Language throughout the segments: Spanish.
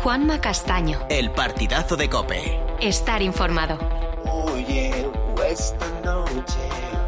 Juanma Castaño. El partidazo de COPE. Estar informado. Oye, esta noche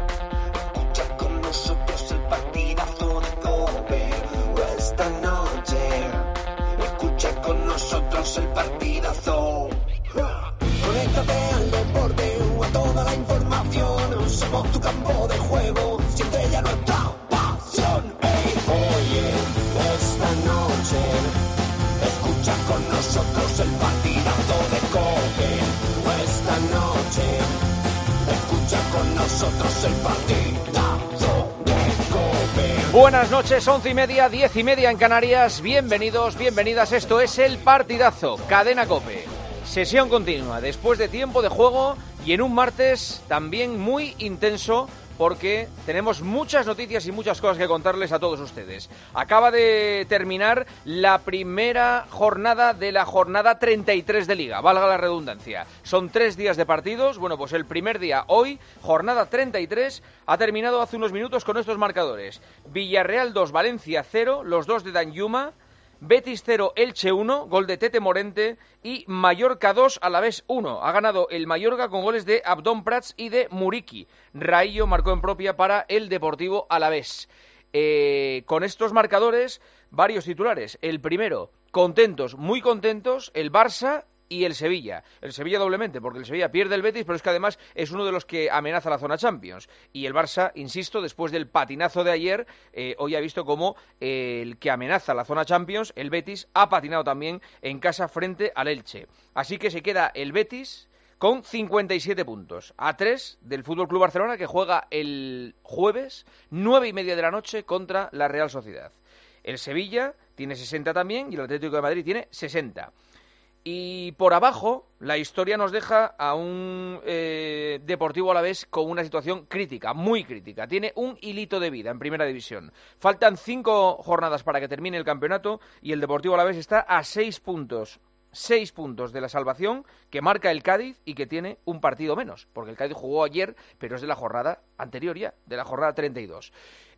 escucha con nosotros el partidazo de COPE. Esta noche escucha con nosotros el partidazo. Conéctate al deporte o a toda la información. Somos tu campo de juego. Siente ya nuestra pasión. Oye, esta noche escucha con nosotros el partidazo de COPE. Esta noche escucha con nosotros el partidazo de COPE. Buenas noches, 11:30, 10:30 en Canarias. Bienvenidos, bienvenidas. Esto es el partidazo, Cadena COPE. Sesión continua, después de tiempo de juego y en un martes también muy intenso, porque tenemos muchas noticias y muchas cosas que contarles a todos ustedes. Acaba de terminar la primera jornada de la jornada 33 de Liga, valga la redundancia. Son 3 días de partidos. Bueno, pues el primer día, hoy, jornada 33, ha terminado hace unos minutos con estos marcadores. Villarreal 2, Valencia 0, los dos de Danjuma. Betis 0, Elche 1, gol de Tete Morente, y Mallorca 2, Alavés 1. Ha ganado el Mallorca con goles de Abdón Prats y de Muriqui. Raillo marcó en propia para el Deportivo Alavés. Con estos marcadores, varios titulares. El primero, contentos, muy contentos, el Barça y el Sevilla. El Sevilla doblemente, porque el Sevilla pierde el Betis, pero es que además es uno de los que amenaza la zona Champions. Y el Barça, insisto, después del patinazo de ayer, hoy ha visto cómo el que amenaza la zona Champions, el Betis, ha patinado también en casa frente al Elche. Así que se queda el Betis con 57 puntos, a 3 del FC Barcelona, que juega el jueves, 9:30 de la noche, contra la Real Sociedad. El Sevilla tiene 60 también, y el Atlético de Madrid tiene 60. Y por abajo, la historia nos deja a un Deportivo Alavés con una situación crítica, muy crítica. Tiene un hilito de vida en Primera División. Faltan 5 jornadas para que termine el campeonato y el Deportivo Alavés está a 6 puntos. 6 puntos de la salvación que marca el Cádiz y que tiene un partido menos, porque el Cádiz jugó ayer, pero es de la jornada anterior ya, de la jornada 32.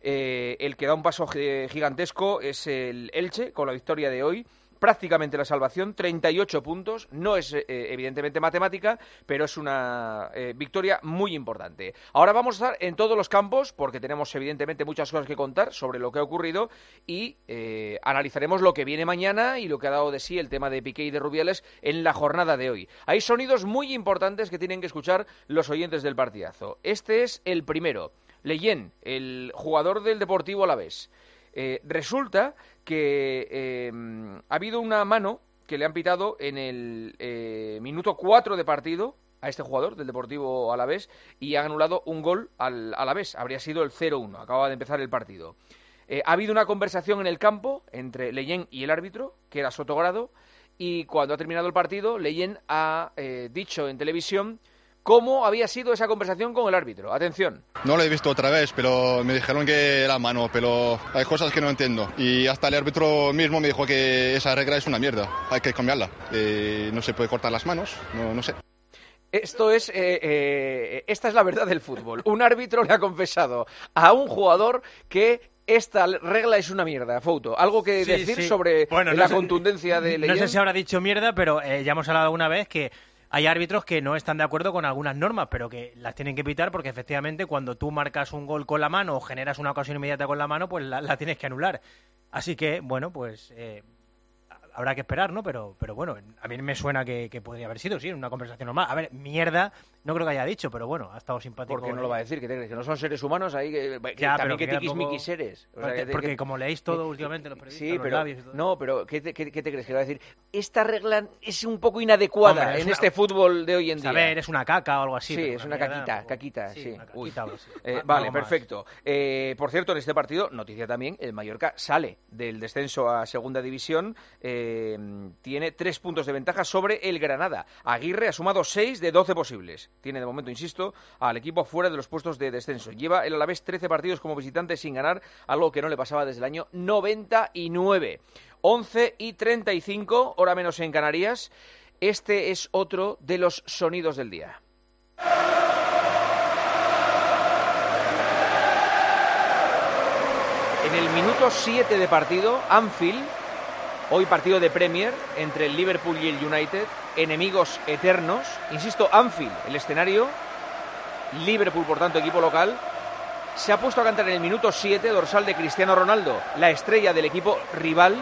El que da un paso gigantesco es el Elche, con la victoria de hoy. Prácticamente la salvación, 38 puntos, no es evidentemente matemática, pero es una victoria muy importante. Ahora vamos a estar en todos los campos, porque tenemos evidentemente muchas cosas que contar sobre lo que ha ocurrido y analizaremos lo que viene mañana y lo que ha dado de sí el tema de Piqué y de Rubiales en la jornada de hoy. Hay sonidos muy importantes que tienen que escuchar los oyentes del partidazo. Este es el primero, Leyen, el jugador del Deportivo Alavés. Resulta que ha habido una mano que le han pitado en el minuto 4 de partido a este jugador del Deportivo Alavés y han anulado un gol al Alavés. Habría sido el 0-1, acaba de empezar el partido. Ha habido una conversación en el campo entre Leyen y el árbitro, que era Sotogrado, y cuando ha terminado el partido, Leyen ha dicho en televisión cómo había sido esa conversación con el árbitro. Atención. No lo he visto otra vez, pero me dijeron que era mano, pero hay cosas que no entiendo. Y hasta el árbitro mismo me dijo que esa regla es una mierda, hay que cambiarla. No se puede cortar las manos, no sé. Esta es la verdad del fútbol. Un árbitro le ha confesado a un jugador que esta regla es una mierda, Fouto. ¿Algo que decir sobre la contundencia de Leyen? No sé si habrá dicho mierda, pero ya hemos hablado alguna vez que hay árbitros que no están de acuerdo con algunas normas, pero que las tienen que pitar porque efectivamente cuando tú marcas un gol con la mano o generas una ocasión inmediata con la mano, pues la tienes que anular. Así que, bueno, pues habrá que esperar, ¿no? Pero bueno, a mí me suena que podría haber sido, sí, una conversación normal. A ver, mierda, no creo que haya dicho, pero bueno, ha estado simpático. ¿Por qué no lo va a decir? ¿Qué te crees? ¿Que no son seres humanos ahí? Ya, también que poco... tiquismiquis eres. O sea, porque como leéis todo últimamente los periodistas, sí, los pero, labios y todo. No, pero ¿qué te crees que va a decir? Esta regla es un poco inadecuada en este fútbol de hoy en día. A ver, es una caca o algo así. Sí, es una caquita, sí. Sí. Una caquita, algo así. Vale, perfecto. Por cierto, en este partido, noticia también, el Mallorca sale del descenso a Segunda División, tiene 3 puntos de ventaja sobre el Granada. Aguirre ha sumado 6 de 12 posibles. Tiene de momento, insisto, al equipo fuera de los puestos de descenso. Lleva el Alavés 13 partidos como visitante sin ganar, algo que no le pasaba desde el año 99. 11:35, hora menos en Canarias. Este es otro de los sonidos del día. En el minuto 7 de partido, Anfield Hoy partido de Premier entre el Liverpool y el United, enemigos eternos. Insisto, Anfield, el escenario. Liverpool, por tanto, equipo local. Se ha puesto a cantar en el minuto 7, dorsal de Cristiano Ronaldo, la estrella del equipo rival.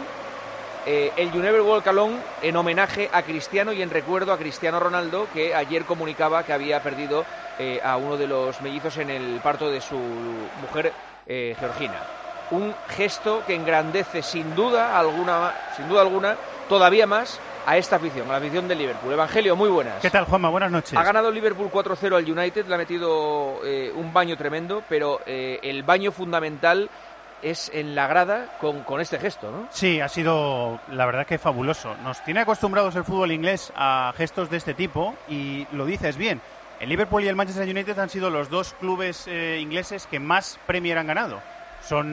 El You Never Walk Alone en homenaje a Cristiano y en recuerdo a Cristiano Ronaldo, que ayer comunicaba que había perdido a uno de los mellizos en el parto de su mujer Georgina. Un gesto que engrandece sin duda alguna, todavía más a esta afición, a la afición del Liverpool. Evangelio, muy buenas. ¿Qué tal, Juanma? Buenas noches. Ha ganado el Liverpool 4-0 al United, le ha metido un baño tremendo, pero el baño fundamental es en la grada con este gesto, ¿no? Sí, ha sido, la verdad, que fabuloso. Nos tiene acostumbrados el fútbol inglés a gestos de este tipo y lo dices bien. El Liverpool y el Manchester United han sido los dos clubes ingleses que más Premier han ganado. Son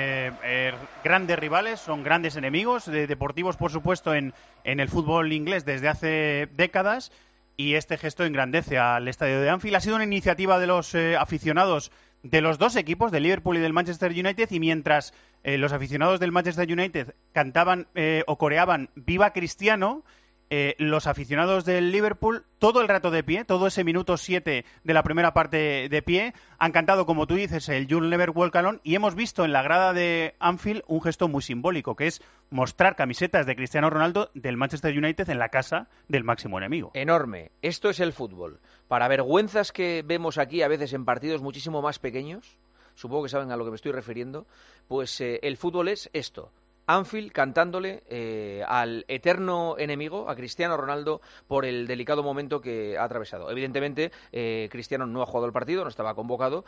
grandes rivales, son grandes enemigos, deportivos, por supuesto, en el fútbol inglés desde hace décadas, y este gesto engrandece al estadio de Anfield. Ha sido una iniciativa de los aficionados de los dos equipos, del Liverpool y del Manchester United, y mientras los aficionados del Manchester United cantaban o coreaban "Viva Cristiano", los aficionados del Liverpool, todo el rato de pie, todo ese minuto 7 de la primera parte de pie, han cantado, como tú dices, el You'll Never Walk Alone, y hemos visto en la grada de Anfield un gesto muy simbólico, que es mostrar camisetas de Cristiano Ronaldo del Manchester United en la casa del máximo enemigo. Enorme. Esto es el fútbol. Para vergüenzas que vemos aquí a veces en partidos muchísimo más pequeños, supongo que saben a lo que me estoy refiriendo, pues el fútbol es esto. Anfield cantándole al eterno enemigo, a Cristiano Ronaldo, por el delicado momento que ha atravesado. Evidentemente, Cristiano no ha jugado el partido, no estaba convocado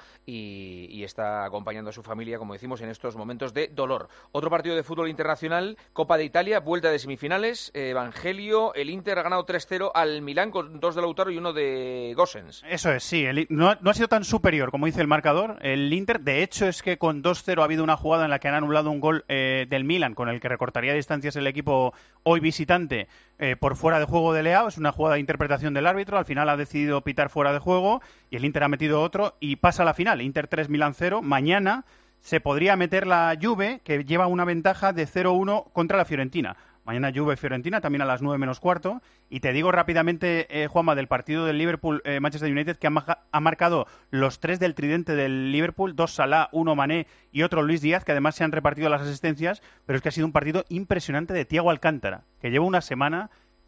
y está acompañando a su familia, como decimos, en estos momentos de dolor. Otro partido de fútbol internacional, Copa de Italia, vuelta de semifinales. Evangelio, el Inter ha ganado 3-0 al Milán con 2 de Lautaro y 1 de Gosens. Eso es, sí. No ha sido tan superior como dice el marcador el Inter. De hecho, es que con 2-0 ha habido una jugada en la que han anulado un gol del Milan, con el que recortaría distancias el equipo hoy visitante por fuera de juego de Leao. Es una jugada de interpretación del árbitro. Al final ha decidido pitar fuera de juego y el Inter ha metido otro y pasa a la final. Inter 3, Milan 0. Mañana se podría meter la Juve, que lleva una ventaja de 0-1 contra la Fiorentina. Mañana Juve-Fiorentina, también a las 9 menos cuarto. Y te digo rápidamente, Juanma, del partido del Liverpool-Manchester United, que ha marcado los 3 del tridente del Liverpool, 2 Salah, 1 Mané y otro Luis Díaz, que además se han repartido las asistencias, pero es que ha sido un partido impresionante de Thiago Alcántara, que lleva una semana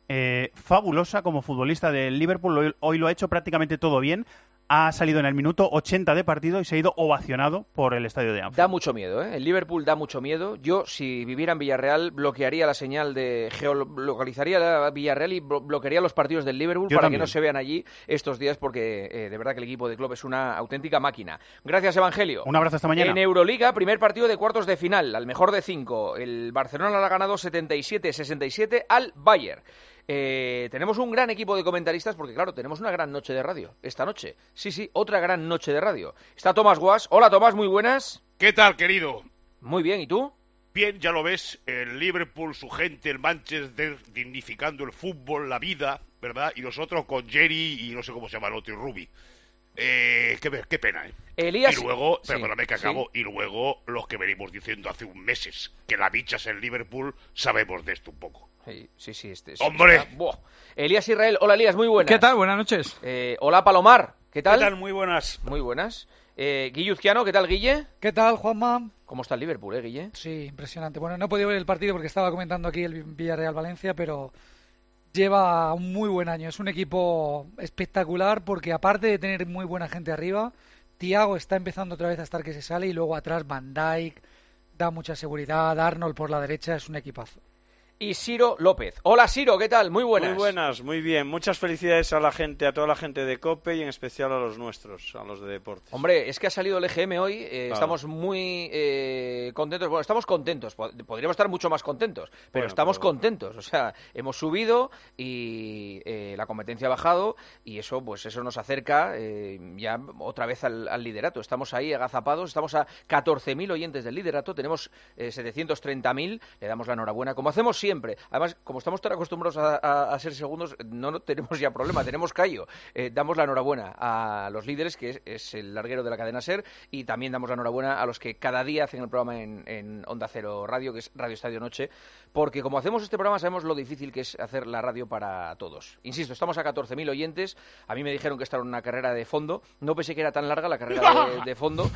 fabulosa como futbolista del Liverpool. Hoy lo ha hecho prácticamente todo bien. Ha salido en el minuto 80 de partido y se ha ido ovacionado por el estadio de Anfield. Da mucho miedo, ¿eh? El Liverpool da mucho miedo. Yo, si viviera en Villarreal, bloquearía la señal geolocalizaría la Villarreal y bloquearía los partidos del Liverpool para que no se vean allí estos días, porque de verdad que el equipo de Klopp es una auténtica máquina. Gracias, Evangelio. Un abrazo, hasta mañana. En Euroliga, primer partido de cuartos de final, al mejor de 5. El Barcelona le ha ganado 77-67 al Bayern. Tenemos un gran equipo de comentaristas porque, claro, tenemos una gran noche de radio esta noche. Sí, otra gran noche de radio. Está Tomás Guas. Hola, Tomás, muy buenas. ¿Qué tal, querido? Muy bien, ¿y tú? Bien, ya lo ves, el Liverpool, su gente, el Manchester, dignificando el fútbol, la vida, ¿verdad? Y nosotros con Jerry y no sé cómo se llama el otro, y Ruby. Qué pena, ¿eh? Elías... Y luego, sí, perdóname que acabo, sí. Y luego los que venimos diciendo hace un meses que la bicha es el Liverpool, sabemos de esto un poco. Sí. ¡Hombre! Elías Israel, hola Elías, muy buenas. ¿Qué tal? Buenas noches. Hola Palomar, ¿qué tal? ¿Qué tal? Muy buenas. Muy buenas. Guilluzquiano, ¿qué tal, Guille? ¿Qué tal, Juanma? ¿Cómo está el Liverpool, Guille? Sí, impresionante. Bueno, no he podido ver el partido porque estaba comentando aquí el Villarreal-Valencia, pero lleva un muy buen año. Es un equipo espectacular porque, aparte de tener muy buena gente arriba, Thiago está empezando otra vez a estar que se sale, y luego atrás Van Dijk da mucha seguridad, Arnold por la derecha, es un equipazo. Y Ciro López. Hola Ciro, ¿qué tal? Muy buenas. Muy buenas, muy bien. Muchas felicidades a toda la gente de COPE y en especial a los nuestros, a los de deportes. Hombre, es que ha salido el EGM hoy, claro. Estamos muy contentos. Bueno, estamos contentos, podríamos estar mucho más contentos, pero estamos contentos. O sea, hemos subido y la competencia ha bajado y eso nos acerca ya otra vez al liderato. Estamos ahí agazapados, estamos a 14.000 oyentes del liderato, tenemos 730.000, le damos la enhorabuena, como hacemos siempre. Además, como estamos tan acostumbrados a ser segundos, no tenemos ya problema, tenemos callo. Damos la enhorabuena a los líderes, que es el larguero de la cadena SER, y también damos la enhorabuena a los que cada día hacen el programa programa en Onda Cero Radio, que es Radio Estadio Noche, porque como hacemos este programa sabemos lo difícil que es hacer la radio para todos. Insisto, estamos a 14.000 oyentes, a mí me dijeron que esta era una carrera de fondo, no pensé que era tan larga la carrera de fondo,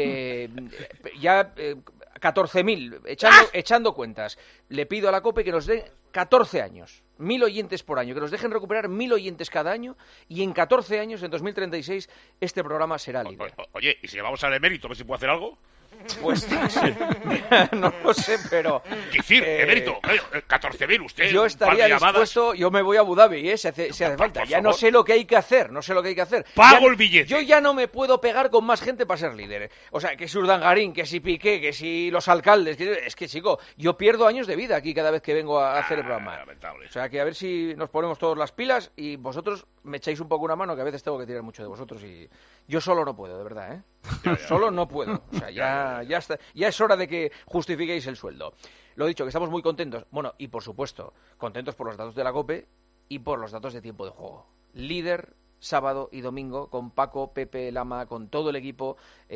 14.000, echando cuentas. Le pido a la COPE que nos dé 14 años, 1.000 oyentes por año, que nos dejen recuperar 1.000 oyentes cada año, y en 14 años, en 2036, este programa será líder. Oye, ¿y si llevamos al emérito, a ver si puede hacer algo? Pues no lo sé, pero... Decir, emérito, 14.000, usted... Yo estaría dispuesto, yo me voy a Abu Dhabi, si hace falta. Ya no sé lo que hay que hacer, Pago el billete. Yo ya no me puedo pegar con más gente para ser líder. O sea, que si Urdangarín, que si Piqué, que si los alcaldes... Es que, chico, yo pierdo años de vida aquí cada vez que vengo a hacer el programa. Lamentable. O sea, que a ver si nos ponemos todos las pilas y vosotros me echáis un poco una mano, que a veces tengo que tirar mucho de vosotros y yo solo no puedo, de verdad, ¿eh? Solo no puedo. O sea, ya es hora de que justifiquéis el sueldo. Lo dicho, que estamos muy contentos. Bueno, y por supuesto, contentos por los datos de la COPE y por los datos de tiempo de juego. Líder sábado y domingo con Paco, Pepe, Lama, con todo el equipo,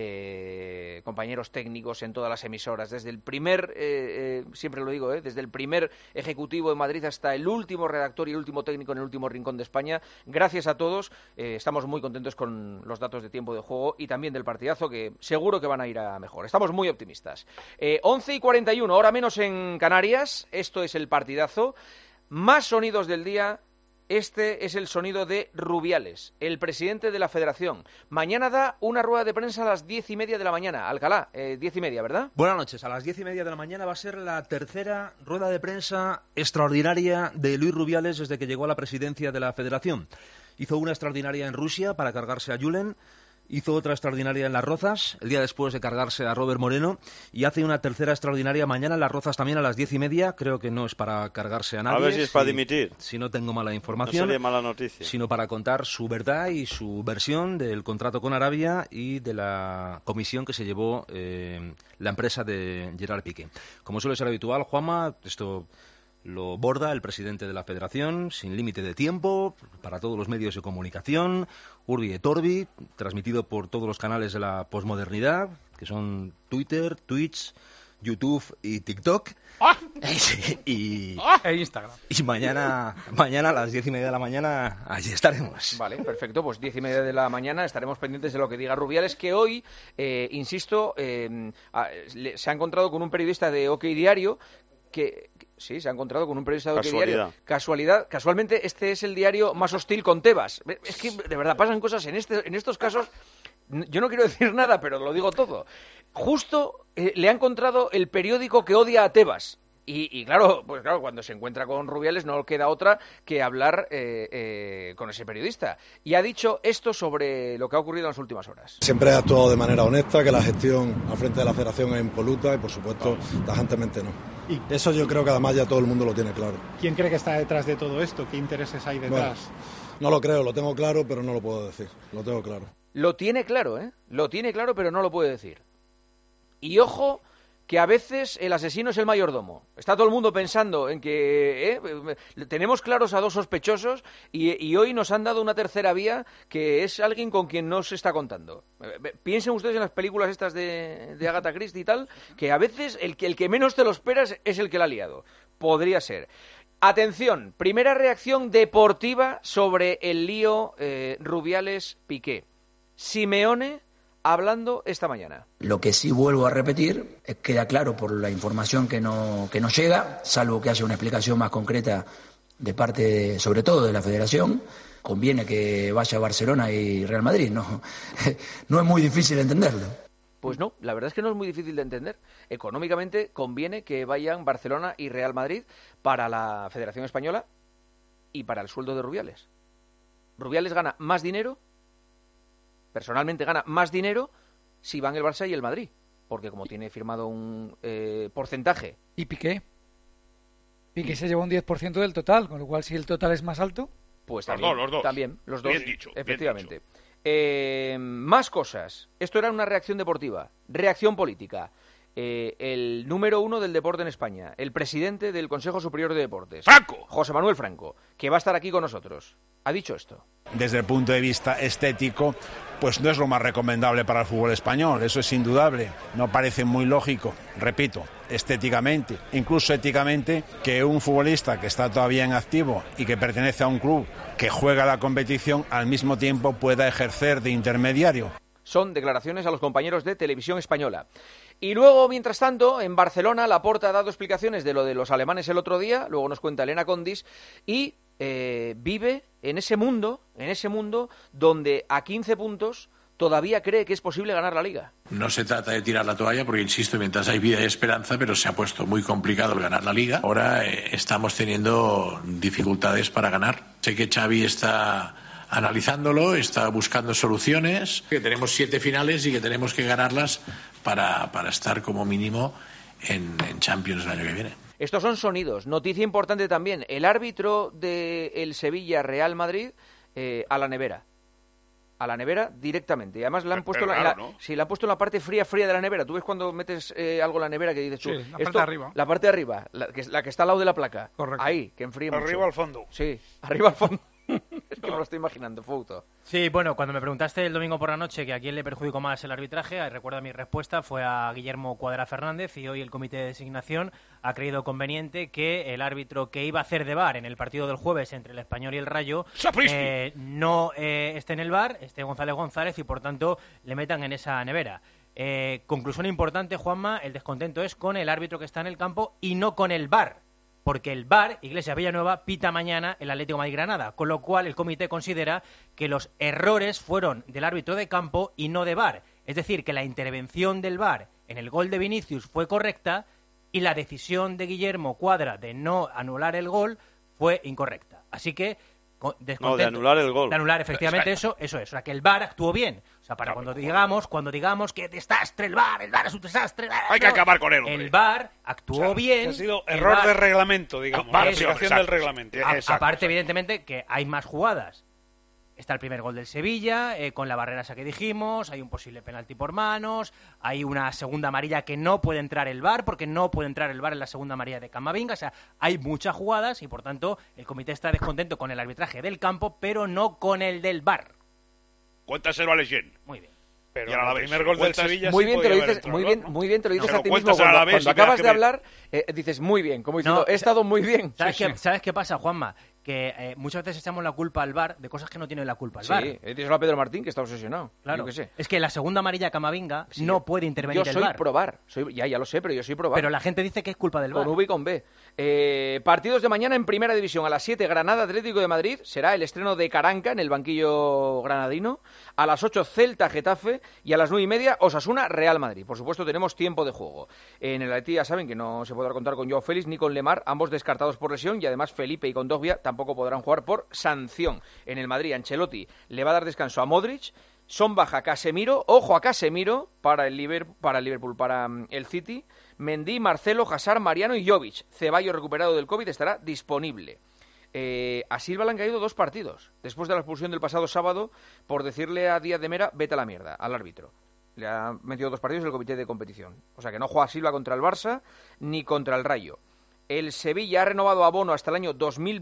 compañeros técnicos en todas las emisoras, desde el primer, siempre lo digo, desde el primer ejecutivo de Madrid hasta el último redactor y el último técnico en el último rincón de España. Gracias a todos, estamos muy contentos con los datos de tiempo de juego y también del partidazo, que seguro que van a ir a mejor. Estamos muy optimistas. 11:41, hora menos en Canarias, esto es el partidazo. Más sonidos del día. Este es el sonido de Rubiales, el presidente de la Federación. Mañana da una rueda de prensa a las 10:30 de la mañana. Alcalá, 10:30, ¿verdad? Buenas noches. A las 10:30 de la mañana va a ser la tercera rueda de prensa extraordinaria de Luis Rubiales desde que llegó a la presidencia de la Federación. Hizo una extraordinaria en Rusia para cargarse a Julen. Hizo otra extraordinaria en Las Rozas, el día después de cargarse a Robert Moreno, y hace una tercera extraordinaria mañana en Las Rozas también a las 10:30. Creo que no es para cargarse a nadie. A ver si es para dimitir. Si no tengo mala información. No sería mala noticia. Sino para contar su verdad y su versión del contrato con Arabia y de la comisión que se llevó la empresa de Gerard Piqué. Como suele ser habitual, Juanma, esto lo borda el presidente de la Federación, sin límite de tiempo, para todos los medios de comunicación, Urbi et Orbi, transmitido por todos los canales de la posmodernidad, que son Twitter, Twitch, YouTube y TikTok. E Instagram. Y mañana a las 10:30 de la mañana allí estaremos. Vale, perfecto, pues 10:30 de la mañana estaremos pendientes de lo que diga Rubiales, que hoy, insisto, se ha encontrado con un periodista de OK Diario sí, se ha encontrado con un periodista de OK Diario. Casualmente, este es el diario más hostil con Tebas. Es que, de verdad, pasan cosas en estos casos. Yo no quiero decir nada, pero lo digo todo. Justo le ha encontrado el periódico que odia a Tebas. Y claro, cuando se encuentra con Rubiales no queda otra que hablar con ese periodista. Y ha dicho esto sobre lo que ha ocurrido en las últimas horas. Siempre ha actuado de manera honesta, que la gestión al frente de la Federación es impoluta y, por supuesto, tajantemente no. ¿Y? Eso yo creo que además ya todo el mundo lo tiene claro. ¿Quién cree que está detrás de todo esto? ¿Qué intereses hay detrás? Bueno, no lo creo, lo tengo claro, pero no lo puedo decir. Lo tengo claro. Lo tiene claro, ¿eh? Lo tiene claro, pero no lo puede decir. Y ojo, que a veces el asesino es el mayordomo. Está todo el mundo pensando en que tenemos claros a dos sospechosos y hoy nos han dado una tercera vía que es alguien con quien no se está contando. Piensen ustedes en las películas estas de Agatha Christie y tal, que a veces el que menos te lo esperas es el que la ha liado. Podría ser. Atención, primera reacción deportiva sobre el lío Rubiales-Piqué. Simeone hablando esta mañana. Lo que sí vuelvo a repetir, queda claro por la información que nos llega, salvo que haya una explicación más concreta de parte, sobre todo, de la Federación, conviene que vaya Barcelona y Real Madrid, no es muy difícil entenderlo. Pues no, la verdad es que no es muy difícil de entender. Económicamente conviene que vayan Barcelona y Real Madrid para la Federación Española y para el sueldo de Rubiales. Rubiales gana más dinero, personalmente gana más dinero si van el Barça y el Madrid, porque como tiene firmado un porcentaje. ¿Y Piqué? Piqué se lleva un 10% del total, con lo cual si el total es más alto... Pues también, los dos. También, los dos. Bien dicho. Efectivamente. Bien dicho. Más cosas. Esto era una reacción deportiva. Reacción política. el número 1 del deporte en España, el presidente del Consejo Superior de Deportes, ¡Franco! José Manuel Franco, que va a estar aquí con nosotros, ha dicho esto. Desde el punto de vista estético, pues no es lo más recomendable para el fútbol español, eso es indudable. No parece muy lógico, repito, estéticamente, incluso éticamente, que un futbolista que está todavía en activo y que pertenece a un club que juega la competición, al mismo tiempo pueda ejercer de intermediario. Son declaraciones a los compañeros de Televisión Española. Y luego, mientras tanto, en Barcelona, Laporta ha dado explicaciones de lo de los alemanes el otro día, luego nos cuenta Elena Condis, y vive en ese mundo donde a 15 puntos todavía cree que es posible ganar la Liga. No se trata de tirar la toalla porque, insisto, mientras hay vida y esperanza, pero se ha puesto muy complicado el ganar la Liga. Ahora estamos teniendo dificultades para ganar. Sé que Xavi está analizándolo, está buscando soluciones, que tenemos 7 finales y que tenemos que ganarlas para estar como mínimo en Champions el año que viene. Estos son sonidos. Noticia importante también. El árbitro del Sevilla-Real Madrid a la nevera. A la nevera directamente. Y además le han puesto ¿no? Sí, le han puesto en la parte fría de la nevera. Tú ves cuando metes algo en la nevera que dices tú. Sí, la parte de arriba. La parte de arriba, la que está al lado de la placa. Correcto. Ahí, que enfríe mucho. Arriba al fondo. Sí, arriba al fondo. Es que me lo estoy imaginando, Fouto. Sí, bueno, cuando me preguntaste el domingo por la noche que a quién le perjudicó más el arbitraje, recuerda mi respuesta, fue a Guillermo Cuadra Fernández, y hoy el comité de designación ha creído conveniente que el árbitro que iba a hacer de VAR en el partido del jueves entre el Español y el Rayo no esté en el VAR, esté González, y por tanto le metan en esa nevera. Conclusión importante, Juanma, el descontento es con el árbitro que está en el campo y no con el VAR. Porque el VAR, Iglesias Villanueva, pita mañana el Atlético Madrid-Granada, con lo cual el comité considera que los errores fueron del árbitro de campo y no de VAR. Es decir, que la intervención del VAR en el gol de Vinicius fue correcta y la decisión de Guillermo Cuadra de no anular el gol fue incorrecta. Así que no, de anular el gol. De anular, efectivamente, eso es. O sea, que el VAR actuó bien. O sea, para cuando digamos que desastre el VAR es un desastre. Hay que acabar con él, hombre. El VAR actuó bien. Ha sido error de reglamento, digamos. La aplicación del reglamento. Aparte, evidentemente, que hay más jugadas. Está el primer gol del Sevilla, con la barrera esa que dijimos, hay un posible penalti por manos, hay una segunda amarilla que no puede entrar el VAR, porque no puede entrar el VAR en la segunda amarilla de Camavinga. O sea, hay muchas jugadas y, por tanto, el comité está descontento con el arbitraje del campo, pero no con el del VAR. Cuéntaselo a Leyen. Muy bien. Pero el primer gol del Sevilla muy bien te lo dices, muy bien te lo dices a ti mismo cuando acabas de hablar, dices muy bien, como diciendo, he estado muy bien. ¿Sabes qué pasa, Juanma? Que muchas veces echamos la culpa al VAR de cosas que no tiene la culpa el VAR. Sí, díselo a Pedro Martín, que está obsesionado. Claro, yo que sé. Es que la segunda amarilla Camavinga no puede intervenir el VAR. Yo soy pro VAR, ya lo sé, pero yo soy pro VAR. Pero la gente dice que es culpa del VAR. Con V y con B. Partidos de mañana en Primera División. A las 7, Granada Atlético de Madrid. Será el estreno de Caranca en el banquillo granadino. A las 8, Celta Getafe. Y a las 9:30, Osasuna Real Madrid. Por supuesto, tenemos tiempo de juego. En el Atleti ya saben que no se podrá contar con Joao Félix ni con Lemar, ambos descartados por lesión. Y además Felipe y Kondogbia tampoco podrán jugar por sanción. En el Madrid, Ancelotti le va a dar descanso a Modric. Son baja Casemiro, ojo a Casemiro para el Liverpool, para el City. Mendy, Marcelo, Hazard, Mariano y Jovic. Ceballos, recuperado del COVID, estará disponible. A Silva le han caído 2 partidos después de la expulsión del pasado sábado por decirle a Díaz de Mera vete a la mierda al árbitro. Le ha metido 2 partidos el comité de competición. O sea que no juega Silva contra el Barça ni contra el Rayo. El Sevilla ha renovado a Bono hasta el año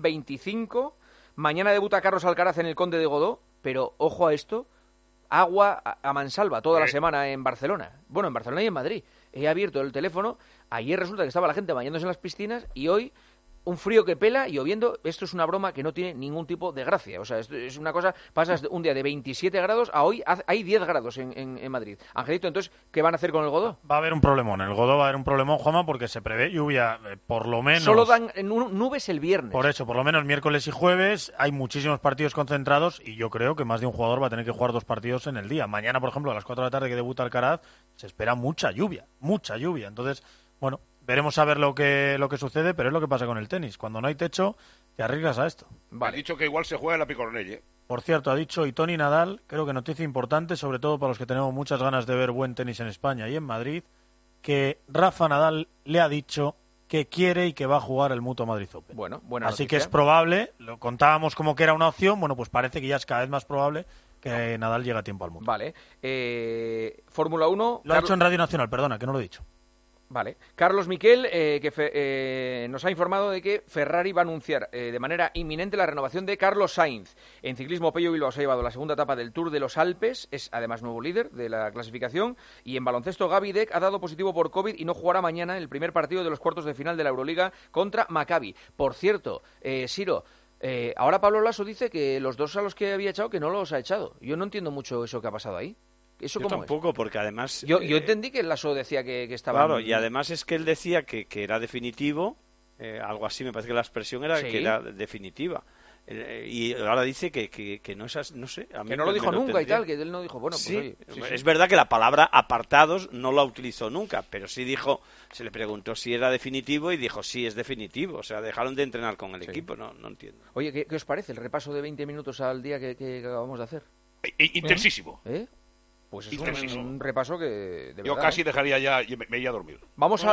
2025. Mañana debuta Carlos Alcaraz en el Conde de Godó, pero ojo a esto, agua a mansalva toda la semana en Barcelona. Bueno, en Barcelona y en Madrid. He abierto el teléfono, ayer resulta que estaba la gente bañándose en las piscinas y hoy un frío que pela, lloviendo. Esto es una broma que no tiene ningún tipo de gracia. O sea, esto es una cosa, pasas un día de 27 grados a hoy hay 10 grados en Madrid. Angelito, entonces, ¿qué van a hacer con el Godó? Va a haber un problemón. El Godó va a haber un problemón, Juanma, porque se prevé lluvia, por lo menos... Solo dan nubes el viernes. Por eso, por lo menos miércoles y jueves hay muchísimos partidos concentrados y yo creo que más de un jugador va a tener que jugar 2 partidos en el día. Mañana, por ejemplo, a las 4 de la tarde que debuta Alcaraz, se espera mucha lluvia. Entonces, bueno... Veremos a ver lo que sucede, pero es lo que pasa con el tenis. Cuando no hay techo, te arriesgas a esto. Vale. Ha dicho que igual se juega en la Picornell, Por cierto, ha dicho y Toni Nadal, creo que noticia importante, sobre todo para los que tenemos muchas ganas de ver buen tenis en España y en Madrid, que Rafa Nadal le ha dicho que quiere y que va a jugar el Mutua Madrid Open. Bueno, buena Así noticia. que es probable, lo contábamos como que era una opción, bueno, pues parece que ya es cada vez más probable que Nadal llegue a tiempo al Mutua. Vale. Fórmula 1... Lo ha hecho en Radio Nacional, perdona, que no lo he dicho. Vale. Carlos Miquel, que nos ha informado de que Ferrari va a anunciar de manera inminente la renovación de Carlos Sainz. En ciclismo, Pello Bilbao se ha llevado la segunda etapa del Tour de los Alpes, es además nuevo líder de la clasificación. Y en baloncesto, Gaby Deck ha dado positivo por COVID y no jugará mañana el primer partido de los cuartos de final de la Euroliga contra Maccabi. Por cierto, Siro, ahora Pablo Laso dice que los dos a los que había echado, que no los ha echado. Yo no entiendo mucho eso que ha pasado ahí. ¿Eso yo tampoco, porque además... Yo entendí que Lasso decía que estaba... Claro, y además es que él decía que era definitivo, algo así, me parece que la expresión era que era definitiva. Y ahora dice que no es, no sé... A mí que no lo dijo nunca y tal, que él no dijo, bueno, pues sí, oye... Sí, es verdad que la palabra apartados no la utilizó nunca, pero sí dijo, se le preguntó si era definitivo y dijo, sí, es definitivo. O sea, dejaron de entrenar con el equipo, no entiendo. Oye, ¿qué os parece el repaso de 20 minutos al día que acabamos de hacer? Intensísimo. Pues es un repaso que... De yo verdad, casi dejaría ya y me iría a dormir. Vamos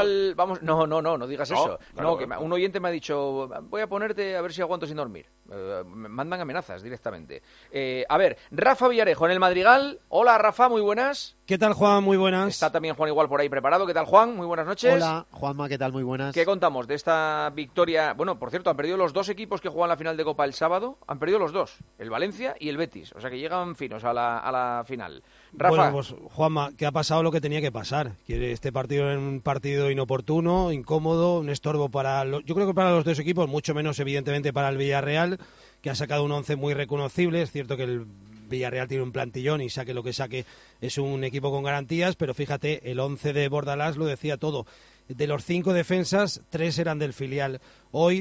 no digas eso. Claro, que un oyente me ha dicho, voy a ponerte a ver si aguanto sin dormir. Me mandan amenazas directamente. A ver, Rafa Villarejo en el Madrigal. Hola, Rafa, muy buenas. ¿Qué tal, Juan? Muy buenas. Está también Juan igual por ahí preparado. ¿Qué tal, Juan? Muy buenas noches. Hola, Juanma, ¿qué tal? Muy buenas. ¿Qué contamos de esta victoria? Bueno, por cierto, han perdido los dos equipos que juegan la final de Copa el sábado. Han perdido los dos, el Valencia y el Betis. O sea que llegan finos a la final. Rafa. Bueno, pues, Juanma, ¿qué ha pasado lo que tenía que pasar? Este partido era un partido inoportuno, incómodo, un estorbo para... Yo creo que para los dos equipos, mucho menos evidentemente para el Villarreal, que ha sacado un 11 muy reconocible. Es cierto que el Villarreal tiene un plantillón y saque lo que saque es un equipo con garantías, pero fíjate, el 11 de Bordalás lo decía todo. De los 5 defensas, 3 eran del filial. Hoy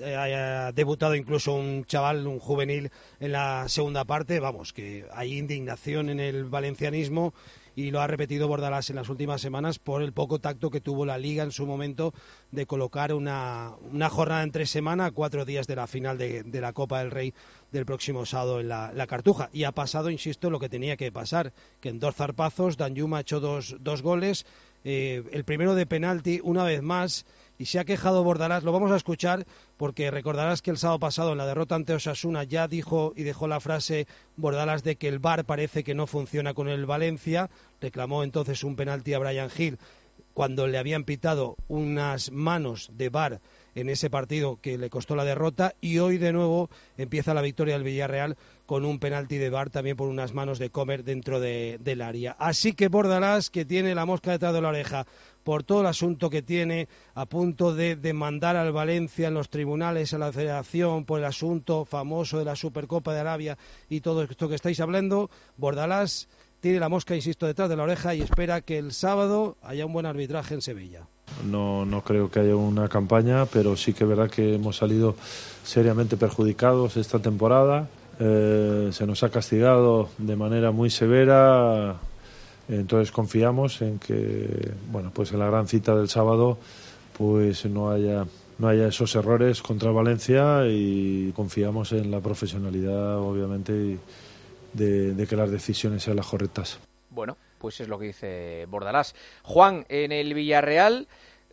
ha debutado incluso un chaval, un juvenil, en la segunda parte. Vamos, que hay indignación en el valencianismo y lo ha repetido Bordalás en las últimas semanas por el poco tacto que tuvo la Liga en su momento de colocar una jornada entre semana a 4 días de la final de la Copa del Rey del próximo sábado en la Cartuja. Y ha pasado, insisto, lo que tenía que pasar, que en 2 zarpazos Danjuma ha hecho dos goles, el primero de penalti una vez más, y se ha quejado Bordalás. Lo vamos a escuchar porque recordarás que el sábado pasado en la derrota ante Osasuna ya dijo y dejó la frase Bordalás de que el VAR parece que no funciona con el Valencia. Reclamó entonces un penalti a Bryan Gil cuando le habían pitado unas manos de VAR en ese partido que le costó la derrota, y hoy de nuevo empieza la victoria del Villarreal con un penalti de VAR también por unas manos de Comer dentro del área. Así que Bordalás, que tiene la mosca detrás de la oreja por todo el asunto que tiene, a punto de demandar al Valencia en los tribunales, a la Federación, por el asunto famoso de la Supercopa de Arabia y todo esto que estáis hablando, Bordalás tiene la mosca, insisto, detrás de la oreja y espera que el sábado haya un buen arbitraje en Sevilla. No creo que haya una campaña, pero sí que es verdad que hemos salido seriamente perjudicados esta temporada. Se nos ha castigado de manera muy severa, entonces confiamos en que, bueno, pues en la gran cita del sábado pues no haya esos errores contra Valencia, y confiamos en la profesionalidad, obviamente, y de que las decisiones sean las correctas. Bueno, pues es lo que dice Bordalás. Juan, en el Villarreal,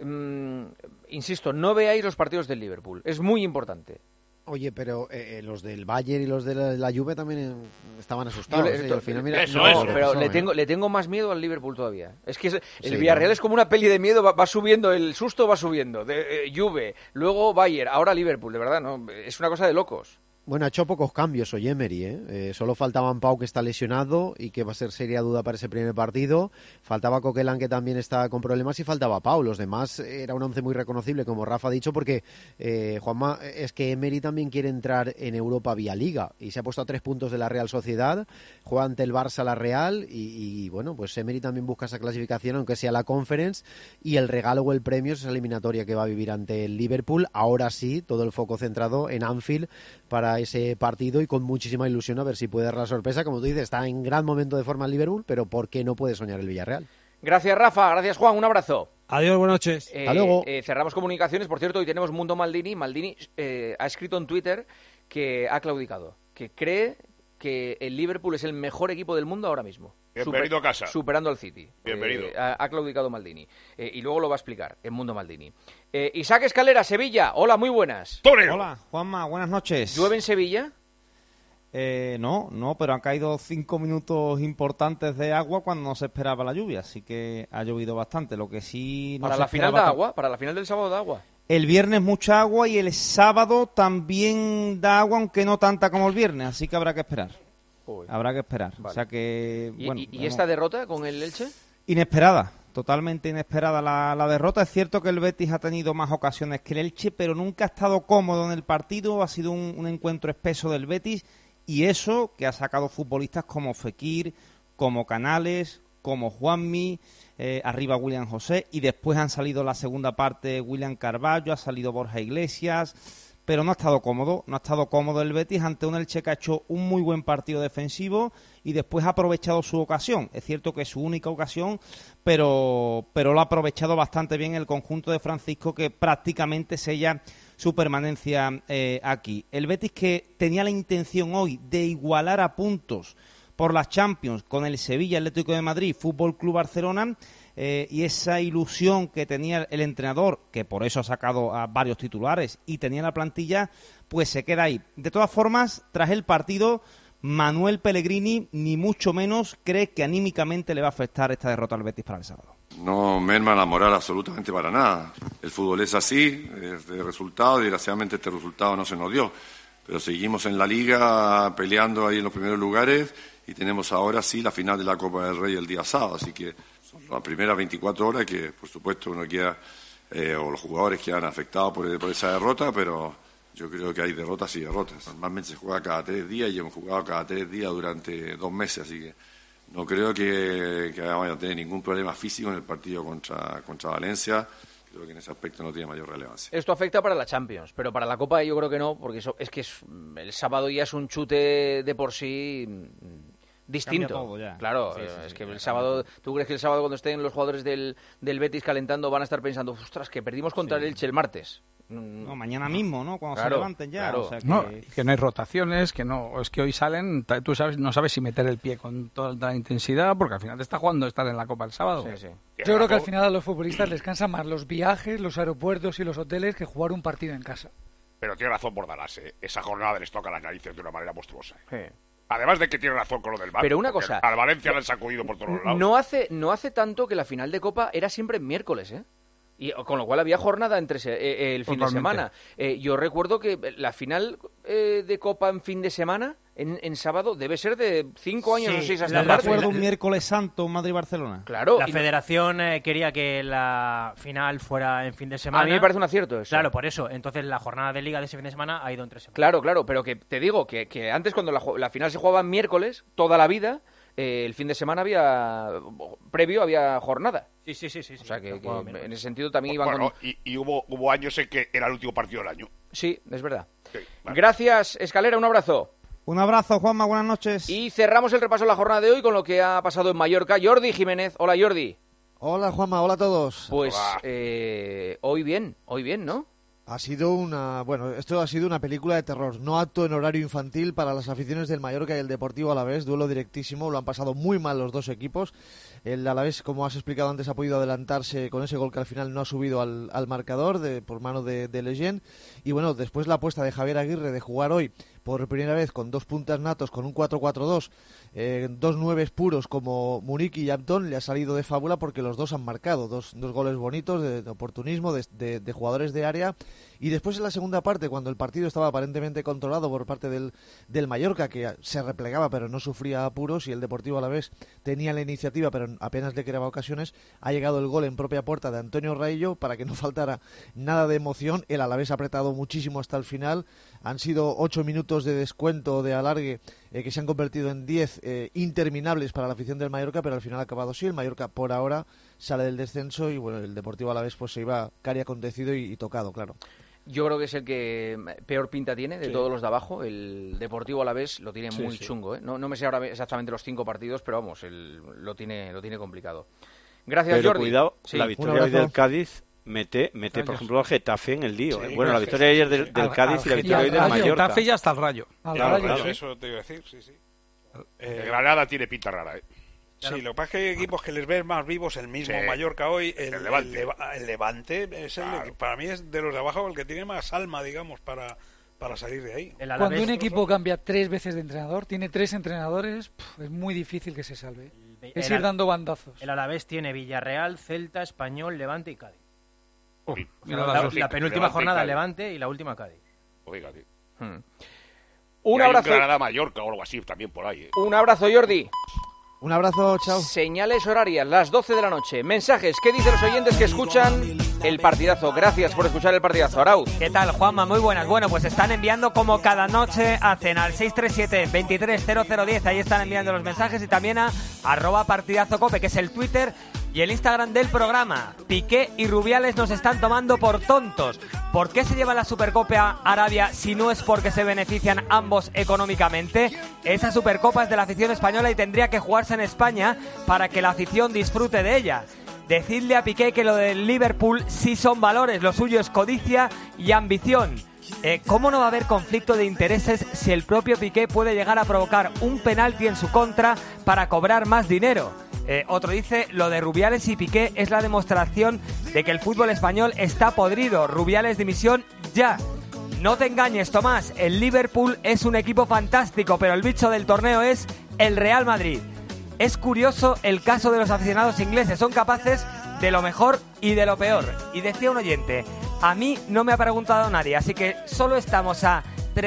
insisto, no veáis los partidos del Liverpool. Es muy importante. Oye, pero los del Bayern y los de la Juve también estaban asustados. Al final, mira, pero le tengo más miedo al Liverpool todavía. Es que el Villarreal es como una peli de miedo, va subiendo, el susto va subiendo. Juve, luego Bayern, ahora Liverpool, de verdad, ¿no? Es una cosa de locos. Bueno, ha hecho pocos cambios hoy Emery, solo faltaba Pau, que está lesionado y que va a ser seria duda para ese primer partido. Faltaba Coquelin, que también está con problemas, y faltaba Pau. Los demás era un once muy reconocible, como Rafa ha dicho, porque Juanma, es que Emery también quiere entrar en Europa vía Liga y se ha puesto a 3 puntos de la Real Sociedad, juega ante el Barça la Real y bueno, pues Emery también busca esa clasificación, aunque sea la Conference, y el regalo o el premio es esa eliminatoria que va a vivir ante el Liverpool. Ahora sí, todo el foco centrado en Anfield para ese partido y con muchísima ilusión a ver si puede dar la sorpresa. Como tú dices, está en gran momento de forma el Liverpool, pero ¿por qué no puede soñar el Villarreal? Gracias, Rafa. Gracias, Juan. Un abrazo. Adiós, buenas noches. Hasta luego. Cerramos comunicaciones. Por cierto, hoy tenemos Mundo Maldini. Maldini ha escrito en Twitter que ha claudicado, que cree que el Liverpool es el mejor equipo del mundo ahora mismo. Bienvenido a casa. Superando al City. Bienvenido. Ha claudicado Maldini. Y luego lo va a explicar en Mundo Maldini. Isaac Escalera, Sevilla. Hola, muy buenas. Hola, Juanma, buenas noches. ¿Llueve en Sevilla? No, pero han caído 5 minutos importantes de agua cuando no se esperaba la lluvia, así que ha llovido bastante. Lo que sí no para se la final esperaba da agua, para la final del sábado da agua. El viernes mucha agua y el sábado también da agua, aunque no tanta como el viernes, así que habrá que esperar. Habrá que esperar. Vale. O sea que, bueno, ¿Y esta derrota con el Elche? Inesperada, totalmente inesperada la derrota. Es cierto que el Betis ha tenido más ocasiones que el Elche, pero nunca ha estado cómodo en el partido. Ha sido un encuentro espeso del Betis, y eso que ha sacado futbolistas como Fekir, como Canales, como Juanmi, arriba William José, y después han salido la segunda parte William Carballo, ha salido Borja Iglesias, pero no ha estado cómodo el Betis ante un Elche que ha hecho un muy buen partido defensivo y después ha aprovechado su ocasión. Es cierto que es su única ocasión, pero lo ha aprovechado bastante bien el conjunto de Francisco, que prácticamente sella su permanencia aquí. El Betis, que tenía la intención hoy de igualar a puntos por las Champions con el Sevilla, Atlético de Madrid, Fútbol Club Barcelona, y esa ilusión que tenía el entrenador, que por eso ha sacado a varios titulares y tenía la plantilla, pues se queda ahí. De todas formas, tras el partido, Manuel Pellegrini ni mucho menos cree que anímicamente le va a afectar esta derrota al Betis para el sábado. No merma la moral absolutamente para nada. El fútbol es así, es de resultado, y desgraciadamente este resultado no se nos dio. Pero seguimos en la Liga peleando ahí en los primeros lugares, y tenemos ahora sí la final de la Copa del Rey el día sábado, así que son las primeras 24 horas que por supuesto uno queda, o los jugadores quedan afectados por esa derrota, pero yo creo que hay derrotas y derrotas. Normalmente se juega cada 3 días y hemos jugado cada 3 días durante 2 meses, así que no creo que vaya a tener ningún problema físico en el partido contra Valencia. Creo que en ese aspecto no tiene mayor relevancia. Esto afecta para la Champions, pero para la Copa yo creo que no, porque el sábado ya es un chute de por sí distinto. Cambia todo ya. Claro, es que el sábado, ¿tú crees que el sábado cuando estén los jugadores del Betis calentando van a estar pensando, ostras, que perdimos contra el Elche el martes? No, mañana mismo, ¿no? Cuando Claro, se levanten ya. claro. O sea que... No, y que no hay rotaciones, que no, es que hoy salen, tú no sabes si meter el pie con toda la intensidad, porque al final te está jugando estar en la Copa el sábado. Yo creo que al final a los futbolistas les cansan más los viajes, los aeropuertos y los hoteles que jugar un partido en casa. Pero tiene razón Bordalás, esa jornada les toca las narices de una manera monstruosa. Además de que tiene razón con lo del VAR. Pero una cosa, al Valencia le han sacudido por todos lados. No hace tanto que la final de Copa era siempre miércoles, ¿eh? Y con lo cual había jornada entre el fin de semana. Yo recuerdo que la final de Copa en fin de semana, en sábado, debe ser de 5 años o 6 hasta tarde. Recuerdo un miércoles santo Madrid-Barcelona. Claro. La federación quería que la final fuera en fin de semana. A mí me parece un acierto eso. Claro, por eso. Entonces la jornada de Liga de ese fin de semana ha ido en 3 semanas. Claro, pero que te digo que antes cuando la final se jugaba en miércoles, toda la vida, el fin de semana previo había jornada. Sí. O sea que en ese sentido también iban con... y hubo años en que era el último partido del año. Sí, es verdad. Sí, vale. Gracias, Escalera, un abrazo. Un abrazo, Juanma, buenas noches. Y cerramos el repaso de la jornada de hoy con lo que ha pasado en Mallorca. Jordi Jiménez, hola Jordi. Hola Juanma, hola a todos. Pues hoy bien, ¿no? Ha sido esto ha sido una película de terror, no apto en horario infantil para las aficiones del Mallorca y el Deportivo Alavés, duelo directísimo, lo han pasado muy mal los dos equipos. El Alavés, como has explicado antes, ha podido adelantarse con ese gol que al final no ha subido al marcador por mano de Lejeune. Y bueno, después la apuesta de Javier Aguirre de jugar hoy por primera vez con 2 puntas natos, con un 4-4-2, 2 9 puros como Muniqui y Abdón, le ha salido de fábula porque los dos han marcado dos goles bonitos de oportunismo, de jugadores de área. Y después en la segunda parte, cuando el partido estaba aparentemente controlado por parte del Mallorca, que se replegaba pero no sufría apuros, y el Deportivo Alavés tenía la iniciativa pero apenas le creaba ocasiones, ha llegado el gol en propia puerta de Antonio Raillo para que no faltara nada de emoción. El Alavés ha apretado muchísimo hasta el final. Han sido 8 minutos de descuento, de alargue, que se han convertido en 10 interminables para la afición del Mallorca, pero al final ha acabado así. El Mallorca por ahora sale del descenso y bueno, el Deportivo Alavés pues se iba cari acontecido y tocado, claro. Yo creo que es el que peor pinta tiene de todos los de abajo. El Deportivo Alavés lo tiene muy chungo, ¿eh? No me sé ahora exactamente los 5 partidos, pero vamos, lo tiene complicado. Gracias, pero Jordi. Cuidado, la victoria hoy del Cádiz mete por ejemplo, al Getafe en el lío. Bueno, la victoria ayer del Cádiz y la victoria hoy del Mallorca. El Getafe y hasta el Rayo. Claro. Eso te iba a decir, sí. Granada tiene pinta rara, ¿eh? Sí, lo que pasa es que hay equipos que les ves más vivos, el mismo Mallorca hoy, el Levante es el para mí es de los de abajo el que tiene más alma, digamos, para para salir de ahí. Cuando un equipo cambia 3 veces de entrenador, tiene 3 entrenadores, es muy difícil que se salve. Es ir dando bandazos. El Alavés tiene Villarreal, Celta, Español, Levante y Cádiz. La penúltima jornada Levante y la última Cádiz. Fíjate. Un abrazo. Granada-Mallorca o algo así también por ahí. Un abrazo, Jordi. Un abrazo, chao. Señales horarias, las 12 de la noche. Mensajes, ¿qué dicen los oyentes que escuchan el partidazo? Gracias por escuchar el partidazo, Arauz. ¿Qué tal, Juanma? Muy buenas. Bueno, pues están enviando como cada noche, hacen al 637-230010. Ahí están enviando los mensajes y también a @partidazocope, que es el Twitter y el Instagram del programa. Piqué y Rubiales nos están tomando por tontos. ¿Por qué se lleva la Supercopa a Arabia si no es porque se benefician ambos económicamente? Esa Supercopa es de la afición española y tendría que jugarse en España para que la afición disfrute de ella. Decidle a Piqué que lo del Liverpool sí son valores, lo suyo es codicia y ambición. ¿Cómo no va a haber conflicto de intereses si el propio Piqué puede llegar a provocar un penalti en su contra para cobrar más dinero? Otro dice, lo de Rubiales y Piqué es la demostración de que el fútbol español está podrido. Rubiales dimisión ya. No te engañes, Tomás, el Liverpool es un equipo fantástico, pero el bicho del torneo es el Real Madrid. Es curioso el caso de los aficionados ingleses, son capaces de lo mejor y de lo peor. Y decía un oyente, a mí no me ha preguntado nadie, así que solo estamos a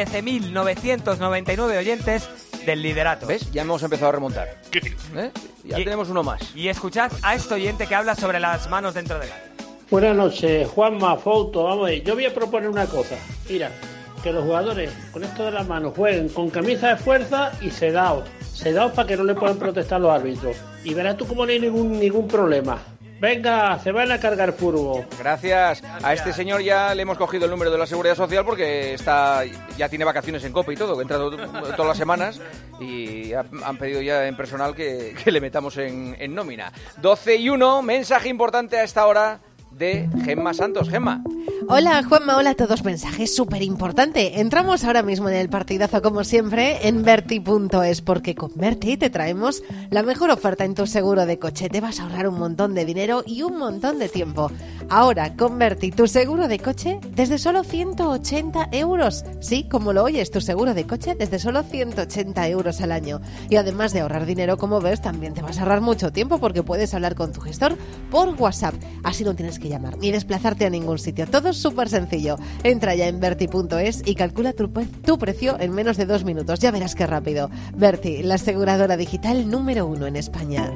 13.999 oyentes del liderato. ¿Ves? Ya hemos empezado a remontar. Ya tenemos uno más. Y escuchad a este oyente que habla sobre las manos dentro del área. Buenas noches, Juanma, Fouto, vamos a ver, yo voy a proponer una cosa. Mira, que los jugadores con esto de las manos jueguen con camisa de fuerza y sedados para que no le puedan protestar los árbitros. Y verás tú cómo no hay ningún problema. Venga, se van a cargar furbo. Gracias. A este señor ya le hemos cogido el número de la Seguridad Social porque ya tiene vacaciones en COPE y todo, que entra todas las semanas y han pedido ya en personal que le metamos en nómina. 12:01, mensaje importante a esta hora de Gemma Santos. Gemma. Hola, Juanma, hola a todos. Mensaje súper importante. Entramos ahora mismo en el partidazo, como siempre, en Verti.es, porque con Verti te traemos la mejor oferta en tu seguro de coche. Te vas a ahorrar un montón de dinero y un montón de tiempo. Ahora, con Verti, tu seguro de coche desde solo 180 euros. Sí, como lo oyes, tu seguro de coche desde solo 180 euros al año. Y además de ahorrar dinero, como ves, también te vas a ahorrar mucho tiempo porque puedes hablar con tu gestor por WhatsApp. Así no tienes que llamar ni desplazarte a ningún sitio. Todo es súper sencillo. Entra ya en Verti.es y calcula tu precio en menos de 2 minutos. Ya verás qué rápido. Verti, la aseguradora digital número 1 en España.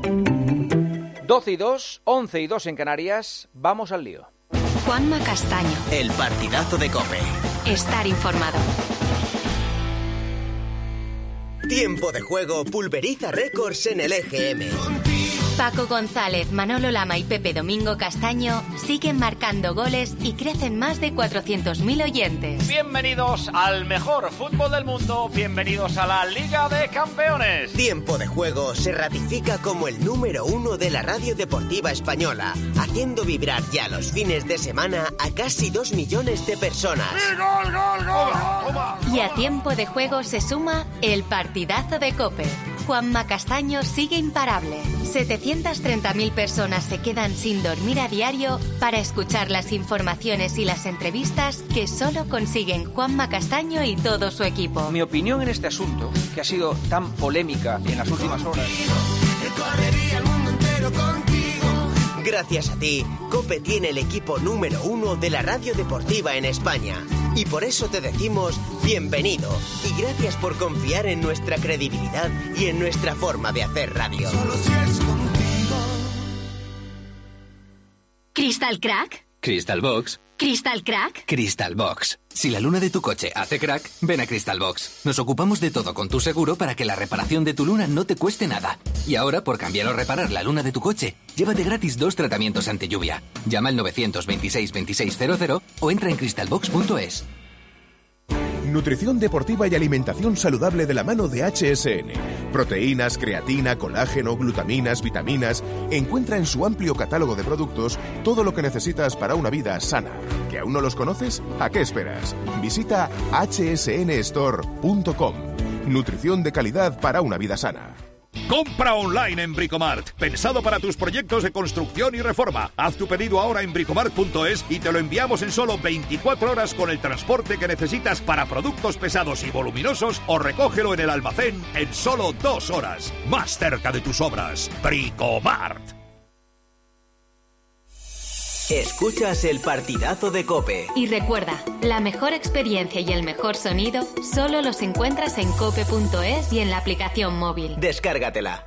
12:02, 11:02 en Canarias. Vamos al lío. Juanma Castaño. El partidazo de COPE. Estar informado. Tiempo de juego pulveriza récords en el EGM. Paco González, Manolo Lama y Pepe Domingo Castaño siguen marcando goles y crecen más de 400.000 oyentes. Bienvenidos al mejor fútbol del mundo, bienvenidos a la Liga de Campeones. Tiempo de juego se ratifica como el número 1 de la radio deportiva española, haciendo vibrar ya los fines de semana a casi 2 millones de personas. ¡Gol, gol, gol! Y a tiempo de juego se suma el partidazo de COPE. Juanma Castaño sigue imparable. 730.000 personas se quedan sin dormir a diario para escuchar las informaciones y las entrevistas que solo consiguen Juanma Castaño y todo su equipo. Mi opinión en este asunto, que ha sido tan polémica en las últimas horas. Gracias a ti, COPE tiene el equipo número 1 de la radio deportiva en España. Y por eso te decimos bienvenido y gracias por confiar en nuestra credibilidad y en nuestra forma de hacer radio. Solo si es contigo. ¿Crystal Crack? Crystal Box. ¿Crystal Crack? Crystal Box. Si la luna de tu coche hace crack, ven a Crystal Box. Nos ocupamos de todo con tu seguro para que la reparación de tu luna no te cueste nada. Y ahora, por cambiar o reparar la luna de tu coche, llévate gratis 2 tratamientos ante lluvia. Llama al 926 2600 o entra en crystalbox.es. Nutrición deportiva y alimentación saludable de la mano de HSN. Proteínas, creatina, colágeno, glutaminas, vitaminas. Encuentra en su amplio catálogo de productos todo lo que necesitas para una vida sana. ¿Que aún no los conoces? ¿A qué esperas? Visita hsnstore.com. Nutrición de calidad para una vida sana. Compra online en Bricomart, pensado para tus proyectos de construcción y reforma. Haz tu pedido ahora en bricomart.es y te lo enviamos en solo 24 horas con el transporte que necesitas para productos pesados y voluminosos, o recógelo en el almacén en solo 2 horas. Más cerca de tus obras. Bricomart. Escuchas el partidazo de COPE. Y recuerda, la mejor experiencia y el mejor sonido solo los encuentras en cope.es y en la aplicación móvil. Descárgatela.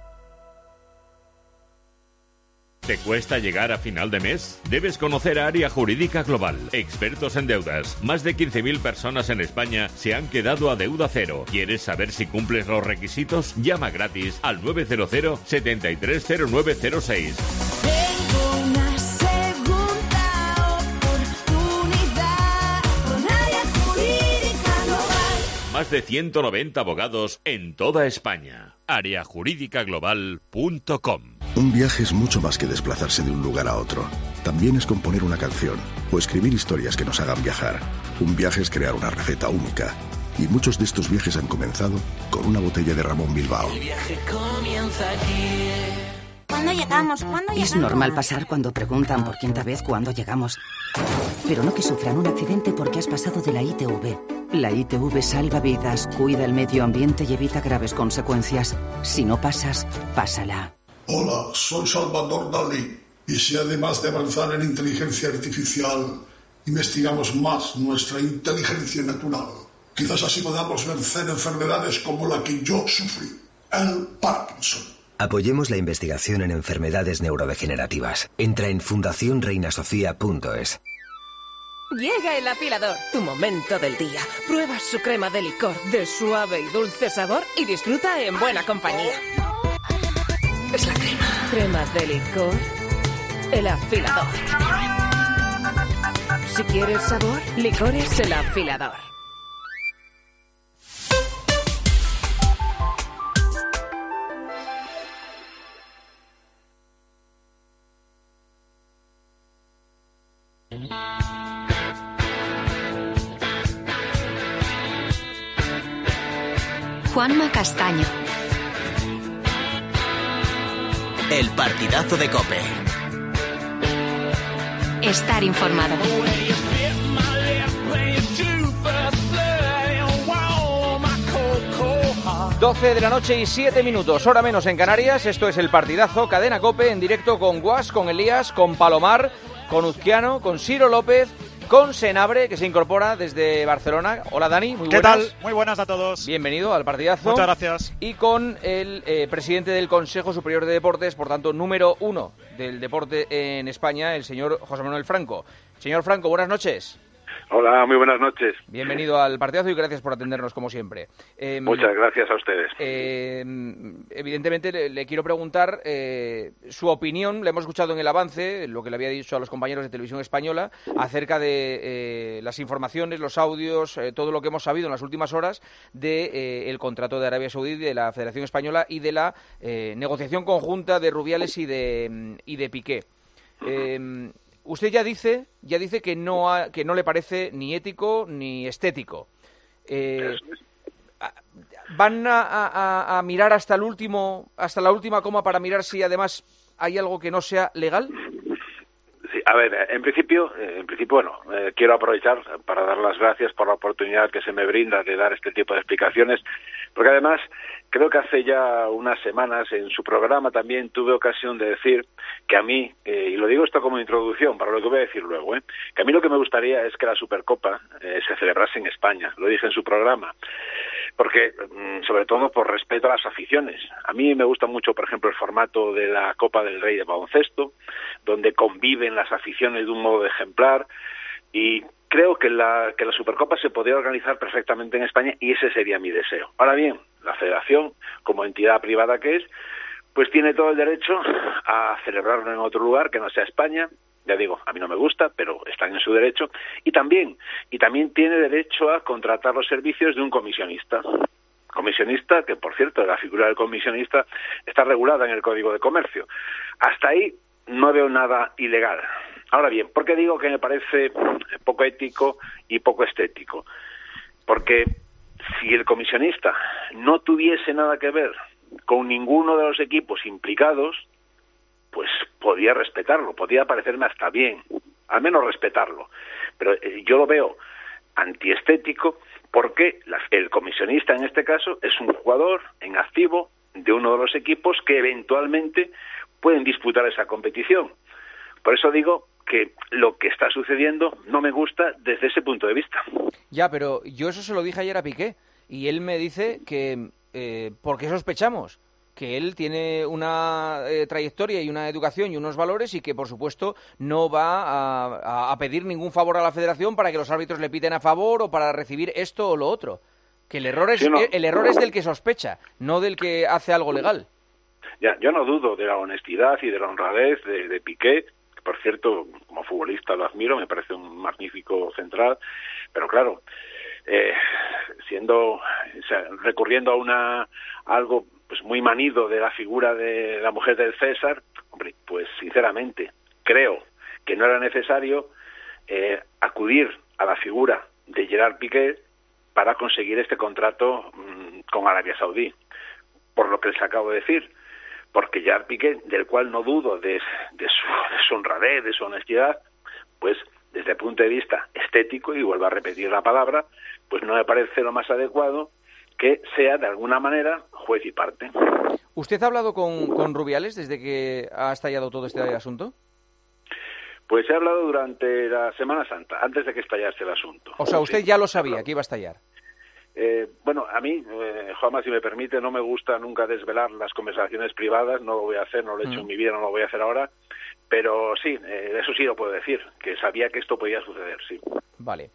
¿Te cuesta llegar a final de mes? Debes conocer a Área Jurídica Global, expertos en deudas. Más de 15.000 personas en España se han quedado a deuda cero. ¿Quieres saber si cumples los requisitos? Llama gratis al 900 730906. Tengo una segunda oportunidad con Área Jurídica Global. Más de 190 abogados en toda España. Areajuridicaglobal.com. Un viaje es mucho más que desplazarse de un lugar a otro. También es componer una canción o escribir historias que nos hagan viajar. Un viaje es crear una receta única. Y muchos de estos viajes han comenzado con una botella de Ramón Bilbao. El viaje comienza aquí. ¿Cuándo llegamos? Es normal pasar cuando preguntan por quinta vez cuándo llegamos. Pero no que sufran un accidente porque has pasado de la ITV. La ITV salva vidas, cuida el medio ambiente y evita graves consecuencias. Si no pasas, pásala. Hola, soy Salvador Dalí. Y si además de avanzar en inteligencia artificial, investigamos más nuestra inteligencia natural, quizás así podamos vencer enfermedades como la que yo sufrí, el Parkinson. Apoyemos la investigación en enfermedades neurodegenerativas. Entra en fundacionreinasofía.es. Llega el afilador, tu momento del día. Prueba su crema de licor de suave y dulce sabor y disfruta en buena compañía. Es la crema. Crema de licor, el afilador. Si quieres sabor, licores el afilador. Juanma Castaño. El partidazo de COPE. Estar informado. 12 de la noche y 7 minutos, hora menos en Canarias. Esto es el partidazo, cadena COPE, en directo con Guas, con Elías, con Palomar, con Uzquiano, con Ciro López, con Senabre, que se incorpora desde Barcelona. Hola Dani, muy buenas. ¿Qué tal? Muy buenas a todos. Bienvenido al partidazo. Muchas gracias. Y con el presidente del Consejo Superior de Deportes, por tanto, número 1 del deporte en España, el señor José Manuel Franco. Señor Franco, buenas noches. Hola, muy buenas noches. Bienvenido al partidazo y gracias por atendernos como siempre. Muchas gracias a ustedes. Evidentemente le quiero preguntar su opinión, le hemos escuchado en el avance, lo que le había dicho a los compañeros de Televisión Española, acerca de las informaciones, los audios, todo lo que hemos sabido en las últimas horas de el contrato de Arabia Saudí, de la Federación Española y de la negociación conjunta de Rubiales y de Piqué. Usted ya dice que no le parece ni ético ni estético. ¿Van a mirar hasta la última coma para mirar si además hay algo que no sea legal? Sí, a ver, en principio, bueno, quiero aprovechar para dar las gracias por la oportunidad que se me brinda de dar este tipo de explicaciones, porque además creo que hace ya unas semanas en su programa también tuve ocasión de decir que a mí, y lo digo esto como introducción para lo que voy a decir luego, que a mí lo que me gustaría es que la Supercopa se celebrase en España, lo dije en su programa, porque sobre todo por respeto a las aficiones. A mí me gusta mucho, por ejemplo, el formato de la Copa del Rey de baloncesto, donde conviven las aficiones de un modo ejemplar, y creo que la Supercopa se podría organizar perfectamente en España y ese sería mi deseo. Ahora bien, la Federación, como entidad privada que es, pues tiene todo el derecho a celebrarlo en otro lugar que no sea España. Ya digo, a mí no me gusta, pero están en su derecho. Y también tiene derecho a contratar los servicios de un comisionista. Comisionista, que por cierto, la figura del comisionista está regulada en el Código de Comercio. Hasta ahí no veo nada ilegal. Ahora bien, ¿por qué digo que me parece poco ético y poco estético? Porque si el comisionista no tuviese nada que ver con ninguno de los equipos implicados, pues podía respetarlo, podía parecerme hasta bien, al menos respetarlo. Pero yo lo veo antiestético porque el comisionista en este caso es un jugador en activo de uno de los equipos que eventualmente pueden disputar esa competición. Por eso digo que lo que está sucediendo no me gusta desde ese punto de vista. Ya, pero yo eso se lo dije ayer a Piqué y él me dice que ¿por qué sospechamos? Que él tiene una trayectoria y una educación y unos valores y que, por supuesto, no va a pedir ningún favor a la Federación para que los árbitros le piten a favor o para recibir esto o lo otro. Que el error es, el error es del que sospecha, no del que hace algo legal. Ya, yo no dudo de la honestidad y de la honradez de Piqué, que por cierto, como futbolista lo admiro, me parece un magnífico central, pero claro, recurriendo a algo pues muy manido de la figura de la mujer del César, hombre, pues sinceramente creo que no era necesario acudir a la figura de Gerard Piqué para conseguir este contrato con Arabia Saudí, por lo que les acabo de decir, porque Gerard Piqué, del cual no dudo de su honradez, de su honestidad, pues desde el punto de vista estético, y vuelvo a repetir la palabra, pues no me parece lo más adecuado que sea de alguna manera juez y parte. ¿Usted ha hablado con Rubiales desde que ha estallado todo este asunto? Pues he hablado durante la Semana Santa, antes de que estallase el asunto. O sea, usted ya lo sabía, que iba a estallar. Bueno, a mí, Juanma, si me permite, no me gusta nunca desvelar las conversaciones privadas, no lo voy a hacer, no lo he hecho en mi vida, no lo voy a hacer ahora, pero sí, eso sí lo puedo decir, que sabía que esto podía suceder, sí. Vale.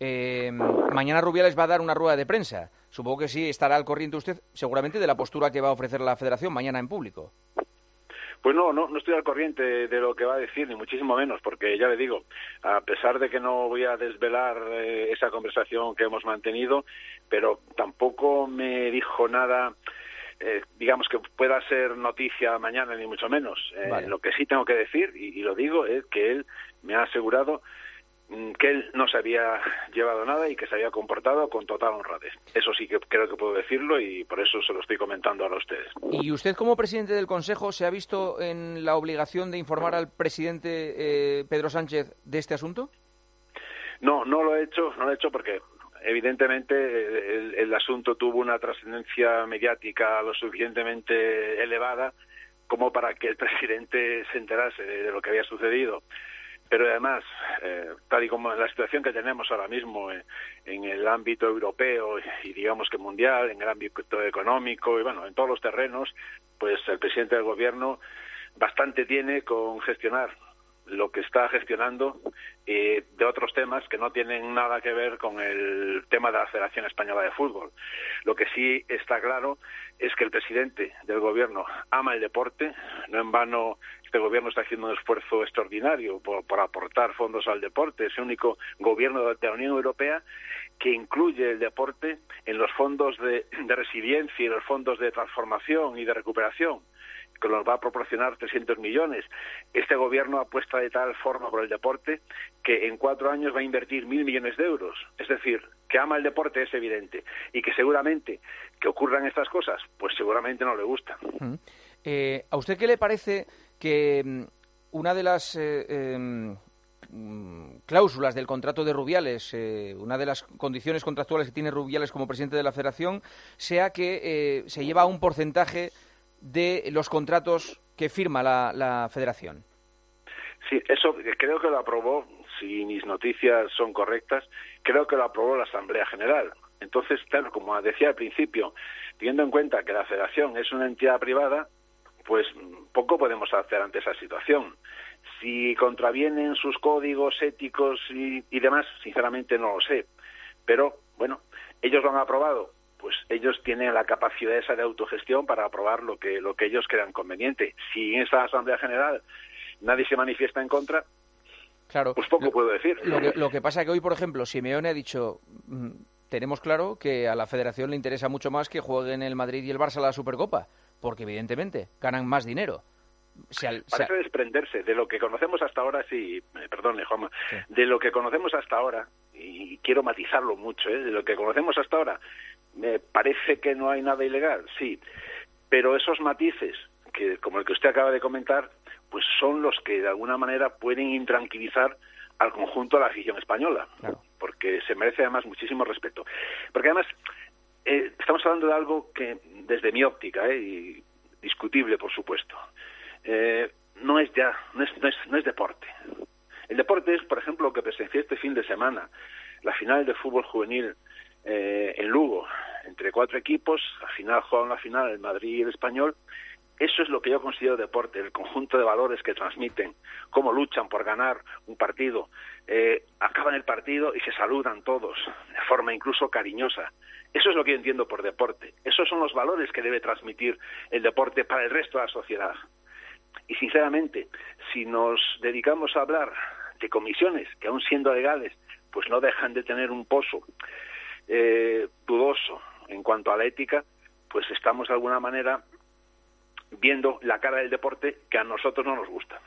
Mañana Rubiales va a dar una rueda de prensa. Supongo que sí estará al corriente usted, seguramente, de la postura que va a ofrecer la Federación mañana en público. Pues no estoy al corriente de lo que va a decir, ni muchísimo menos, porque ya le digo, a pesar de que no voy a desvelar esa conversación que hemos mantenido, pero tampoco me dijo nada, digamos, que pueda ser noticia mañana, ni mucho menos. Vale. Lo que sí tengo que decir, y lo digo, es que él me ha asegurado que él no se había llevado nada y que se había comportado con total honradez. Eso sí que creo que puedo decirlo y por eso se lo estoy comentando ahora a ustedes. ¿Y usted, como presidente del Consejo, se ha visto en la obligación de informar al presidente Pedro Sánchez de este asunto? No lo he hecho porque evidentemente el asunto tuvo una trascendencia mediática lo suficientemente elevada como para que el presidente se enterase de lo que había sucedido. Pero además, tal y como en la situación que tenemos ahora mismo en el ámbito europeo y digamos que mundial, en el ámbito económico y bueno, en todos los terrenos, pues el presidente del gobierno bastante tiene con gestionar lo que está gestionando de otros temas que no tienen nada que ver con el tema de la Federación Española de Fútbol. Lo que sí está claro es que el presidente del gobierno ama el deporte, no en vano este gobierno está haciendo un esfuerzo extraordinario por aportar fondos al deporte, es el único gobierno de la Unión Europea que incluye el deporte en los fondos de resiliencia y los fondos de transformación y de recuperación, que nos va a proporcionar 300 millones. Este gobierno apuesta de tal forma por el deporte que en 4 años va a invertir 1.000 millones de euros. Es decir, que ama el deporte es evidente. Y que seguramente que ocurran estas cosas, pues seguramente no le gusta. ¿A usted qué le parece que una de las cláusulas del contrato de Rubiales, una de las condiciones contractuales que tiene Rubiales como presidente de la Federación, sea que se lleva un porcentaje de los contratos que firma la Federación? Sí, eso creo que lo aprobó, si mis noticias son correctas, creo que lo aprobó la Asamblea General. Entonces, claro, como decía al principio, teniendo en cuenta que la Federación es una entidad privada, pues poco podemos hacer ante esa situación. Si contravienen sus códigos éticos y demás, sinceramente no lo sé. Pero, bueno, ellos lo han aprobado. Pues ellos tienen la capacidad esa de autogestión para aprobar lo que ellos crean conveniente. Si en esa Asamblea General nadie se manifiesta en contra, claro, pues poco puedo decir. Lo que pasa es que hoy, por ejemplo, Simeone ha dicho, tenemos claro que a la Federación le interesa mucho más que jueguen el Madrid y el Barça la Supercopa, porque evidentemente ganan más dinero. Parece desprenderse de lo que conocemos hasta ahora, perdone, Juanma, sí. De lo que conocemos hasta ahora, y quiero matizarlo mucho, de lo que conocemos hasta ahora, me parece que no hay nada ilegal, sí, Pero esos matices, que como el que usted acaba de comentar, pues son los que de alguna manera pueden intranquilizar al conjunto de la afición española, porque se merece además muchísimo respeto. Porque además estamos hablando de algo que, desde mi óptica, y discutible por supuesto, no es deporte. El deporte es, por ejemplo, lo que presencié este fin de semana, la final de fútbol juvenil en Lugo, entre 4 equipos, al final jugaron la final el Madrid y el Español. Eso es lo que yo considero deporte, el conjunto de valores que transmiten, cómo luchan por ganar un partido, acaban el partido y se saludan todos, de forma incluso cariñosa. Eso es lo que yo entiendo por deporte. Esos son los valores que debe transmitir el deporte para el resto de la sociedad. Y sinceramente, si nos dedicamos a hablar de comisiones que, aun siendo legales, pues no dejan de tener un pozo dudoso en cuanto a la ética, pues estamos de alguna manera viendo la cara del deporte que a nosotros no nos gusta.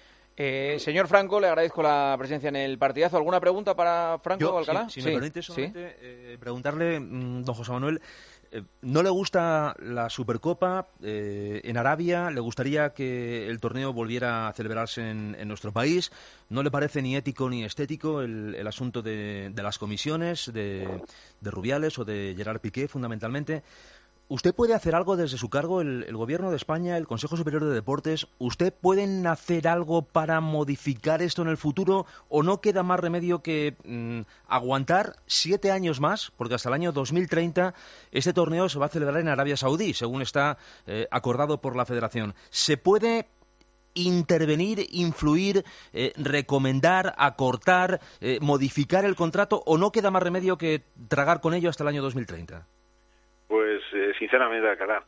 Señor Franco, le agradezco la presencia en el partidazo. ¿Alguna pregunta para Franco Alcalá? Si me permite solamente preguntarle, don José Manuel, ¿no le gusta la Supercopa en Arabia? ¿Le gustaría que el torneo volviera a celebrarse en nuestro país? ¿No le parece ni ético ni estético el asunto de las comisiones, de Rubiales o de Gerard Piqué, fundamentalmente? ¿Usted puede hacer algo desde su cargo, el Gobierno de España, el Consejo Superior de Deportes? ¿Usted pueden hacer algo para modificar esto en el futuro o no queda más remedio que aguantar 7 años más? Porque hasta el año 2030 este torneo se va a celebrar en Arabia Saudí, según está acordado por la Federación. ¿Se puede intervenir, influir, recomendar, acortar, modificar el contrato o no queda más remedio que tragar con ello hasta el año 2030? Pues sinceramente, Alcalá,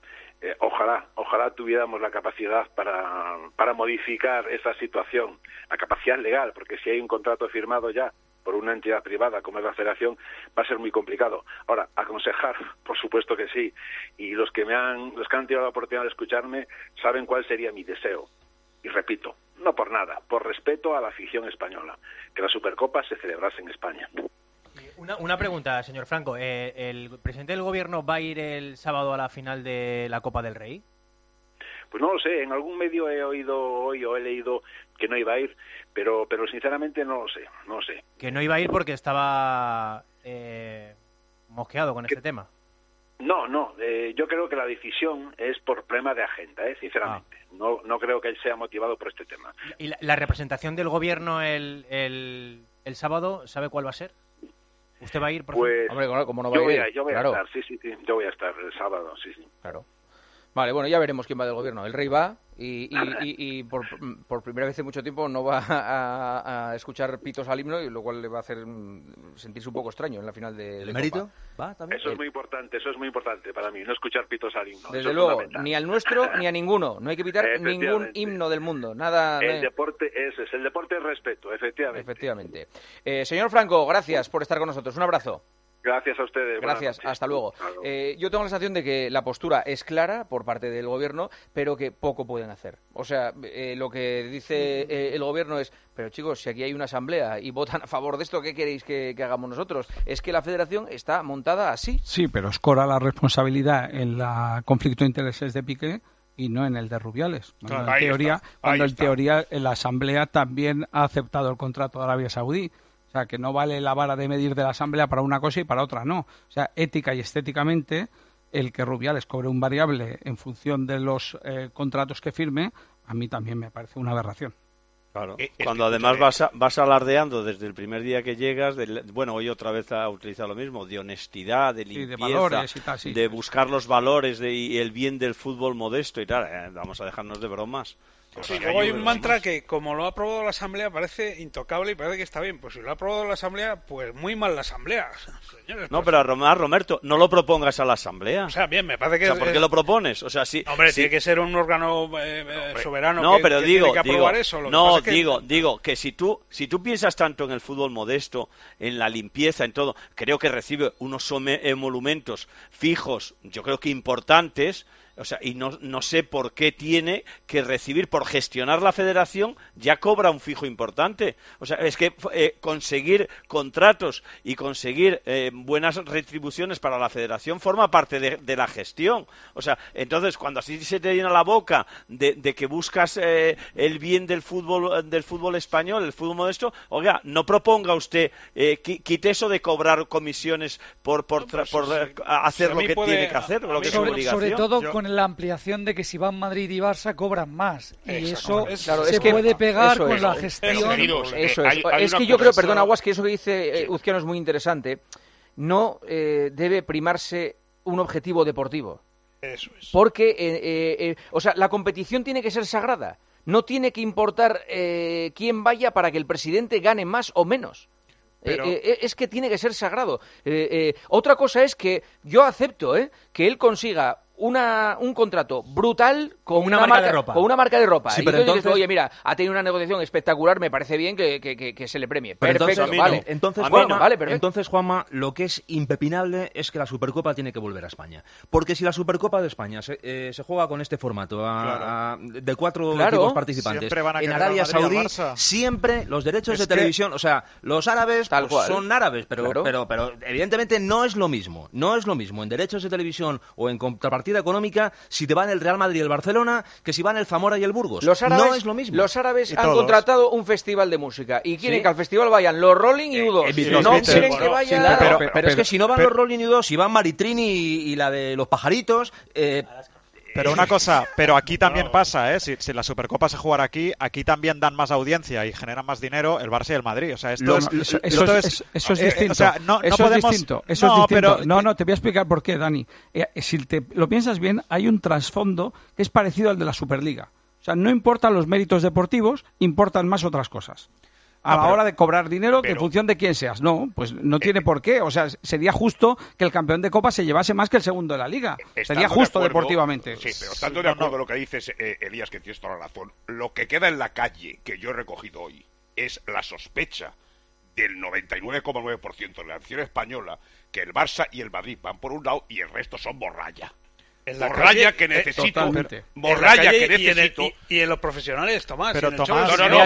ojalá tuviéramos la capacidad para modificar esa situación, la capacidad legal, porque si hay un contrato firmado ya por una entidad privada como es la Federación, va a ser muy complicado. Ahora, aconsejar, por supuesto que sí, y los que han tenido la oportunidad de escucharme saben cuál sería mi deseo. Y repito, no por nada, por respeto a la afición española, que la Supercopa se celebrase en España. Una pregunta, señor Franco. ¿El presidente del Gobierno va a ir el sábado a la final de la Copa del Rey? Pues no lo sé. En algún medio he oído hoy o he leído que no iba a ir, pero sinceramente no lo sé. Que no iba a ir porque estaba mosqueado con este tema. No. Yo creo que la decisión es por problema de agenda, sinceramente. No creo que él sea motivado por este tema. ¿Y la representación del Gobierno el sábado, sabe cuál va a ser? ¿Usted va a ir, por ejemplo? Hombre, ¿cómo no va a ir? Yo voy a estar, sí. Yo voy a estar el sábado, sí. Claro. Vale, bueno, ya veremos quién va del Gobierno. El Rey va y por primera vez en mucho tiempo no va a escuchar pitos al himno, y lo cual le va a hacer sentirse un poco extraño en la final de ¿Mérito? Copa. ¿Va también? Eso es muy importante para mí, no escuchar pitos al himno. Desde luego, ni al nuestro ni a ninguno. No hay que pitar ningún himno del mundo. Nada. El deporte es respeto, efectivamente. Efectivamente. Señor Franco, gracias por estar con nosotros. Un abrazo. Gracias a ustedes. Gracias, hasta luego. Yo tengo la sensación de que la postura es clara por parte del Gobierno, pero que poco pueden hacer. O sea, lo que dice el Gobierno es, pero chicos, si aquí hay una asamblea y votan a favor de esto, ¿qué queréis que hagamos nosotros? Es que la Federación está montada así. Sí, pero escora la responsabilidad en el conflicto de intereses de Piqué y no en el de Rubiales. Cuando en teoría la asamblea también ha aceptado el contrato de Arabia Saudí. O sea, que no vale la vara de medir de la Asamblea para una cosa y para otra no. O sea, ética y estéticamente, el que Rubiales cobre un variable en función de los contratos que firme, a mí también me parece una aberración. Claro, cuando además vas alardeando desde el primer día que llegas, hoy otra vez ha utilizado lo mismo, de honestidad, de limpieza, de valores y tal, sí. De buscar los valores y el bien del fútbol modesto y tal. Vamos a dejarnos de bromas. Sí, luego hay un mantra que, como lo ha aprobado la Asamblea, parece intocable y parece que está bien. Pues si lo ha aprobado la Asamblea, pues muy mal la Asamblea. Señores, no, pero Roberto, no lo propongas a la Asamblea. O sea, bien, me parece que... O sea, ¿por qué lo propones? O sea, sí... Hombre, tiene que ser un órgano soberano pero tiene que aprobar eso. Digo que si tú piensas tanto en el fútbol modesto, en la limpieza, en todo, creo que recibe unos emolumentos fijos, yo creo que importantes, O sea, y no sé por qué tiene que recibir, por gestionar la federación, ya cobra un fijo importante. O sea, es que conseguir contratos y conseguir buenas retribuciones para la federación forma parte de la gestión. O sea, entonces, cuando así se te llena la boca de que buscas el bien del fútbol español, el fútbol modesto, oiga, no proponga usted, quite eso de cobrar comisiones por hacer lo que tiene que hacer, lo que es su obligación. Sobre todo con la ampliación de que si van Madrid y Barça cobran más. Y eso claro, se puede pegar con la gestión. Eso es. Es que yo creo, perdón, Aguas, que eso que dice Uzquiano es muy interesante. No debe primarse un objetivo deportivo. Eso es. Porque, o sea, la competición tiene que ser sagrada. No tiene que importar quién vaya para que el presidente gane más o menos. Pero... es que tiene que ser sagrado. Otra cosa es que yo acepto que él consiga un contrato brutal con una marca de ropa. Con una marca de ropa. Sí, y pero entonces entonces... oye, mira, ha tenido una negociación espectacular, me parece bien que se le premie. Pero Perfecto, vale. Entonces, Juanma, lo que es impepinable es que la Supercopa tiene que volver a España. Porque si la Supercopa de España se juega con este formato de 4 equipos participantes en Arabia Saudí, siempre los derechos de televisión, o sea, los árabes son árabes, pero evidentemente no es lo mismo. No es lo mismo en derechos de televisión o en contrapartida económica si te van el Real Madrid y el Barcelona que si van el Zamora y el Burgos. No es lo mismo. Los árabes han contratado un festival de música y quieren que al festival vayan los Rolling y U2. No quieren que vaya... Pero es que si no van los Rolling y U2, si van Maritrini y la de los pajaritos... Pero una cosa, pero aquí también pasa, si la Supercopa se jugara aquí también dan más audiencia y generan más dinero el Barça y el Madrid. O sea, eso es distinto. Eso es distinto. Pero... No, te voy a explicar por qué, Dani. Si te lo piensas bien, hay un trasfondo que es parecido al de la Superliga. O sea, no importan los méritos deportivos, importan más otras cosas. A la hora de cobrar dinero, que en función de quién seas. No, pues no tiene por qué. O sea, sería justo que el campeón de Copa se llevase más que el segundo de la Liga. Sería justo deportivamente. Sí, pero estando de acuerdo con lo que dices, Elías, que tienes toda la razón, lo que queda en la calle, que yo he recogido hoy, es la sospecha del 99,9% de la nación española que el Barça y el Madrid van por un lado y el resto son morralla. Morralla que necesito. Morralla que necesito. Y en los profesionales, Tomás. Pero Tomás,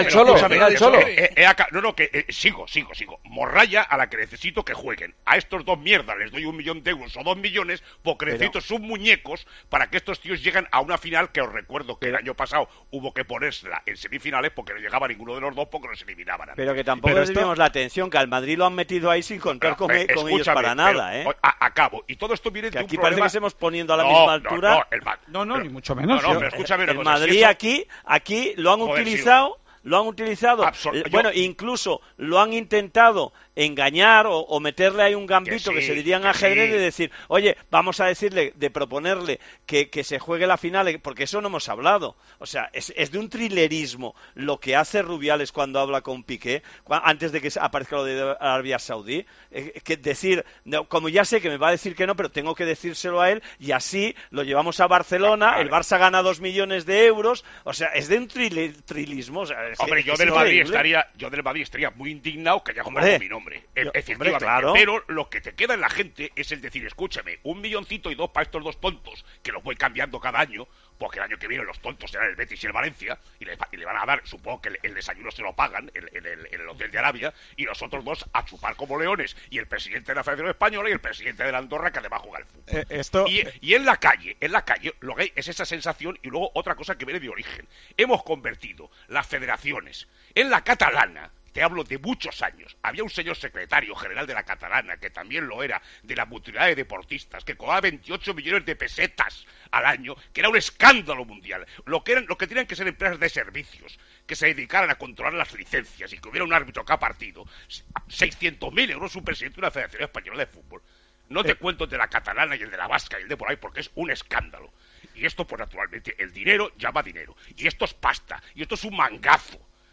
sigo. Morralla a la que necesito que jueguen. A estos dos mierdas les doy 1 millón de euros o 2 millones porque necesito sus muñecos para que estos tíos lleguen a una final que os recuerdo que el año pasado hubo que ponérsela en semifinales porque no llegaba ninguno de los dos porque los eliminaban. Pero que tampoco desviamos la atención que al Madrid lo han metido ahí sin contar con ellos para nada. Acabo. Y todo esto viene de un aquí problema... parece que estemos poniendo a la misma altura. No, ni mucho menos. Pero escúchame una el cosa, Madrid aquí lo han utilizado. Lo han utilizado, incluso lo han intentado engañar o meterle ahí un gambito que se diría en ajedrez de decir, oye, vamos a decirle, de proponerle que se juegue la final, porque eso no hemos hablado. O sea, es de un trilerismo lo que hace Rubiales cuando habla con Piqué, antes de que aparezca lo de Arabia Saudí, que decir, como ya sé que me va a decir que no, pero tengo que decírselo a él, y así lo llevamos a Barcelona, el Barça gana 2 millones de euros, o sea, es de un trilismo, o sea, hombre, yo del Madrid estaría muy indignado que haya jugado mi nombre. Efectivamente, claro. Pero lo que te queda en la gente es el decir, escúchame, 1 milloncito y 2 para estos 2 tontos, que los voy cambiando cada año, porque el año que viene los tontos serán el Betis y el Valencia, y le van a dar, supongo que el desayuno se lo pagan en el hotel de Arabia, y los otros dos a chupar como leones, y el presidente de la Federación Española y el presidente de la Andorra que le va a jugar el fútbol. Y en la calle, lo que hay es esa sensación, y luego otra cosa que viene de origen. Hemos convertido las federaciones en la catalana. Te hablo de muchos años. Había un señor secretario general de la catalana, que también lo era, de la mutualidad de deportistas, que cobraba 28 millones de pesetas al año, que era un escándalo mundial. Lo que tenían que ser empresas de servicios, que se dedicaran a controlar las licencias y que hubiera un árbitro cada partido. 600.000 euros un presidente de una Federación Española de Fútbol. No te cuento el de la catalana y el de la vasca y el de por ahí, porque es un escándalo. Y esto, pues naturalmente, el dinero llama dinero. Y esto es pasta. Y esto es un mangazo.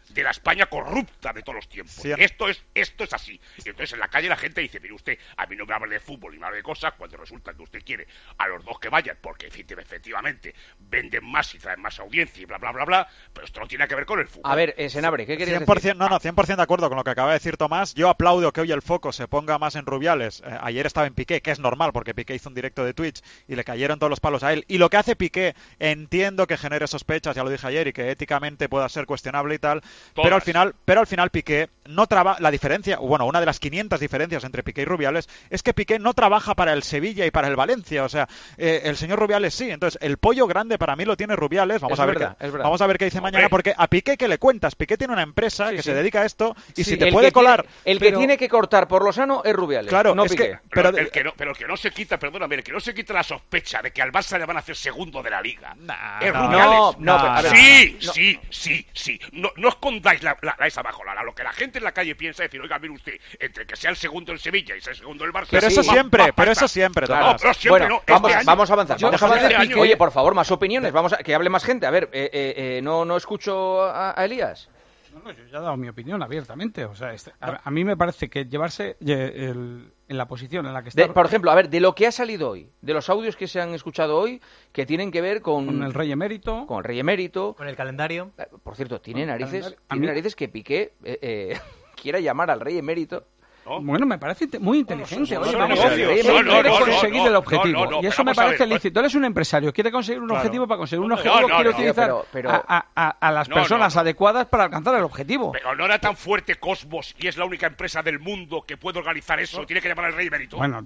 de la España corrupta de todos los tiempos. Sí. Esto es así. Y entonces en la calle la gente dice, mire usted, a mí no me hable de fútbol y me hable de cosas cuando resulta que usted quiere a los dos que vayan, porque efectivamente venden más y traen más audiencia y bla, bla, bla, bla, pero esto no tiene que ver con el fútbol. A ver, Senabre, ¿qué querías 100%, decir? No, 100% de acuerdo con lo que acaba de decir Tomás. Yo aplaudo que hoy el foco se ponga más en Rubiales. Ayer estaba en Piqué, que es normal, porque Piqué hizo un directo de Twitch y le cayeron todos los palos a él. Y lo que hace Piqué, entiendo que genere sospechas, ya lo dije ayer, y que éticamente pueda ser cuestionable y tal, pero al final Piqué no trabaja. La diferencia, bueno, una de las 500 diferencias entre Piqué y Rubiales es que Piqué no trabaja para el Sevilla y para el Valencia. O sea, el señor Rubiales sí. Entonces, el pollo grande para mí lo tiene Rubiales. Vamos a ver qué dice mañana, porque a Piqué, ¿qué le cuentas? Piqué tiene una empresa que se dedica a esto y si te puede colar... El que tiene que cortar por lo sano es Rubiales, claro, no es Piqué. Pero el que no se quita, perdóname, el que no se quita la sospecha de que al Barça le van a hacer segundo de la Liga es Rubiales. Sí. No escondáis esa bajola. Lo que la gente en la calle piensa es decir, oiga, mire usted, entre que sea el segundo el Sevilla y sea el segundo el Barça... Pero eso siempre, claro. No, pero siempre bueno, vamos a avanzar. Oye, por favor, más opiniones, que hable más gente. A ver, no escucho a Elías. No, yo ya he dado mi opinión abiertamente. O sea, a mí me parece que llevarse en la posición en la que está... Por ejemplo, a ver, de lo que ha salido hoy, de los audios que se han escuchado hoy, que tienen que ver con el Rey Emérito. Con el Rey Emérito. Con el calendario. Por cierto, tiene narices que Piqué quiera llamar al Rey Emérito. ¿No? Bueno, me parece muy inteligente. Quiere conseguir el objetivo. Y eso me parece lícito. Él es un empresario, quiere conseguir un objetivo. Para conseguir un objetivo quiere utilizar a las personas adecuadas para alcanzar el objetivo. Pero no era tan fuerte Cosmos y es la única empresa del mundo que puede organizar eso. Tiene que llamar al Rey Emérito. Bueno,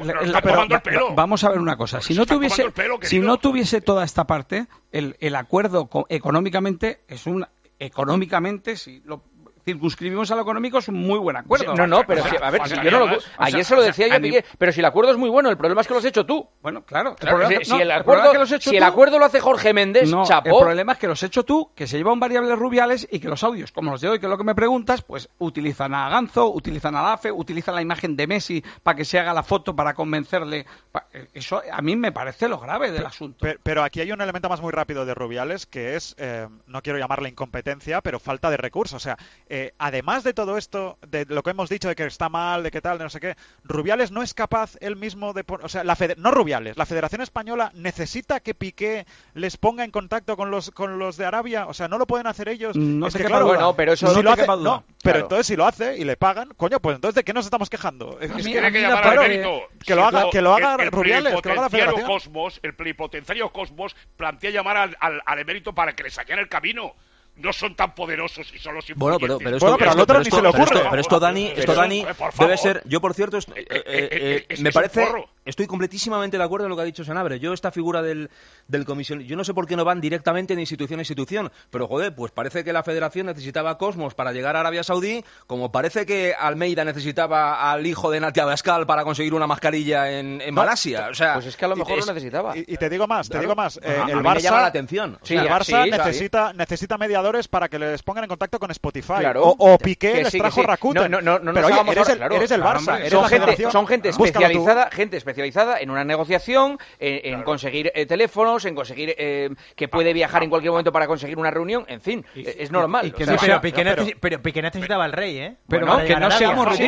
vamos a ver una cosa. Si no tuviese toda esta parte, el acuerdo económicamente es económicamente, si lo circunscribimos a lo económico, es un muy buen acuerdo. Pero a ver, si yo no lo... Ayer se lo decía yo a Piqué, pero si el acuerdo es muy bueno, el problema es que lo has hecho tú. Bueno, claro. Si el acuerdo lo hace Jorge Méndez, chapó. El problema es que lo has hecho tú, que se llevan variables Rubiales y que los audios, como los de hoy, que es lo que me preguntas, pues utilizan a Ganzo, utilizan a Lafe, utilizan la imagen de Messi para que se haga la foto para convencerle. Eso a mí me parece lo grave del asunto. Pero aquí hay un elemento más muy rápido de Rubiales, que es, no quiero llamarle incompetencia, pero falta de recursos. O sea, además de todo esto, de lo que hemos dicho de que está mal, de que tal, de no sé qué, Rubiales no es capaz él mismo de... O sea, no Rubiales, la Federación Española necesita que Piqué les ponga en contacto con los de Arabia. O sea, no lo pueden hacer ellos. No es te que, claro, bueno, pero eso si no lo te hace, no, pero entonces si lo hace y le pagan, coño, pues entonces ¿de qué nos estamos quejando? Tiene que llamar al Emérito. Que lo haga Rubiales, que lo haga la Federación. El plenipotenciario Cosmos plantea llamar al Emérito para que les allane el camino. No son tan poderosos y son los influyentes. Pero esto, Dani, debe ser... Yo, por cierto, me parece... Estoy completísimamente de acuerdo en lo que ha dicho Senabre. Yo, esta figura del comisión... Yo no sé por qué no van directamente de institución a institución, pero, joder, pues parece que la Federación necesitaba a Cosmos para llegar a Arabia Saudí, como parece que Almeida necesitaba al hijo de Natia Abascal para conseguir una mascarilla en Malasia. O sea, pues es que a lo mejor lo necesitaba. Y te digo más, el a mí me llama la atención. El Barça necesita mediadores para que les pongan en contacto con Spotify. O Piqué les trajo Rakuten. Pero oye, eres el Barça. Son gente especializada en una negociación, en conseguir teléfonos, en conseguir que puede viajar en cualquier momento para conseguir una reunión. En fin, es normal. Pero Piqué necesitaba al Rey, ¿eh? Pero que no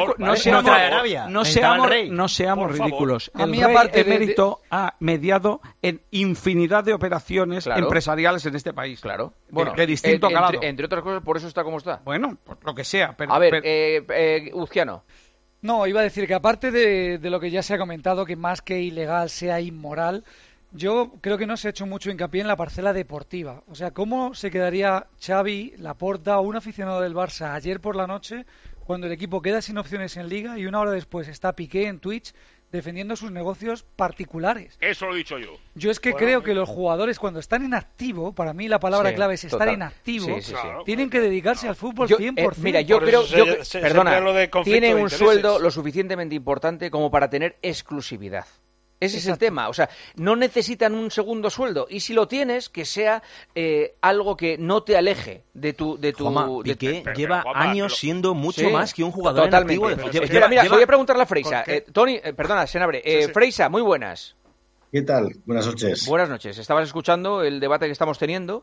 seamos ridículos. A mí, aparte, Emérito ha mediado en infinidad de operaciones empresariales en este país. Claro. Bueno, de distinto calado. Entre otras cosas, por eso está como está. Bueno, pues lo que sea. Pero, a ver, Uzquiano. No, iba a decir que aparte de lo que ya se ha comentado, que más que ilegal sea inmoral, yo creo que no se ha hecho mucho hincapié en la parcela deportiva. O sea, ¿cómo se quedaría Xavi, Laporta o un aficionado del Barça ayer por la noche cuando el equipo queda sin opciones en Liga y una hora después está Piqué en Twitch defendiendo sus negocios particulares? Eso lo he dicho yo. Yo es que creo que los jugadores, cuando están en activo, para mí la palabra clave es estar en activo, tienen que dedicarse al fútbol 100%. Mira, yo creo, perdona, tienen un sueldo lo suficientemente importante como para tener exclusividad. Ese es el tema, o sea, no necesitan un segundo sueldo y si lo tienes, que sea algo que no te aleje de tu... Piqué lleva años siendo mucho más que un jugador en activo. Mira, voy a preguntarle a Freisa. Senabre, Freisa, muy buenas. ¿Qué tal? Buenas noches. Buenas noches. Estabas escuchando el debate que estamos teniendo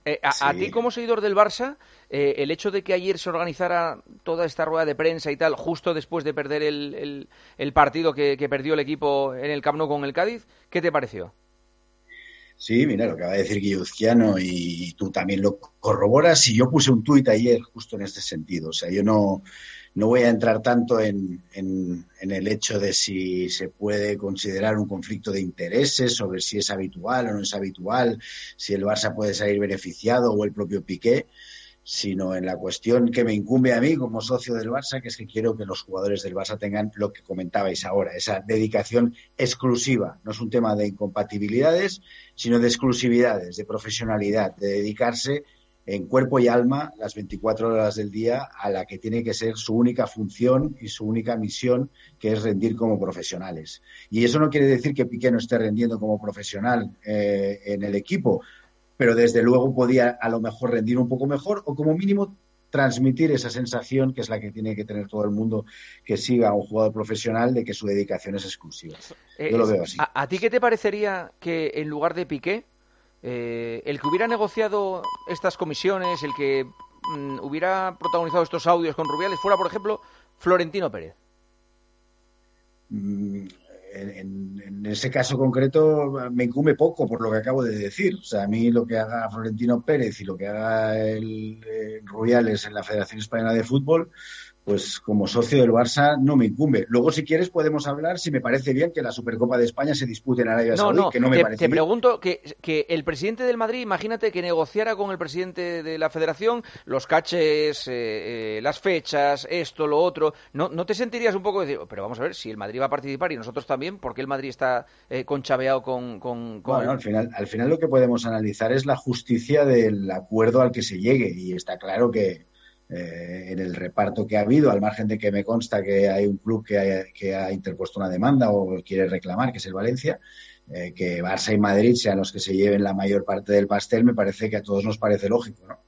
A ti, como seguidor del Barça, el hecho de que ayer se organizara toda esta rueda de prensa y tal, justo después de perder el partido que perdió el equipo en el Camp Nou con el Cádiz, ¿qué te pareció? Sí, mira, lo que acaba de decir Guilluzquiano y tú también lo corroboras. Y yo puse un tuit ayer justo en este sentido. O sea, yo no voy a entrar tanto en el hecho de si se puede considerar un conflicto de intereses, sobre si es habitual o no es habitual, si el Barça puede salir beneficiado o el propio Piqué, sino en la cuestión que me incumbe a mí como socio del Barça, que es que quiero que los jugadores del Barça tengan lo que comentabais ahora, esa dedicación exclusiva. No es un tema de incompatibilidades, sino de exclusividades, de profesionalidad, de dedicarse en cuerpo y alma las 24 horas del día a la que tiene que ser su única función y su única misión, que es rendir como profesionales. Y eso no quiere decir que Piqué no esté rendiendo como profesional en el equipo, pero desde luego podía a lo mejor rendir un poco mejor o como mínimo transmitir esa sensación que es la que tiene que tener todo el mundo que siga a un jugador profesional, de que su dedicación es exclusiva. Yo lo veo así. ¿A ti qué te parecería que en lugar de Piqué, el que hubiera negociado estas comisiones, el que hubiera protagonizado estos audios con Rubiales, fuera, por ejemplo, Florentino Pérez? En ese caso concreto me incumbe poco por lo que acabo de decir. O sea, a mí lo que haga Florentino Pérez y lo que haga el Rubiales en la Federación Española de Fútbol, pues como socio del Barça no me incumbe. Luego, si quieres, podemos hablar si me parece bien que la Supercopa de España se dispute en Arabia Saudí, que no me parece te bien. Pregunto que el presidente del Madrid, imagínate que negociara con el presidente de la Federación los caches, las fechas, esto, lo otro. ¿No te sentirías un poco de decir, pero vamos a ver, si el Madrid va a participar y nosotros también, ¿por qué el Madrid está conchabeado con Bueno, al final lo que podemos analizar es la justicia del acuerdo al que se llegue, y está claro que en el reparto que ha habido, al margen de que me consta que hay un club que ha interpuesto una demanda o quiere reclamar, que es el Valencia, que Barça y Madrid sean los que se lleven la mayor parte del pastel, me parece que a todos nos parece lógico, ¿no?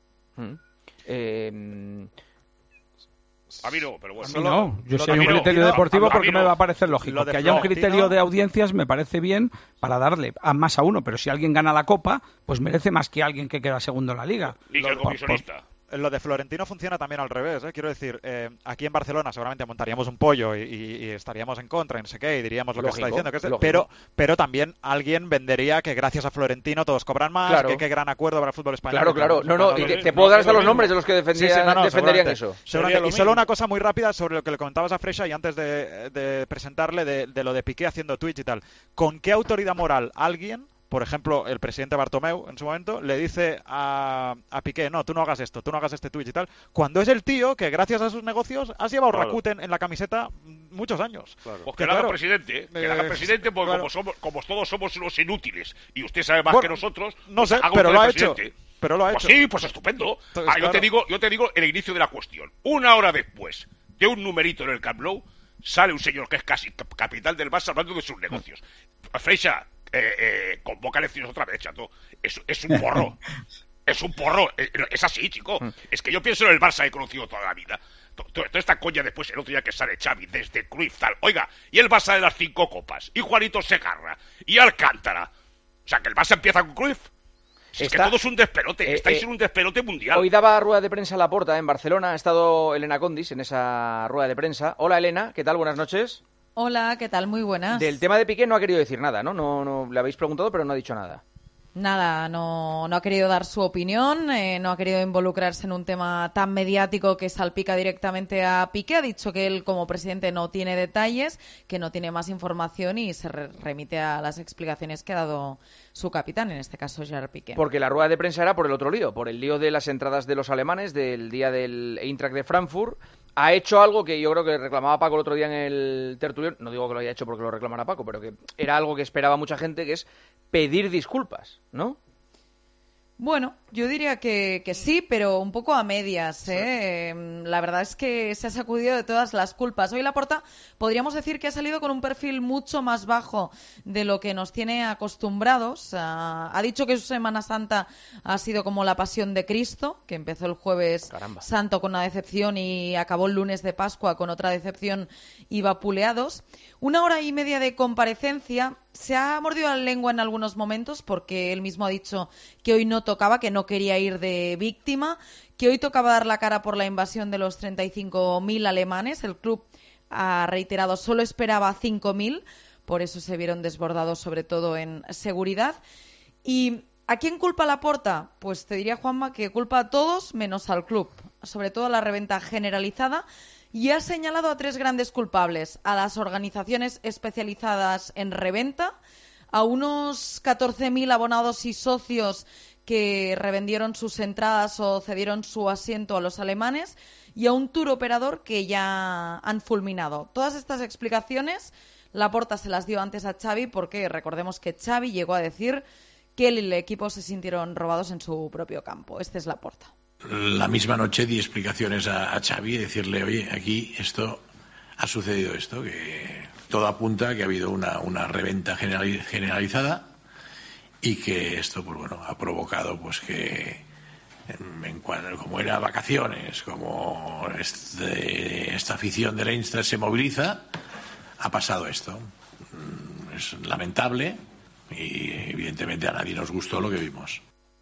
A mí no, pero bueno. A mí no. Yo si hay un criterio deportivo, porque me va a parecer lógico. Que haya un criterio de audiencias me parece bien para darle más a uno, pero si alguien gana la Copa, pues merece más que alguien que queda segundo en la Liga. Y que el comisionista. Lo de Florentino funciona también al revés, ¿eh? Quiero decir, aquí en Barcelona seguramente montaríamos un pollo y estaríamos en contra y no sé qué, y diríamos lo que está diciendo, pero también alguien vendería que gracias a Florentino todos cobran más, claro, que qué gran acuerdo para el fútbol español. Claro. No, y te puedo dar hasta los nombres de los que defenderían eso. Y solo una cosa muy rápida sobre lo que le comentabas a Freixa y antes de presentarle de lo de Piqué haciendo Twitch y tal. ¿Con qué autoridad moral alguien, por ejemplo, el presidente Bartomeu en su momento, le dice a Piqué, no, tú no hagas esto, tú no hagas este Twitch y tal, cuando es el tío que gracias a sus negocios has llevado Rakuten en la camiseta muchos años? Claro. Pues que lo haga presidente, porque como todos somos unos inútiles, y usted sabe más que nosotros, no sé, pero lo ha hecho. Pero lo ha hecho. Pues sí, pues estupendo. Entonces, yo te digo el inicio de la cuestión. Una hora después de un numerito en el Camp Nou, sale un señor que es casi capitán del Barça hablando de sus negocios. Freixa, convoca elecciones otra vez, chato. Es un porro. Es un porro. Es así, chico. Es que yo pienso en el Barça, he conocido toda la vida. Toda esta coña después, el otro día que sale Xavi desde Cruyff, tal. Oiga, y el Barça de las 5 copas, y Juanito Segarra, y Alcántara. O sea, que el Barça empieza con Cruyff. Es que todo es un despelote. Estáis en un despelote mundial. Hoy daba rueda de prensa Laporta en Barcelona. Ha estado Elena Condis en esa rueda de prensa. Hola, Elena. ¿Qué tal? Buenas noches. Hola, ¿qué tal? Muy buenas. Del tema de Piqué no ha querido decir nada, ¿no? No le habéis preguntado, pero no ha dicho nada. Nada, no ha querido dar su opinión, no ha querido involucrarse en un tema tan mediático que salpica directamente a Piqué. Ha dicho que él, como presidente, no tiene detalles, que no tiene más información y se remite a las explicaciones que ha dado su capitán, en este caso Gerard Piqué. Porque la rueda de prensa era por el otro lío, por el lío de las entradas de los alemanes del día del Eintracht de Frankfurt. Ha hecho algo que yo creo que reclamaba Paco el otro día en el tertulión. No digo que lo haya hecho porque lo reclamara Paco, pero que era algo que esperaba mucha gente, que es pedir disculpas, ¿no? Bueno, yo diría que sí, pero un poco a medias, ¿eh? Sí. La verdad es que se ha sacudido de todas las culpas. Hoy Laporta podríamos decir que ha salido con un perfil mucho más bajo de lo que nos tiene acostumbrados. Ha dicho que su Semana Santa ha sido como la Pasión de Cristo, que empezó el Jueves Santo con una decepción y acabó el lunes de Pascua con otra decepción y vapuleados. 1 hora y media de comparecencia. se ha mordido la lengua en algunos momentos porque él mismo ha dicho que hoy no tocaba, que no quería ir de víctima, que hoy tocaba dar la cara por la invasión de los 35.000 alemanes. El club ha reiterado solo esperaba 5.000, por eso se vieron desbordados sobre todo en seguridad. ¿Y a quién culpa Laporta? Pues te diría, Juanma, que culpa a todos menos al club, sobre todo a la reventa generalizada, y ha señalado a 3 grandes culpables: a las organizaciones especializadas en reventa, a unos 14.000 abonados y socios que revendieron sus entradas o cedieron su asiento a los alemanes, y a un tour operador que ya han fulminado. Todas estas explicaciones Laporta se las dio antes a Xavi, porque recordemos que Xavi llegó a decir que él y el equipo se sintieron robados en su propio campo. Este es Laporta. La misma noche di explicaciones a Xavi y decirle, oye, aquí ha sucedido esto, que todo apunta a que ha habido una reventa generalizada y que esto, pues bueno, ha provocado pues que como era vacaciones, como esta afición de Leinster se moviliza, ha pasado esto. Es lamentable y evidentemente a nadie nos gustó lo que vimos.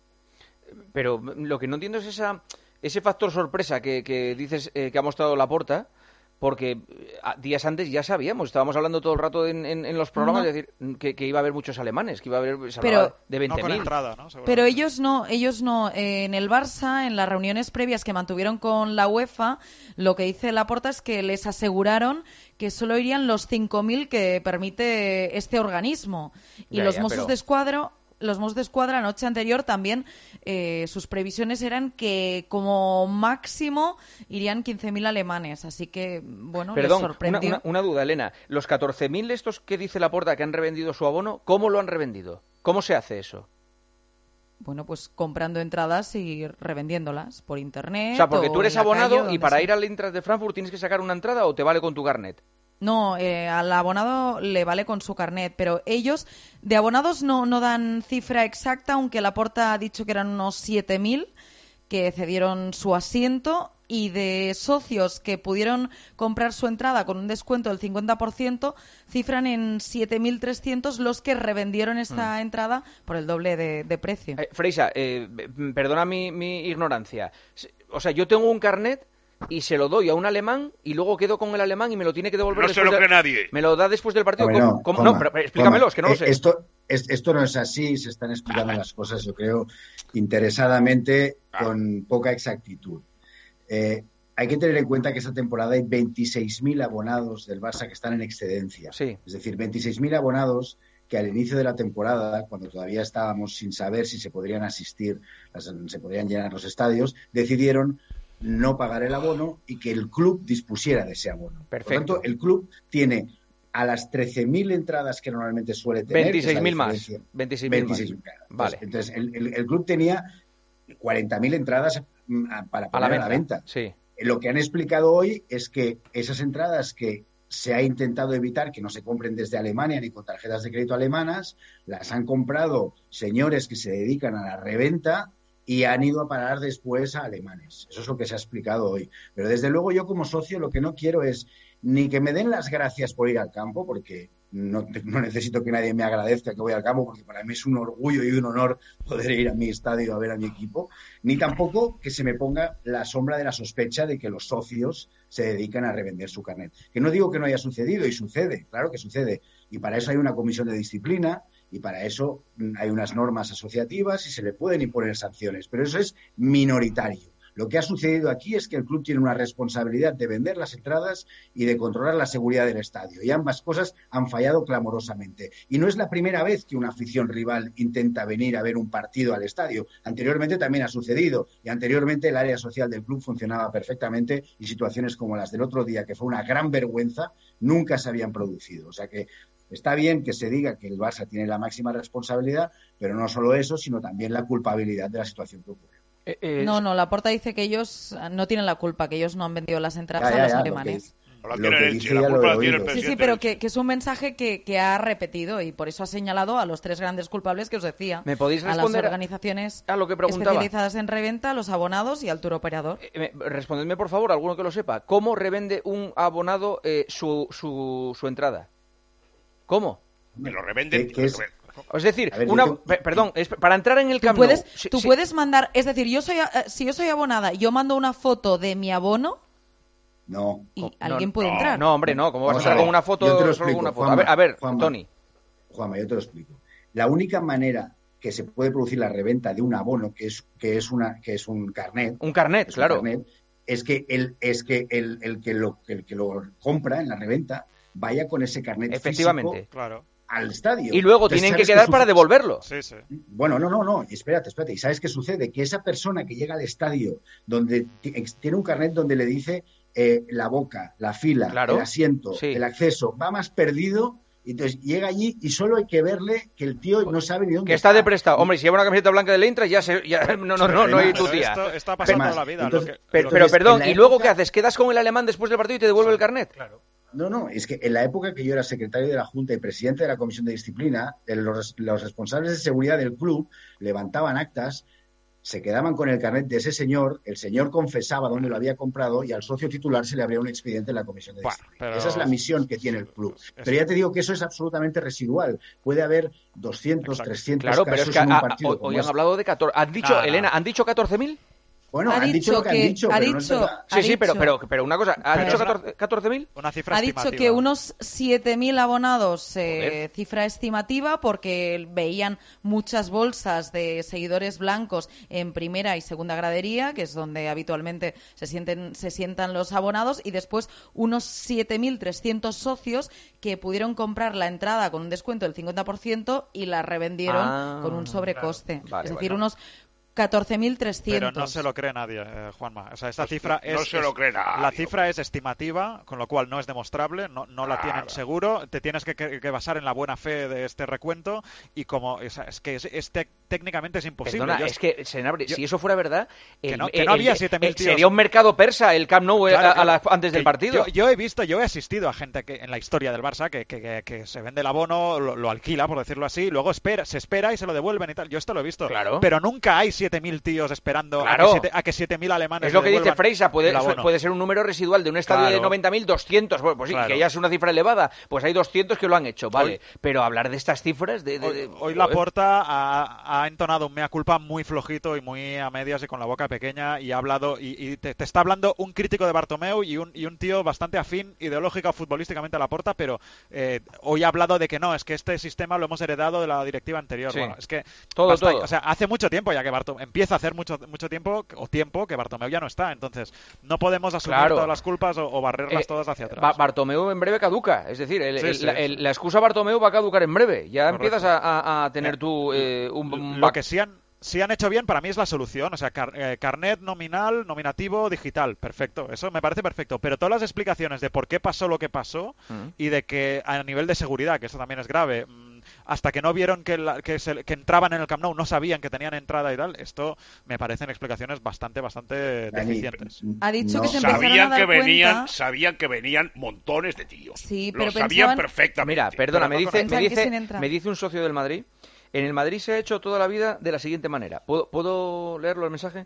Pero lo que no entiendo es ese factor sorpresa que dices que ha mostrado Laporta, porque días antes ya sabíamos, estábamos hablando todo el rato en los programas, de decir que iba a haber muchos alemanes, que iba a haber de 20.000. No con entrada, ¿no? Pero ellos no. En el Barça, en las reuniones previas que mantuvieron con la UEFA, lo que dice Laporta es que les aseguraron que solo irían los 5.000 que permite este organismo. Y los Mossos de Escuadra, la noche anterior también, sus previsiones eran que como máximo irían 15.000 alemanes. Así que, bueno, les sorprendió. Una duda, Elena. Los 14.000 estos que dice Laporta que han revendido su abono, ¿cómo lo han revendido? ¿Cómo se hace eso? Bueno, pues comprando entradas y revendiéndolas por internet. O sea, porque tú eres abonado y para ir al Eintracht de Frankfurt tienes que sacar una entrada, ¿o te vale con tu carnet? No, al abonado le vale con su carnet, pero ellos de abonados no dan cifra exacta, aunque Laporta ha dicho que eran unos 7.000 que cedieron su asiento, y de socios que pudieron comprar su entrada con un descuento del 50%, cifran en 7.300 los que revendieron esta entrada por el doble de precio. Freisa, perdona mi ignorancia. O sea, yo tengo un carnet y se lo doy a un alemán y luego quedo con el alemán y me lo tiene que devolver. No se lo cree nadie. ¿Me lo da después del partido? Bueno, No, pero explícamelo, es que no lo sé. Esto no es así, se están explicando las cosas, yo creo, interesadamente, con poca exactitud. Hay que tener en cuenta que esta temporada hay 26.000 abonados del Barça que están en excedencia. Sí. Es decir, 26.000 abonados que al inicio de la temporada, cuando todavía estábamos sin saber si se podrían asistir, se podrían llenar los estadios, decidieron no pagar el abono y que el club dispusiera de ese abono. Perfecto. Por tanto, el club tiene a las 13.000 entradas que normalmente suele tener... 26.000 más. 26.000 más. Vale. Entonces, el club tenía 40.000 entradas para poner a la venta. Sí. Lo que han explicado hoy es que esas entradas que se ha intentado evitar que no se compren desde Alemania ni con tarjetas de crédito alemanas, las han comprado señores que se dedican a la reventa y han ido a parar después a alemanes. Eso es lo que se ha explicado hoy. Pero desde luego yo como socio lo que no quiero es ni que me den las gracias por ir al campo, porque no necesito que nadie me agradezca que voy al campo, porque para mí es un orgullo y un honor poder ir a mi estadio a ver a mi equipo, ni tampoco que se me ponga la sombra de la sospecha de que los socios se dedican a revender su carnet. Que no digo que no haya sucedido, y sucede, claro que sucede, y para eso hay una comisión de disciplina, y para eso hay unas normas asociativas y se le pueden imponer sanciones, pero eso es minoritario. Lo que ha sucedido aquí es que el club tiene una responsabilidad de vender las entradas y de controlar la seguridad del estadio, y ambas cosas han fallado clamorosamente. Y no es la primera vez que una afición rival intenta venir a ver un partido al estadio. Anteriormente también ha sucedido, y anteriormente el área social del club funcionaba perfectamente, y situaciones como las del otro día, que fue una gran vergüenza, nunca se habían producido. O sea que está bien que se diga que el Barça tiene la máxima responsabilidad, pero no solo eso, sino también la culpabilidad de la situación que ocurre. No, Laporta dice que ellos no tienen la culpa, que ellos no han vendido las entradas a los alemanes. Sí, pero que es un mensaje que ha repetido, y por eso ha señalado a los 3 grandes culpables que os decía. ¿Me podéis responder a las organizaciones a lo que preguntaba? Especializadas en reventa, a los abonados y al tour operador? Respondedme, por favor, alguno que lo sepa. ¿Cómo revende un abonado su entrada? ¿Cómo? Me lo revenden. Es decir, perdón, para entrar en el Camp Nou... Tú puedes mandar... Es decir, si yo soy abonada, yo mando una foto de mi abono... No. ¿Y alguien puede entrar? No, hombre, no. ¿Cómo vas a entrar con una foto? Solo con una foto. Juanma, a ver, Juanma, Tony. Juanma, yo te lo explico. La única manera que se puede producir la reventa de un abono, que es un carnet... Un carnet, claro. Es que el que lo compra en la reventa vaya con ese carnet efectivamente, físico al estadio. Y luego tienen que quedar para devolverlo. Sí. Bueno, no. Espérate. ¿Y sabes qué sucede? Que esa persona que llega al estadio, donde tiene un carnet donde le dice la boca, la fila, el asiento, el acceso, va más perdido... Entonces llega allí y solo hay que verle que el tío no sabe ni dónde que está de prestado. Hombre, si lleva una camiseta blanca del Eintracht no hay tu tía. Esto ha pasado toda la vida. Entonces, pero perdón, ¿y luego qué haces? ¿Quedas con el alemán después del partido y te devuelve el carnet? Claro. No, es que en la época que yo era secretario de la Junta y presidente de la Comisión de Disciplina, los responsables de seguridad del club levantaban actas, se quedaban con el carnet de ese señor, el señor confesaba dónde lo había comprado y al socio titular se le abría un expediente en la Comisión de Disciplina. Esa es la misión que tiene el club. Pero ya te digo que eso es absolutamente residual. Puede haber 200, 300 casos pero es que en un partido. Hoy han hablado de 14. ¿Han dicho, Elena, ¿han dicho 14.000? Bueno, han dicho lo que han dicho, pero no es verdad. Sí, pero una cosa, ¿ha dicho 14.000? Una cifra ha dicho que unos 7.000 abonados, cifra estimativa, porque veían muchas bolsas de seguidores blancos en primera y segunda gradería, que es donde habitualmente se sientan los abonados, y después unos 7.300 socios que pudieron comprar la entrada con un descuento del 50% y la revendieron con un sobrecoste. Vale, es decir, unos 14.300. Pero no se lo cree nadie, Juanma. O sea, esta cifra no se lo cree nadie. La cifra es estimativa, con lo cual no es demostrable, no la tienen seguro. Te tienes que basar en la buena fe de este recuento y como es que técnicamente es imposible. Perdona, es que, Senabre, si eso fuera verdad, que no había 7.000 tíos. Sería un mercado persa el Camp Nou antes del partido. Yo he asistido a gente que en la historia del Barça que se vende el abono, lo alquila, por decirlo así, luego se espera y se lo devuelven y tal. Yo esto lo he visto. Claro. Pero nunca hay 7.000 tíos esperando a que 7.000 alemanes. Es lo que dice Freisa, puede ser un número residual de un estadio de 90.000, 200. Bueno, pues sí, que ya es una cifra elevada. Pues hay 200 que lo han hecho, vale. Pero hablar de estas cifras... Hoy Laporta ha entonado un mea culpa muy flojito y muy a medias y con la boca pequeña y ha hablado y te está hablando un crítico de Bartomeu y un tío bastante afín ideológica o futbolísticamente a Laporta, pero hoy ha hablado de que no, es que este sistema lo hemos heredado de la directiva anterior. Sí. Bueno, es que todo. O sea, hace mucho tiempo ya que empieza a hacer mucho tiempo que Bartomeu ya no está, entonces no podemos asumir todas las culpas o barrerlas todas hacia atrás. Bartomeu en breve caduca, es decir, la excusa Bartomeu va a caducar en breve, ya correcto. Empiezas a tener tú lo que sí han hecho bien para mí es la solución, o sea, carnet nominativo, digital, perfecto, eso me parece perfecto, pero todas las explicaciones de por qué pasó lo que pasó y de que a nivel de seguridad, que esto también es grave, hasta que no vieron que entraban en el Camp Nou, no sabían que tenían entrada y tal, esto me parecen explicaciones bastante deficientes. Ha dicho que se empezaron a dar cuenta... Sabían que venían montones de tíos. Sí, pero lo sabían perfectamente. Mira, perdona, me dice un socio del Madrid, en el Madrid se ha hecho toda la vida de la siguiente manera. ¿Puedo leerlo el mensaje?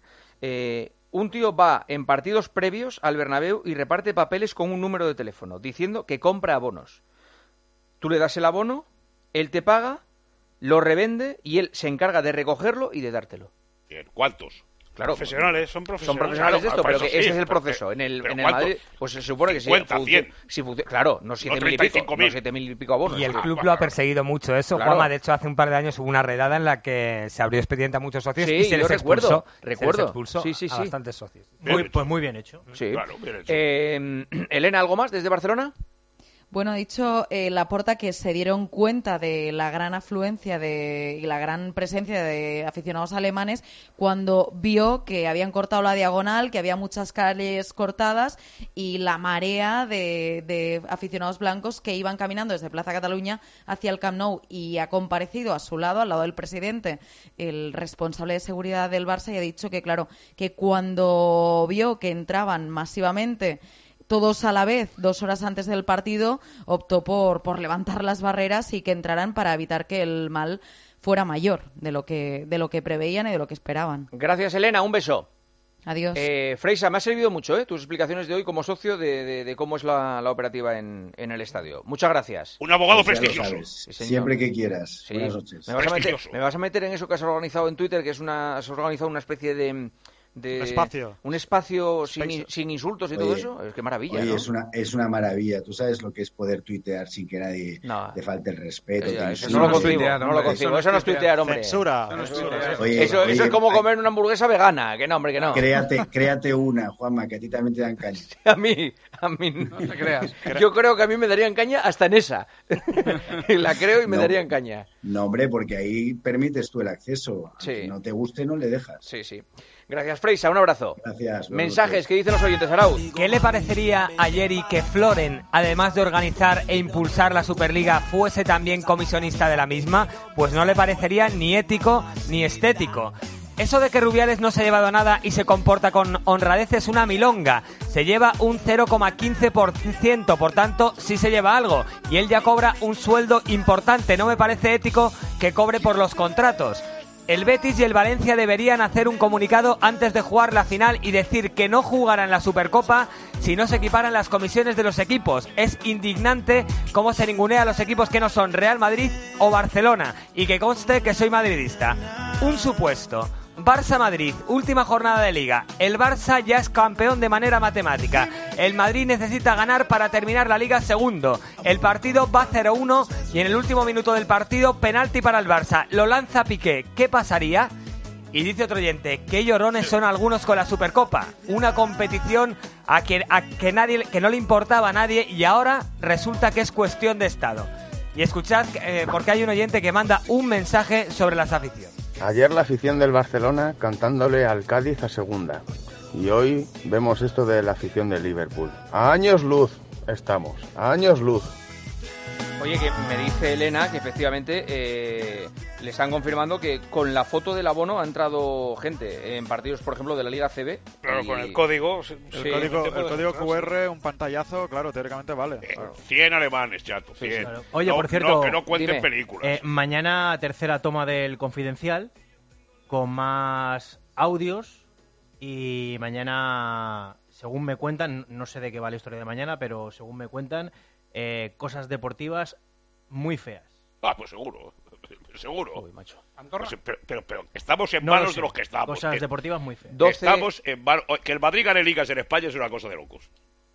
Un tío va en partidos previos al Bernabéu y reparte papeles con un número de teléfono, diciendo que compra abonos. Tú le das el abono, él te paga, lo revende y él se encarga de recogerlo y de dártelo. Bien, ¿cuántos? Claro, son profesionales claro, de esto, pero que ese es el proceso. En el Madrid, pues se supone que 50, 100. Claro, no 7.000 y pico, no 7.000 y pico abonos. Y el club lo ha perseguido mucho eso, claro. Juanma. De hecho, hace un par de años hubo una redada en la que se abrió expediente a muchos socios y se les expulsó. Recuerdo. A bastantes socios. Muy bien hecho. Sí. Claro, bien hecho. Elena, ¿algo más desde Barcelona? Bueno, ha dicho Laporta que se dieron cuenta de la gran afluencia y la gran presencia de aficionados alemanes cuando vio que habían cortado la diagonal, que había muchas calles cortadas y la marea de aficionados blancos que iban caminando desde Plaza Cataluña hacia el Camp Nou, y ha comparecido a su lado, al lado del presidente, el responsable de seguridad del Barça, y ha dicho que, claro, que cuando vio que entraban masivamente todos a la vez 2 horas antes del partido, optó por levantar las barreras y que entraran para evitar que el mal fuera mayor de lo que preveían y de lo que esperaban. Gracias, Elena, un beso. Adiós. Freisa, me ha servido mucho tus explicaciones de hoy como socio de cómo es la operativa en el estadio. Muchas gracias. Un abogado Pues prestigioso. Sí, siempre que quieras. Sí. Buenas noches. Me vas a meter en eso que has organizado en Twitter, que has organizado una especie de un espacio sin insultos y todo eso. Es que maravilla. Oye, ¿no? es una maravilla. Tú sabes lo que es poder tuitear sin que nadie te falte el respeto. Eso no lo concibo. Eso no es tuitear, hombre. Censura. Eso es como comer una hamburguesa vegana. Que no, hombre, que no. Créate una, Juanma, que a ti también te dan caña. A mí no te creas. Yo creo que a mí me darían caña hasta en esa. La creo y me darían caña. No, hombre, porque ahí permites tú el acceso. Si no te guste, no le dejas. Sí. Gracias, Freisa, un abrazo. Gracias. Mensajes, ¿qué dicen los oyentes, Arauz? ¿Qué le parecería a Yeri que Floren, además de organizar e impulsar la Superliga, fuese también comisionista de la misma? Pues no le parecería ni ético ni estético. Eso de que Rubiales no se ha llevado nada y se comporta con honradez es una milonga. Se lleva un 0,15%, por tanto, sí se lleva algo. Y él ya cobra un sueldo importante. No me parece ético que cobre por los contratos. El Betis y el Valencia deberían hacer un comunicado antes de jugar la final y decir que no jugarán la Supercopa si no se equiparan las comisiones de los equipos. Es indignante cómo se ningunea a los equipos que no son Real Madrid o Barcelona. Y que conste que soy madridista. Un supuesto. Barça-Madrid, última jornada de Liga. El Barça ya es campeón de manera matemática. El Madrid necesita ganar para terminar la Liga segundo. El partido va 0-1 y en el último minuto del partido, penalti para el Barça. Lo lanza Piqué. ¿Qué pasaría? Y dice otro oyente, qué llorones son algunos con la Supercopa. Una competición a que no le importaba a nadie y ahora resulta que es cuestión de Estado. Y escuchad, porque hay un oyente que manda un mensaje sobre las aficiones. Ayer la afición del Barcelona cantándole al Cádiz a segunda. Y hoy vemos esto de la afición del Liverpool. A años luz estamos, a años luz. Oye, que me dice Elena que efectivamente le están confirmando que con la foto del abono ha entrado gente en partidos, por ejemplo, de la Liga CB. Claro, con el código. El código QR, un pantallazo, claro, teóricamente vale. 100 alemanes, chato, 100. Claro. Oye, por cierto, que no cuenten películas. Mañana tercera toma del Confidencial con más audios y mañana, según me cuentan, no sé de qué va la historia de mañana, pero según me cuentan, cosas deportivas muy feas. Pues seguro. Uy, macho. Pero estamos en manos de los que estamos. Cosas deportivas muy feas. Estamos en manos... Que el Madrid gane ligas en España es una cosa de locos.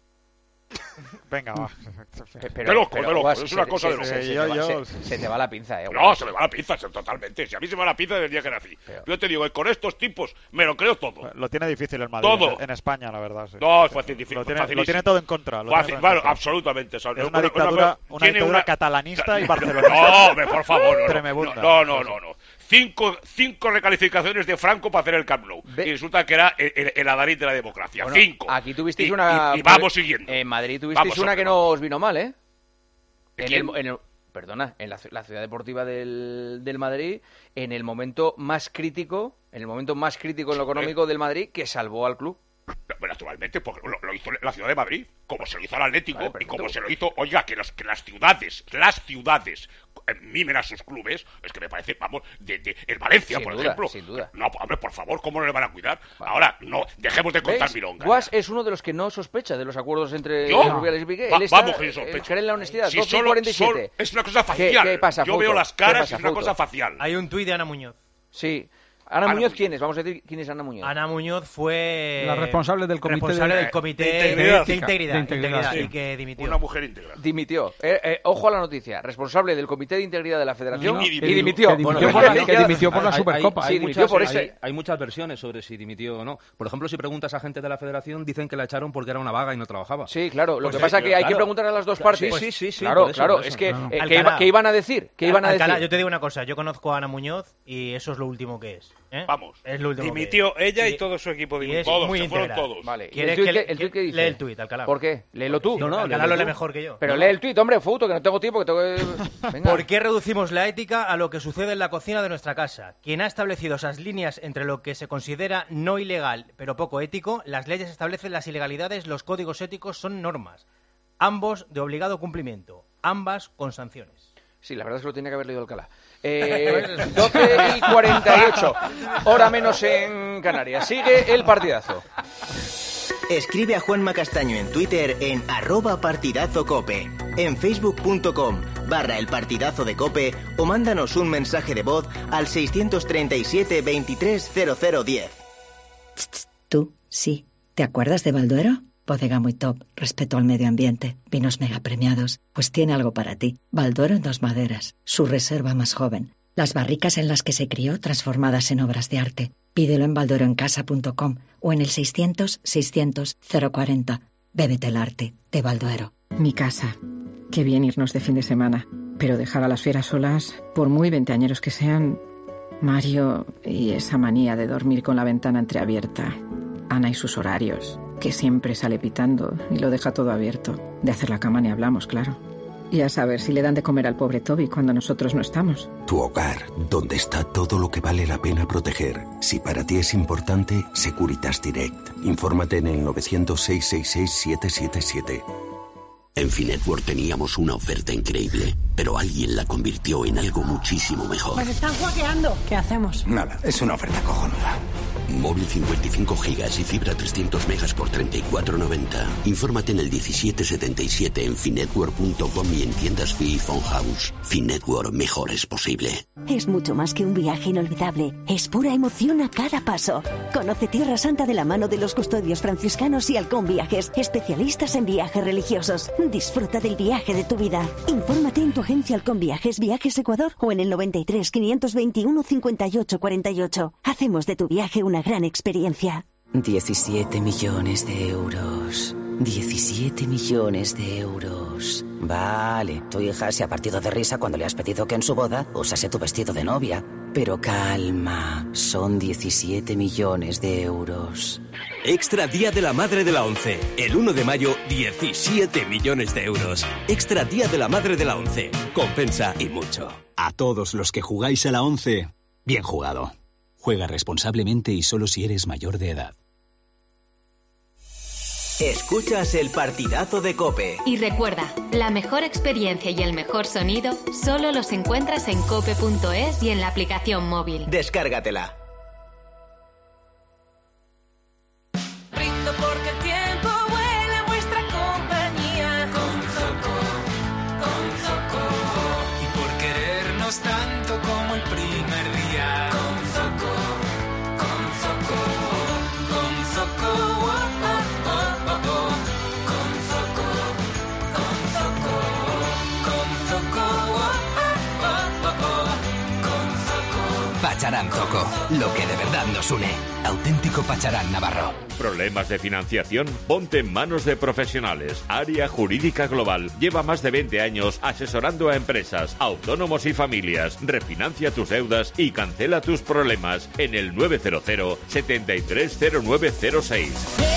Venga, va. De locos. Es una cosa de locos. Se te va la pinza, No, se me va la pinza, totalmente. Si a mí se me va la pinza desde el día que nací. Yo te digo, con estos tipos me lo creo todo. Lo tiene difícil el Madrid. Todo. En España, la verdad. Sí. No, es fácil, difícil. Lo tiene todo en contra. Absolutamente. Es una dictadura catalanista y barcelonista. No, por favor. Tremebunda. No. Cinco recalificaciones de Franco para hacer el Camp Nou. Y resulta que era el Adalid de la democracia. Bueno, 5. Aquí tuvisteis una... Y vamos siguiendo. En Madrid tuvisteis una que no os vino mal, ¿eh? Perdona, en la ciudad deportiva del Madrid, en el momento más crítico en lo económico del Madrid, que salvó al club. Naturalmente, porque lo hizo la ciudad de Madrid, como se lo hizo al Atlético, vale, y como se lo hizo, oiga, que las ciudades mimen a sus clubes, es que me parece, vamos, el Valencia, por ejemplo. Sin duda. No, hombre, por favor, ¿cómo no le van a cuidar? Vale. Ahora, no, dejemos de contar milongas. Guas es uno de los que no sospecha de los acuerdos entre Rubiales y Piqué. Vamos, que yo sospecho. Cree en la honestidad. Si solo es una cosa facial. ¿Qué pasa, yo veo las caras y es una cosa facial. Hay un tuit de Ana Muñoz. Sí. Ana Muñoz, ¿quién es? Vamos a decir quién es Ana Muñoz. Ana Muñoz fue la responsable del comité de integridad y que dimitió. Una mujer íntegra. Dimitió. Ojo a la noticia. Responsable del comité de integridad de la Federación y dimitió. Que dimitió por la Supercopa. Hay muchas versiones sobre si dimitió o no. Por ejemplo, si preguntas a gente de la Federación, dicen que la echaron porque era una vaga y no trabajaba. Sí, claro. Lo que pasa es que hay que preguntar a las dos partes. Sí. Claro. Es que ¿qué iban a decir? Yo te digo una cosa. Yo conozco a Ana Muñoz y eso es lo último que es. Vamos. Es lo último dimitió ella y todo su equipo dimitió. Todos, se fueron todos. Vale. ¿El tuit qué dice? Lee el tuit, Alcalá. ¿Por qué? Léelo tú. No, Alcalá lo lee mejor que yo. Pero lee el tuit, hombre, Fouto, que no tengo tiempo, que tengo que... Venga. ¿Por qué reducimos la ética a lo que sucede en la cocina de nuestra casa? Quien ha establecido esas líneas entre lo que se considera no ilegal, pero poco ético, las leyes establecen las ilegalidades, los códigos éticos son normas. Ambos de obligado cumplimiento, ambas con sanciones. Sí, la verdad es que lo tenía que haber leído Alcalá. 12:48, hora menos en Canarias. Sigue el partidazo. Escribe a Juanma Castaño en Twitter en @partidazocope, en facebook.com/El Partidazo de Cope o mándanos un mensaje de voz al 637 23 0010. Tú, sí. ¿Te acuerdas de Balduero? Bodega muy top, respeto al medio ambiente, vinos mega premiados. Pues tiene algo para ti. Balduero en 2 maderas, su reserva más joven. Las barricas en las que se crió transformadas en obras de arte. Pídelo en baldueroencasa.com o en el 600-600-040. Bébete el arte de Balduero. Mi casa. Qué bien irnos de fin de semana. Pero dejar a las fieras solas, por muy veinteañeros que sean... Mario y esa manía de dormir con la ventana entreabierta. Ana y sus horarios, que siempre sale pitando y lo deja todo abierto. De hacer la cama ni hablamos, claro. Y a saber si le dan de comer al pobre Toby cuando nosotros no estamos. Tu hogar, donde está todo lo que vale la pena proteger. Si para ti es importante, Securitas Direct. Infórmate en el 900-666-777. En Finetwork teníamos una oferta increíble, pero alguien la convirtió en algo muchísimo mejor. ¡Nos están hackeando! ¿Qué hacemos? Nada, es una oferta cojonuda. Móvil 55 gigas y fibra 300 megas por 34,90. Infórmate en el 1777 en finetwork.com y en tiendas Fi y Phone House. Finetwork, mejor es posible. Es mucho más que un viaje inolvidable. Es pura emoción a cada paso. Conoce Tierra Santa de la mano de los custodios franciscanos y Halcón Viajes, especialistas en viajes religiosos. Disfruta del viaje de tu vida. Infórmate en tu agencia Halcón Viajes, Viajes Ecuador o en el 93 521 58 48. Hacemos de tu viaje una gran experiencia. 17 millones de euros. 17 millones de euros. Vale, tu hija se ha partido de risa cuando le has pedido que en su boda usase tu vestido de novia. Pero calma, son 17 millones de euros. Extra Día de la Madre de la ONCE. El 1 de mayo, 17 millones de euros. Extra Día de la Madre de la ONCE. Compensa y mucho. A todos los que jugáis a la ONCE, bien jugado. Juega responsablemente y solo si eres mayor de edad. Escuchas el Partidazo de COPE. Y recuerda, la mejor experiencia y el mejor sonido solo los encuentras en cope.es y en la aplicación móvil. Descárgatela. Brindo porque el tiempo vuela en vuestra compañía. Con Zoco. Y por querernos tanto como el primer día. Con Zoco. Pacharán Zoco, lo que de verdad nos une. Auténtico Pacharán Navarro. ¿Problemas de financiación? Ponte en manos de profesionales. Área Jurídica Global. Lleva más de 20 años asesorando a empresas, autónomos y familias. Refinancia tus deudas y cancela tus problemas en el 900 730906.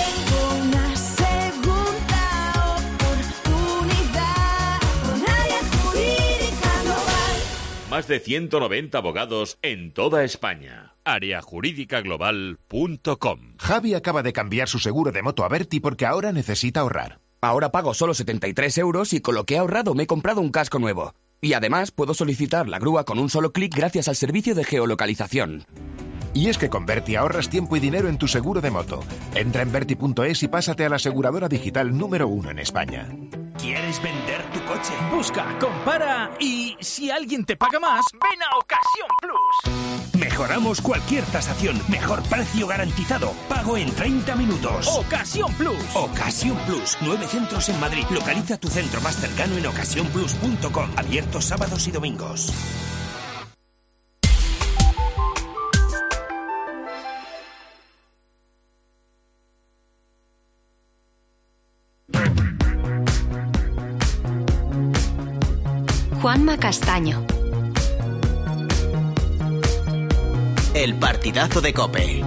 Más de 190 abogados en toda España. Areajurídicaglobal.com. Javi acaba de cambiar su seguro de moto a Berti porque ahora necesita ahorrar. Ahora pago solo 73 euros y con lo que he ahorrado me he comprado un casco nuevo. Y además puedo solicitar la grúa con un solo clic gracias al servicio de geolocalización. Y es que con Berti ahorras tiempo y dinero en tu seguro de moto. Entra en Berti.es y pásate a la aseguradora digital número 1 en España. ¿Quieres vender tu coche? Busca, compara y si alguien te paga más, ven a Ocasión Plus. Mejoramos cualquier tasación. Mejor precio garantizado. Pago en 30 minutos. Ocasión Plus. Ocasión Plus. 9 centros en Madrid. Localiza tu centro más cercano en ocasiónplus.com. Abierto sábados y domingos. Juanma Castaño. El Partidazo de COPE.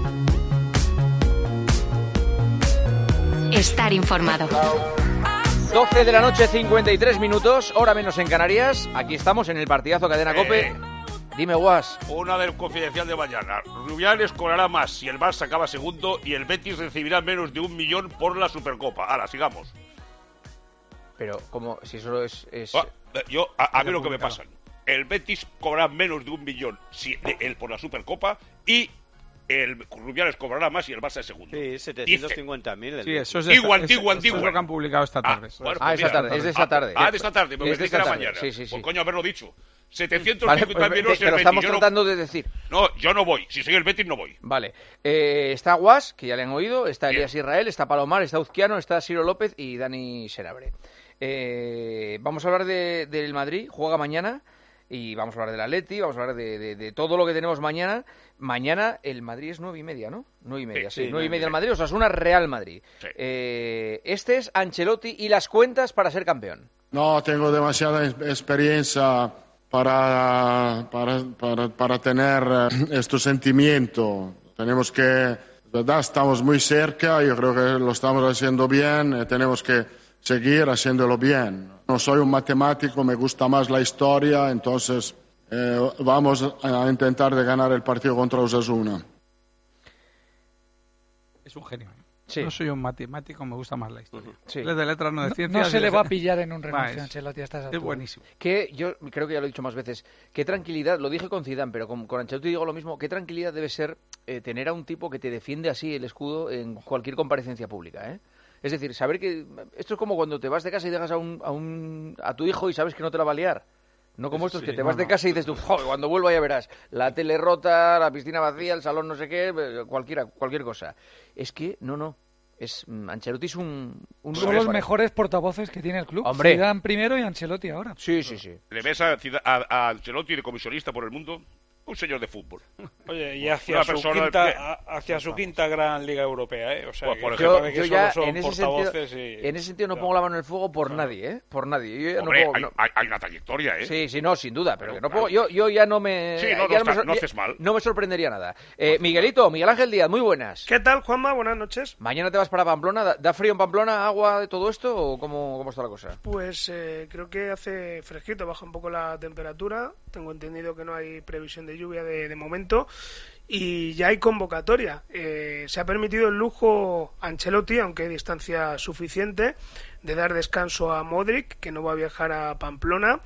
Estar informado. 12 de la noche, 53 minutos, hora menos en Canarias. Aquí estamos en el Partidazo Cadena COPE. Dime, Guas. Una del Confidencial de mañana. Rubiales cobrará más si el Barça acaba segundo y el Betis recibirá menos de 1 millón por la Supercopa. Ahora, sigamos. Pero, como si solo es... A mí lo que me pasa, el Betis cobrará menos de 1 millón por la Supercopa y el Rubiales cobrará más y el Barça es segundo. Sí, 750.000. Sí, eso es antiguo. lo que han publicado esta tarde. Esta tarde, es de esta tarde. De esta tarde, me parece que era mañana. Sí. Pues coño, haberlo dicho. 750.000 euros te lo estamos tratando de decir. No, yo no voy. Si soy el Betis, no voy. Vale. Está Guas, que ya le han oído, está Elías Israel, está Palomar, está Uzquiano, está Ciro López y Dani Senabre. Vamos a hablar del Madrid, juega mañana. Y vamos a hablar del Atleti, vamos a hablar de todo lo que tenemos mañana. Mañana el Madrid es 9:30, ¿no? 9:30, sí. 9:30 el Madrid, Osasuna Real Madrid. Sí. Este es Ancelotti y las cuentas para ser campeón. No tengo demasiada experiencia para tener este sentimiento. Tenemos que, verdad, estamos muy cerca, yo creo que lo estamos haciendo bien, tenemos que seguir haciéndolo bien. No soy un matemático, me gusta más la historia, entonces vamos a intentar de ganar el partido contra Osasuna. Es un genio. Sí. No soy un matemático, me gusta más la historia. Sí. Es de letras, no de ciencias. No se le va a pillar en un renuncio a Ancelotti a estas alturas. Es buenísimo. Que yo creo que ya lo he dicho más veces, qué tranquilidad, lo dije con Zidane, pero con Ancelotti digo lo mismo, qué tranquilidad debe ser tener a un tipo que te defiende así el escudo en cualquier comparecencia pública, ¿eh? Es decir, saber que esto es como cuando te vas de casa y dejas a tu hijo y sabes que no te la va a liar. No como estos que te vas de casa y dices tú, joder, cuando vuelva ya verás, la tele rota, la piscina vacía, el salón no sé qué, cualquier cosa. Es que, no. Ancelotti es un son los mejores portavoces que tiene el club. Hombre. Zidane primero y Ancelotti ahora. Sí. ¿Le ves a Ancelotti de comisionista por el mundo? Un señor de fútbol. Oye, y hacia su quinta gran liga europea, ¿eh? O sea, pues yo ya en ese sentido no pongo la mano en el fuego por nadie, ¿eh? Por nadie. Yo ya Hombre, no puedo, hay una trayectoria, ¿eh? Sí, no, sin duda, pero que no puedo. Yo ya no me. Sí, no haces mal. No me sorprendería nada. Miguel Ángel Díaz, muy buenas. ¿Qué tal, Juanma? Buenas noches. ¿Mañana te vas para Pamplona? ¿Da frío en Pamplona, agua, de todo esto o cómo está la cosa? Pues creo que hace fresquito, baja un poco la temperatura. Tengo entendido que no hay previsión de lluvia de momento y ya hay convocatoria. Se ha permitido el lujo Ancelotti, aunque hay distancia suficiente, de dar descanso a Modric, que no va a viajar a Pamplona.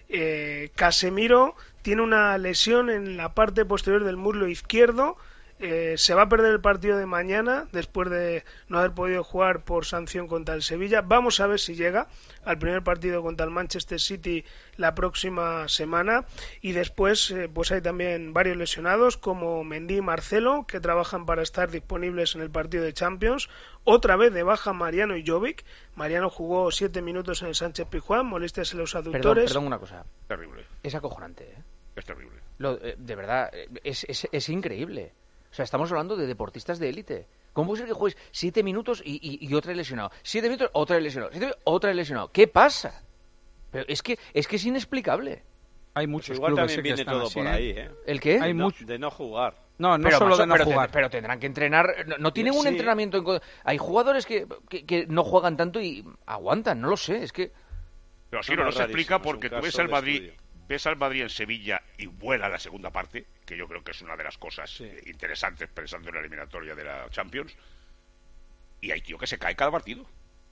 Casemiro tiene una lesión en la parte posterior del muslo izquierdo. Se va a perder el partido de mañana después de no haber podido jugar por sanción contra el Sevilla. Vamos a ver si llega al primer partido contra el Manchester City la próxima semana. Y después pues hay también varios lesionados como Mendy y Marcelo, que trabajan para estar disponibles en el partido de Champions. Otra vez de baja Mariano y Jovic. Mariano jugó 7 minutos en el Sánchez Pizjuán, molestias en los aductores. Perdón una cosa. Terrible. Es acojonante, ¿eh? Es terrible. De verdad, es increíble. O sea, estamos hablando de deportistas de élite. ¿Cómo puede ser que juegues 7 minutos y otra lesionado? 7 minutos, otra lesionado. 7 minutos, otra lesionado. ¿Qué pasa? Pero es que es inexplicable. Hay muchos igual clubes también viene todo así, por ahí, ¿eh? ¿El qué? Hay de no jugar. No solo de no jugar. Pero tendrán que entrenar. No tienen un entrenamiento. Hay jugadores que no juegan tanto y aguantan. No lo sé. Es que. Pero así no se explica porque tú ves al Madrid. Ves al Madrid en Sevilla y vuela la segunda parte, que yo creo que es una de las cosas interesantes pensando en la eliminatoria de la Champions, y hay tío que se cae cada partido.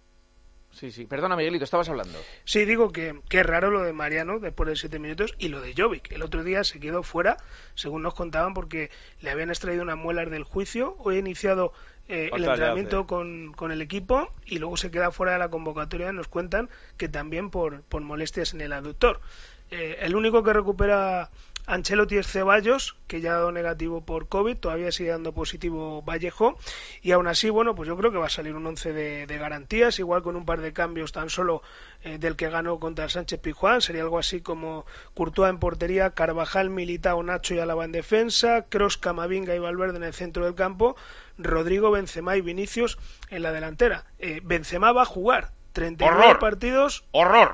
Sí. Perdona, Miguelito, estabas hablando. Sí, digo que es raro lo de Mariano después de 7 minutos y lo de Jovic. El otro día se quedó fuera, según nos contaban, porque le habían extraído unas muelas del juicio. Hoy ha iniciado el entrenamiento con el equipo y luego se queda fuera de la convocatoria. Nos cuentan que también por molestias en el aductor. El único que recupera Ancelotti es Ceballos, que ya ha dado negativo por COVID, todavía sigue dando positivo Vallejo, y aún así, bueno, pues yo creo que va a salir un 11 de garantías, igual con un par de cambios tan solo del que ganó contra el Sánchez Pizjuán. Sería algo así como Courtois en portería, Carvajal, Militao, Nacho y Alaba en defensa, Kroos, Camavinga y Valverde en el centro del campo, Rodrigo, Benzema y Vinicius en la delantera. Benzema va a jugar 39 partidos,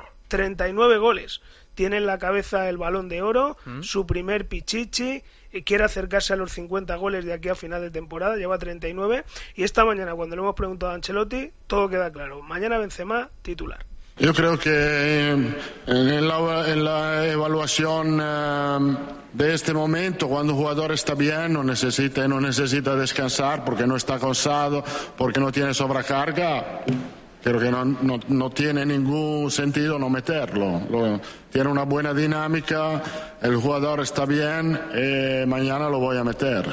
39 goles. Tiene en la cabeza el Balón de Oro, su primer pichichi, quiere acercarse a los 50 goles de aquí a final de temporada, lleva 39, y esta mañana cuando le hemos preguntado a Ancelotti, todo queda claro. Mañana Benzema, titular. Yo creo que en la evaluación de este momento, cuando el jugador está bien, no necesita descansar porque no está cansado, porque no tiene sobrecarga, creo que no tiene ningún sentido no meterlo. Tiene una buena dinámica, el jugador está bien, mañana lo voy a meter.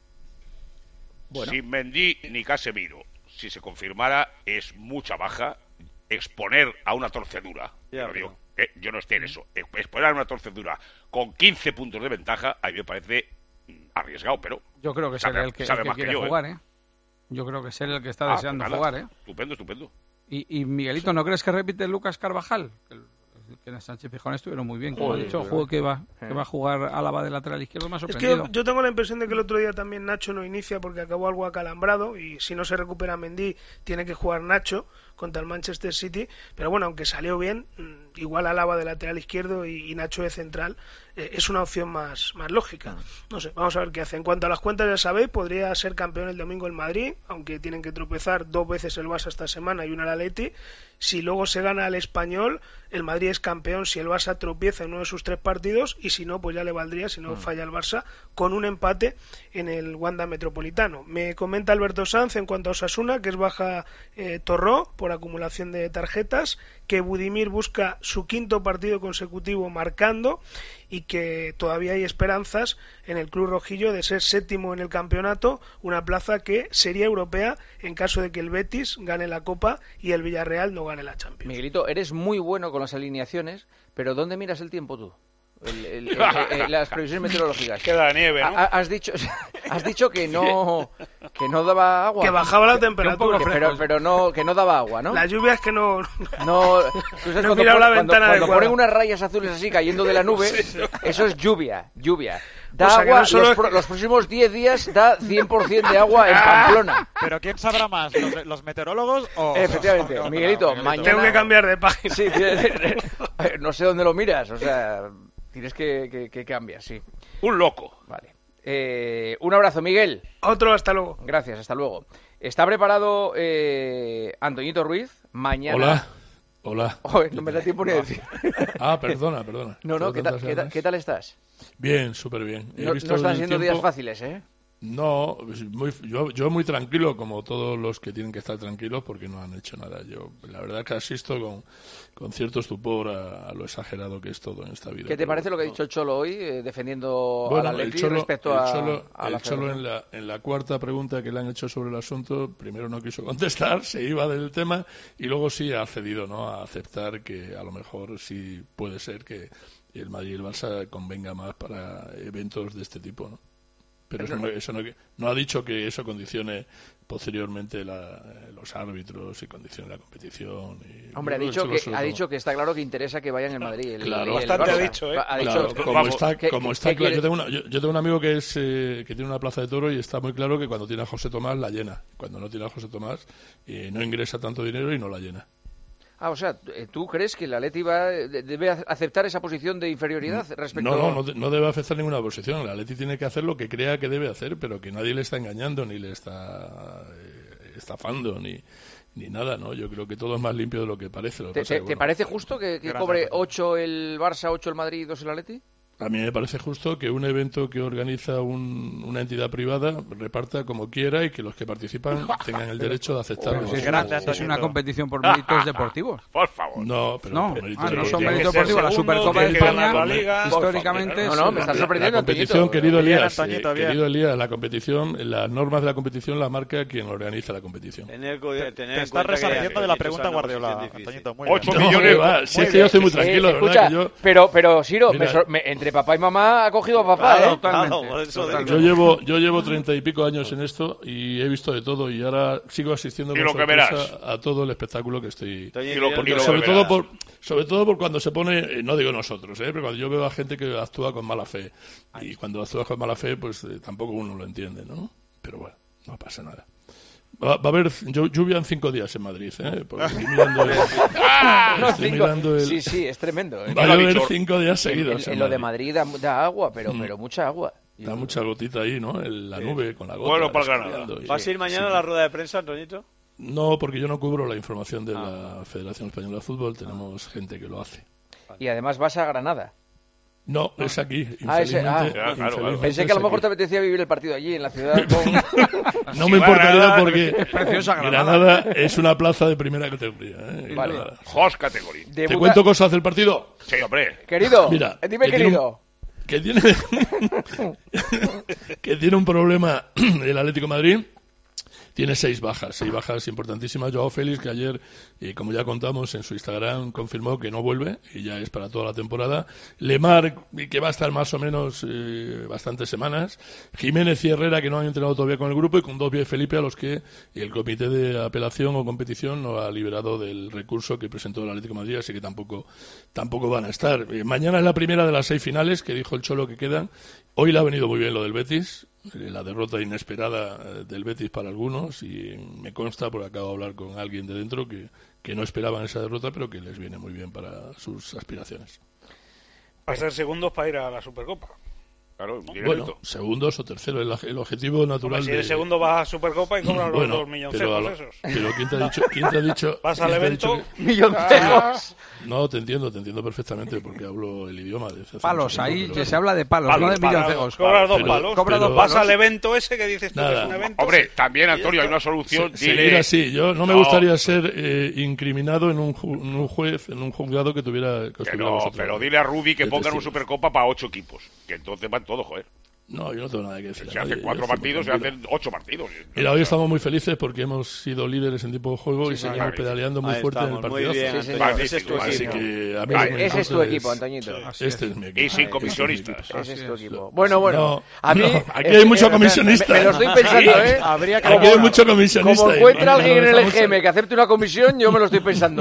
Bueno. Sin Mendy ni Casemiro, si se confirmara, es mucha baja exponer a una torcedura. Yo no estoy en eso. Exponer a una torcedura con 15 puntos de ventaja, a mí me parece arriesgado, pero yo creo que será el que quiere jugar, ¿eh? Yo creo que será el que está deseando jugar, ¿eh? Estupendo. Y Miguelito, ¿no crees que repite Lucas Carvajal? Que en Sánchez Pizjuán estuvieron muy bien, como ha dicho, juego que va a jugar Álava de lateral izquierdo, me ha sorprendido. Es que yo tengo la impresión de que el otro día también Nacho no inicia porque acabó algo acalambrado y si no se recupera Mendy tiene que jugar Nacho contra el Manchester City, pero bueno, aunque salió bien, igual Álava de lateral izquierdo y Nacho de central, es una opción más lógica. No sé, vamos a ver qué hace. En cuanto a las cuentas, ya sabéis, podría ser campeón el domingo el Madrid, aunque tienen que tropezar 2 veces el Barça esta semana y una el Atleti. Si luego se gana al Español, el Madrid es campeón si el Barça tropieza en uno de sus 3 partidos y si no, pues ya le valdría, si no falla el Barça, con un empate en el Wanda Metropolitano. Me comenta Alberto Sanz en cuanto a Osasuna, que es baja Torró por acumulación de tarjetas, que Budimir busca su 5º partido consecutivo marcando y que todavía hay esperanzas en el club rojillo de ser 7º en el campeonato, una plaza que sería europea en caso de que el Betis gane la Copa y el Villarreal no gane la Champions. Miguelito, eres muy bueno con las alineaciones, pero ¿dónde miras el tiempo tú? Las previsiones meteorológicas. Queda nieve, ¿no? Has dicho que no daba agua. Que bajaba la temperatura. Pero no, que no daba agua, ¿no? La lluvia es que no ¿tú sabes cuando ponen unas rayas azules así cayendo de la nube, eso es lluvia. Da agua, los próximos 10 días da 100% de agua en Pamplona. Pero ¿quién sabrá más? ¿Los meteorólogos o...? Efectivamente. Miguelito, mañana... Tengo que cambiar de página. Sí, no sé dónde lo miras, o sea... Tienes que cambiar, sí. Un loco. Vale. Un abrazo, Miguel. Otro, hasta luego. Gracias, hasta luego. ¿Está preparado Antoñito Ruiz? Mañana... Hola. Joder, no me da tiempo ni de decir. Perdona. No, ¿qué tal estás? Bien, súper bien. No están siendo días fáciles, ¿eh? No, yo muy tranquilo, como todos los que tienen que estar tranquilos porque no han hecho nada. Yo la verdad que asisto con cierto estupor a lo exagerado que es todo en esta vida. ¿Qué te parece lo que ha dicho el Cholo hoy, defendiendo al Atleti respecto a el Cholo en la cuarta pregunta que le han hecho sobre el asunto, primero no quiso contestar, se iba del tema y luego sí ha cedido, ¿no?, a aceptar que a lo mejor sí puede ser que el Madrid y el Barça convenga más para eventos de este tipo, ¿no? Pero eso no ha dicho que eso condicione posteriormente los árbitros y condicione la competición. Hombre, ha dicho que está claro que interesa que vayan en Madrid. Claro, bastante ha dicho, ¿eh? Como está claro. Yo tengo un amigo que tiene una plaza de toro y está muy claro que cuando tiene a José Tomás la llena. Cuando no tiene a José Tomás no ingresa tanto dinero y no la llena. O sea, ¿tú crees que el Atleti debe aceptar esa posición de inferioridad respecto No debe aceptar ninguna posición. El Atleti tiene que hacer lo que crea que debe hacer, pero que nadie le está engañando, ni le está estafando, ni nada, ¿no? Yo creo que todo es más limpio de lo que parece. ¿Te parece justo que cobre 8 el Barça, 8 el Madrid y 2 el Atleti? A mí me parece justo que un evento que organiza una entidad privada reparta como quiera y que los que participan tengan el derecho de aceptarlo. Es una competición por méritos deportivos. Por favor. No son méritos deportivos. La Supercopa de España, históricamente... No, me estás sorprendiendo. La competición, querido Elías, la competición, las normas de la competición la marca quien organiza la competición. Te estás resarciendo de la pregunta Guardiola, Antoñito. 8 millones. Si es que yo estoy muy tranquilo, ¿verdad? Pero Siro, entre papá y mamá ha cogido a papá, Totalmente. Yo llevo 30 y pico años en esto y he visto de todo y ahora sigo asistiendo con sorpresa a todo el espectáculo que estoy... Sobre todo por cuando se pone, no digo nosotros, pero cuando yo veo a gente que actúa con mala fe. Y cuando actúa con mala fe, pues tampoco uno lo entiende, ¿no? Pero bueno, no pasa nada. Va a haber lluvia en 5 días en Madrid, porque estoy mirando Sí, es tremendo. Va a llover 5 días seguidos. En lo de Madrid da agua, pero mucha agua. Da mucha gotita ahí, ¿no? La nube con la gota. Bueno, para Granada. ¿Vas a ir mañana a la rueda de prensa, Antoñito? No, porque yo no cubro la información de la Federación Española de Fútbol. Tenemos gente que lo hace. Y además vas a Granada. No, es aquí. Claro. Pensé que a lo mejor te apetecía vivir el partido allí, en la ciudad. No me importaría porque Granada es una plaza de primera categoría. Vale. Jos categoría. ¿Te cuento cosas del partido? Sí, hombre. Querido, mira, dime querido. Que tiene un problema el Atlético de Madrid. Tiene 6 bajas importantísimas. Joao Félix, que ayer, como ya contamos en su Instagram, confirmó que no vuelve y ya es para toda la temporada. Lemar, que va a estar más o menos bastantes semanas. Jiménez y Herrera, que no han entrenado todavía con el grupo, y con Dobbia y Felipe, a los que el comité de apelación o competición no ha liberado del recurso que presentó el Atlético de Madrid, así que tampoco van a estar. Mañana es la primera de las 6 finales, que dijo el Cholo que quedan. Hoy le ha venido muy bien lo del Betis. La derrota inesperada del Betis para algunos, y me consta, porque acabo de hablar con alguien de dentro, que no esperaban esa derrota, pero que les viene muy bien para sus aspiraciones. Va a ser segundos para ir a la Supercopa. Claro, bueno, segundos o terceros, el objetivo natural. Si eres segundo vas a Supercopa y cobras los 2 milloncejos esos. Pero ¿quién te ha dicho? Vas al evento, milloncejos. No, te entiendo perfectamente, porque hablo el idioma de palos, ahí que se habla de palos, no de milloncejos. Cobras 2 palos. Vas al evento ese que dices tú que es un evento. Hombre, también, Antonio, hay una solución. Seguir así. Yo no me gustaría ser incriminado en un juez, en un juzgado que tuviera... Pero dile a Rubi que pongan un Supercopa para 8 equipos, que entonces van todo, joder. No, yo no tengo nada que decir. Se hacen 4 partidos, se hacen 8 partidos. Mira, hoy estamos muy felices porque hemos sido líderes en tiempo de juego y seguimos pedaleando muy fuerte en el partido. Ese es tu equipo, Antoñito. Este es mi equipo. Y sin comisionistas. Ese es tu equipo. Bueno. A mí, aquí hay mucho comisionista. Me lo estoy pensando, Aquí hay mucho comisionista. Como encuentra alguien en el EGM que acepte una comisión, yo me lo estoy pensando,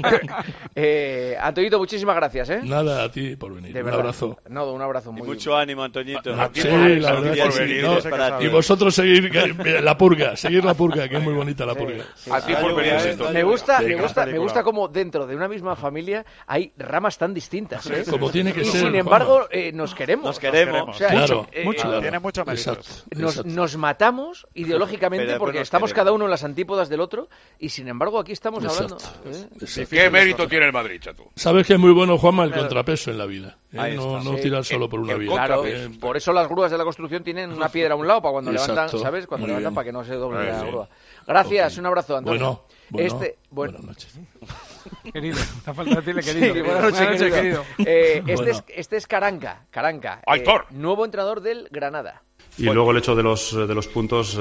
Antoñito, muchísimas gracias, Nada, a ti por venir. Un abrazo. No, un abrazo muy mucho ánimo, Antoñito. Sí, la verdad que sí. Y vosotros seguir la purga, que es muy bonita la purga. A ti por venir. Me gusta como dentro de una misma familia hay ramas tan distintas, Como tiene que ser. Y sin embargo, nos queremos. O sea, claro, tiene mucho mérito. Nos matamos ideológicamente porque estamos cada uno en las antípodas del otro y sin embargo aquí estamos hablando. ¿Qué mérito tiene el Madrid, chato? Sabes que es muy bueno, Juanma, el contrapeso en la vida. No tirar solo por una vía. Claro, por eso las grúas de la construcción tienen una piedra a un lado para cuando levantan, ¿sabes? Cuando levantan para que no se doble la grúa. Gracias, un abrazo, Antonio. Buenas noches. Querido, está falta decirle querido. Sí, buenas noches, querido. Este es Caranca. Nuevo entrenador del Granada. Y luego el hecho de los puntos,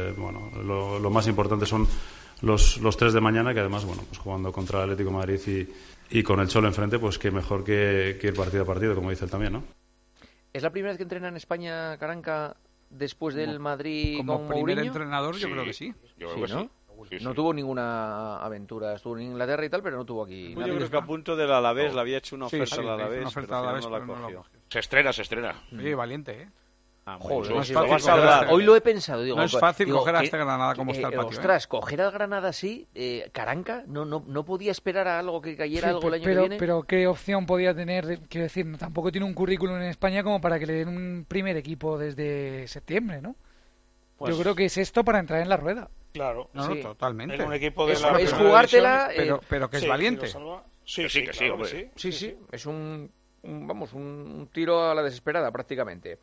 lo más importante son los 3 de mañana, que además, pues jugando contra el Atlético de Madrid y con el Cholo enfrente, pues que mejor que ir partido a partido, como dice él también, ¿no? ¿Es la primera vez que entrena en España Caranca después del Madrid como con primer Mourinho? Entrenador? Yo creo que sí. Yo creo que ¿no? Sí. No tuvo ninguna aventura, estuvo en Inglaterra y tal, pero no tuvo aquí. Yo creo que a punto del Alavés le había hecho una oferta al Alavés, una oferta pero al Alavés, no la cogió. Se estrena. Sí, valiente, Joder, no es fácil hoy lo he pensado. No es fácil coger a este Granada como está el patio. Ostras, coger al Granada así, Caranca, no podía esperar a algo que cayera algo el año que viene. Pero ¿qué opción podía tener? Quiero decir, tampoco tiene un currículum en España como para que le den un primer equipo desde septiembre, ¿no? Pues, yo creo que es esto para entrar en la rueda. Claro. No, totalmente. En un equipo de es jugártela. Pero que es valiente. Sí, hombre. Sí. Es un tiro a la desesperada prácticamente.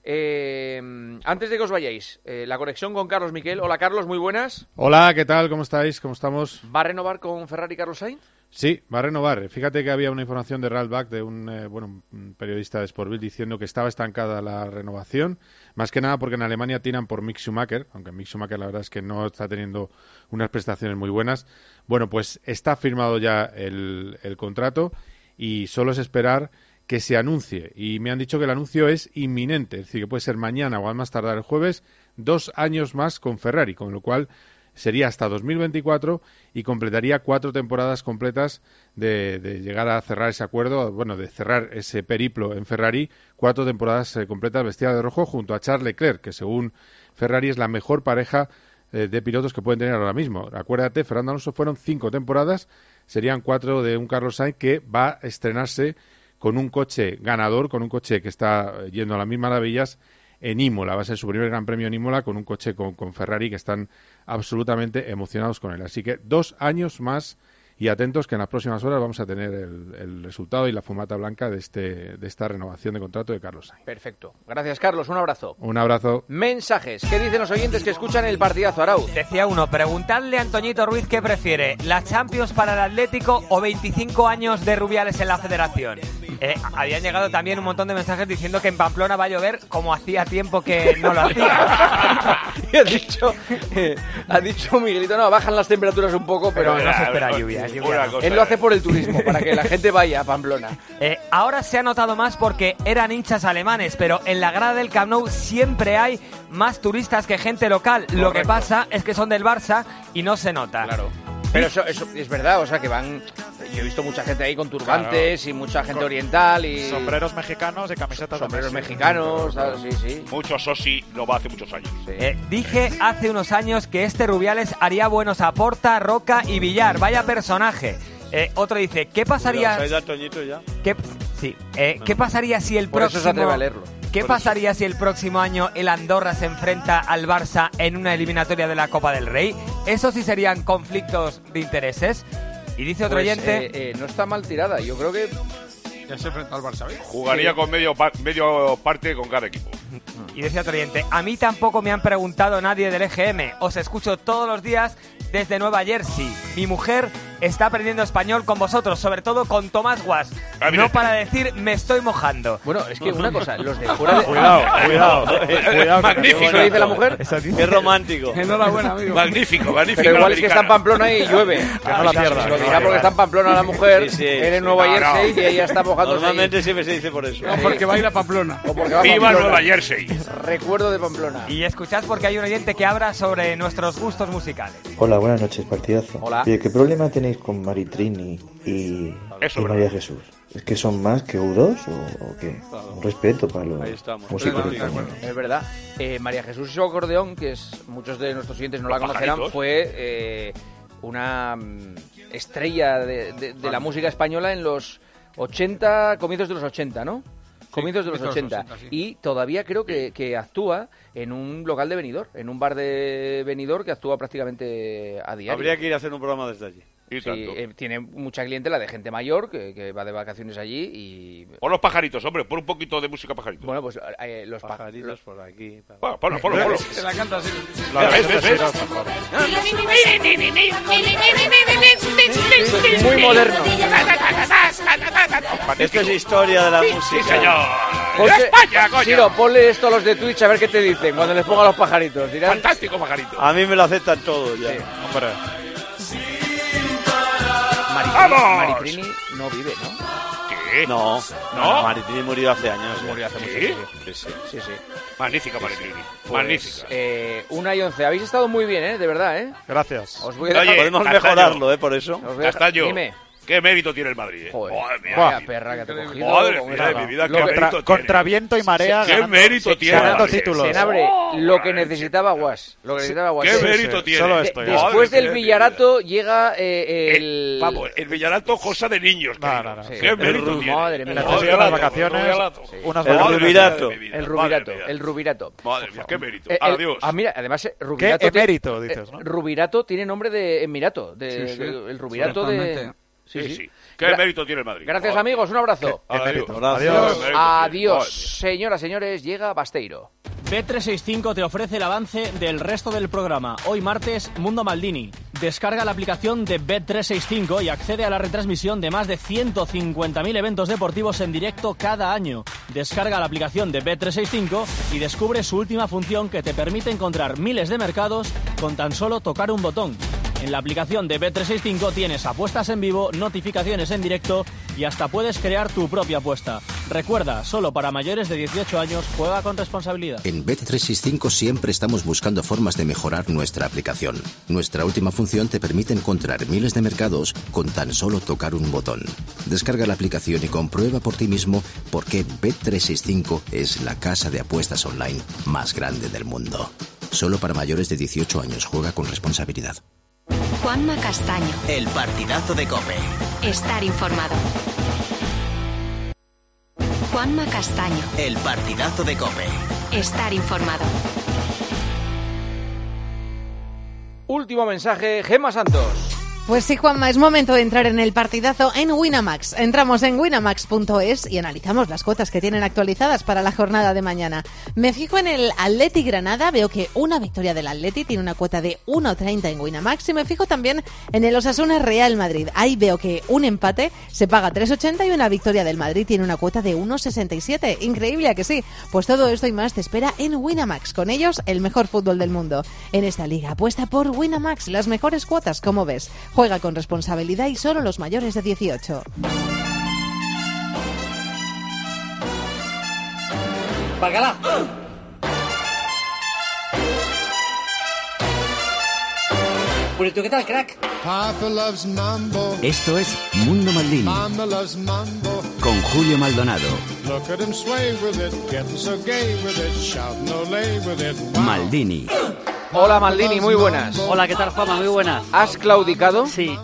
Antes de que os vayáis, la conexión con Carlos Miquel. Hola Carlos, muy buenas. Hola, ¿qué tal? ¿Cómo estáis? ¿Cómo estamos? ¿Va a renovar con Ferrari Carlos Sainz? Sí, va a renovar. Fíjate que había una información de Ralf Bach, de un periodista de Sportbild, diciendo que estaba estancada la renovación, más que nada porque en Alemania tiran por Mick Schumacher, aunque Mick Schumacher la verdad es que no está teniendo unas prestaciones muy buenas. Bueno, pues está firmado ya el contrato y solo es esperar que se anuncie, y me han dicho que el anuncio es inminente, es decir, que puede ser mañana o al más tardar el jueves, 2 años más con Ferrari, con lo cual sería hasta 2024 y completaría 4 temporadas completas de llegar a cerrar ese acuerdo, de cerrar ese periplo en Ferrari, 4 temporadas completas vestida de rojo junto a Charles Leclerc, que según Ferrari es la mejor pareja de pilotos que pueden tener ahora mismo. Acuérdate, Fernando Alonso fueron 5 temporadas, serían 4 de un Carlos Sainz que va a estrenarse con un coche ganador, con un coche que está yendo a las mil maravillas en Imola. Va a ser su primer gran premio en Imola con un coche con Ferrari, que están absolutamente emocionados con él. Así que 2 años más y atentos que en las próximas horas vamos a tener el resultado y la fumata blanca de esta renovación de contrato de Carlos Sainz. Perfecto. Gracias, Carlos. Un abrazo. Un abrazo. Mensajes. ¿Qué dicen los oyentes que escuchan el partidazo, Arauz? Decía uno, preguntadle a Antoñito Ruiz qué prefiere, la Champions para el Atlético o 25 años de Rubiales en la Federación. Habían llegado también un montón de mensajes diciendo que en Pamplona va a llover como hacía tiempo que no lo hacía. Y ha dicho Miguelito, no, bajan las temperaturas un poco, pero no se espera lluvia. Él lo hace por el turismo, para que la gente vaya a Pamplona. Ahora se ha notado más porque eran hinchas alemanes, pero en la grada del Camp Nou siempre hay más turistas que gente local. Correcto. Lo que pasa es que son del Barça y no se nota. Claro. Pero eso es verdad, o sea que van... Yo he visto mucha gente ahí con turbantes, claro, y mucha gente oriental y... Sombreros mexicanos y camisetas sombreros mexicanos, ¿sabes? Sí. Mucho Sosi lo va hace muchos años. Sí. Dije hace unos años que este Rubiales haría buenos a Porta, Roca y Villar. Vaya personaje. Otro dice, ¿qué pasaría...? ¿Sabes Toñito ya? ¿Qué pasaría si el Por próximo... eso se atreve a leerlo. ¿Qué pasaría si el próximo año el Andorra se enfrenta al Barça en una eliminatoria de la Copa del Rey? Eso sí serían conflictos de intereses. Y dice otro oyente... no está mal tirada, yo creo que... Ya se enfrenta al Barça, ¿ves? Jugaría con medio parte con cada equipo. Y decía otro oyente, a mí tampoco me han preguntado nadie del EGM. Os escucho todos los días desde Nueva Jersey. Mi mujer está aprendiendo español con vosotros, sobre todo con Tomás Guas. No para decir me estoy mojando. Bueno, es que una cosa, los de fuera de... Cuidado. Magnífico. ¿Eso dice la mujer? Qué romántico. Enhorabuena, amigo. Magnífico. Pero igual es que está en Pamplona y llueve. Que no la pierda. Se lo dirá porque está en Pamplona la mujer, Sí, él en Nueva Jersey y ella está mojando. Normalmente siempre se dice por eso. No, porque va a ir a Pamplona. ¡Viva Nueva Jersey! Recuerdo de Pamplona. Y escuchad porque hay un oyente que habla sobre nuestros gustos musicales. Hola, buenas noches, partidazo. Hola. Oye, ¿qué problema tenéis con Maritrini y María Jesús? ¿Es que son más que U2 o qué? Un respeto para los músicos españoles. Es verdad. María Jesús y su acordeón, que muchos de nuestros oyentes no la conocerán, fue una estrella de la música española en los 80, comienzos de los 80, ¿no? Comienzos de los 80. Sí. Y todavía creo que actúa en un local de Benidorm, en un bar de Benidorm que actúa prácticamente a diario. Habría que ir a hacer un programa desde allí. Tiene mucha clientela de gente mayor que va de vacaciones allí y... Pon los pajaritos, hombre, pon un poquito de música pajaritos. Bueno, pues los pajaritos por aquí. Ponlo. Se la canta así. Muy moderno. Esto es historia de la música. Sí, señor. España, coño. Ciro, ponle esto a los de Twitch a ver qué te dicen cuando les ponga los pajaritos. Dirán... Fantástico pajarito. A mí me lo aceptan todo ya. Sí. Hombre. Maritrini no vive, ¿no? ¿Qué? No. Maritrini murió hace años. Murió hace mucho. Sí. Magnífica Maritrini. Magnífica. 1:11. Habéis estado muy bien, de verdad, Gracias. Os voy a dejar... Podemos mejorarlo, por eso. Castaño. Dime. ¿Qué mérito tiene el Madrid? Madre mía, vaya perra que te he cogido. Madre mía de mi vida, qué mérito contra viento y marea. ¿Qué mérito tiene? Ganando títulos. Senabre, lo que necesitaba Guas. ¿Qué mérito tiene? Solo esto. Después del Villarato llega el... Vamos, el Villarato, cosa de niños. No. ¿Qué mérito tiene? Madre mía. Necesita unas vacaciones. El Rubirato. Madre mía, qué mérito. Adiós. Mira, además, Rubirato... ¿Qué emérito, dices, no? Rubirato tiene nombre de emirato. El Rubirato de... Sí. ¿Qué mérito tiene el Madrid? Gracias, amigos. Un abrazo. Adiós. Señoras, señores, llega Basteiro. Bet365 te ofrece el avance del resto del programa. Hoy martes, Mundo Maldini. Descarga la aplicación de Bet365 y accede a la retransmisión de más de 150.000 eventos deportivos en directo cada año. Descarga la aplicación de Bet365 y descubre su última función que te permite encontrar miles de mercados con tan solo tocar un botón. En la aplicación de Bet365 tienes apuestas en vivo, notificaciones en directo y hasta puedes crear tu propia apuesta. Recuerda, solo para mayores de 18 años, juega con responsabilidad. En Bet365 siempre estamos buscando formas de mejorar nuestra aplicación. Nuestra última función te permite encontrar miles de mercados con tan solo tocar un botón. Descarga la aplicación y comprueba por ti mismo por qué Bet365 es la casa de apuestas online más grande del mundo. Solo para mayores de 18 años, juega con responsabilidad. Juanma Castaño. El partidazo de COPE. Estar informado. Juanma Castaño. El partidazo de COPE. Estar informado. Último mensaje, Gemma Santos. Pues sí, Juanma, es momento de entrar en el partidazo en Winamax. Entramos en winamax.es y analizamos las cuotas que tienen actualizadas para la jornada de mañana. Me fijo en el Atleti Granada, veo que una victoria del Atleti tiene una cuota de 1,30 en Winamax, y me fijo también en el Osasuna Real Madrid. Ahí veo que un empate se paga 3,80 y una victoria del Madrid tiene una cuota de 1,67. Increíble, ¿a que sí? Pues todo esto y más te espera en Winamax. Con ellos, el mejor fútbol del mundo. En esta liga apuesta por Winamax, las mejores cuotas, como ves. Juega con responsabilidad y solo los mayores de 18. ¡Bacalá! Purito, ¿qué tal, crack? Esto es Mundo Maldini con Julio Maldonado. Maldini. Hola Maldini, muy buenas. Hola, ¿qué tal, Juanma? Muy buenas. ¿Has claudicado? Sí.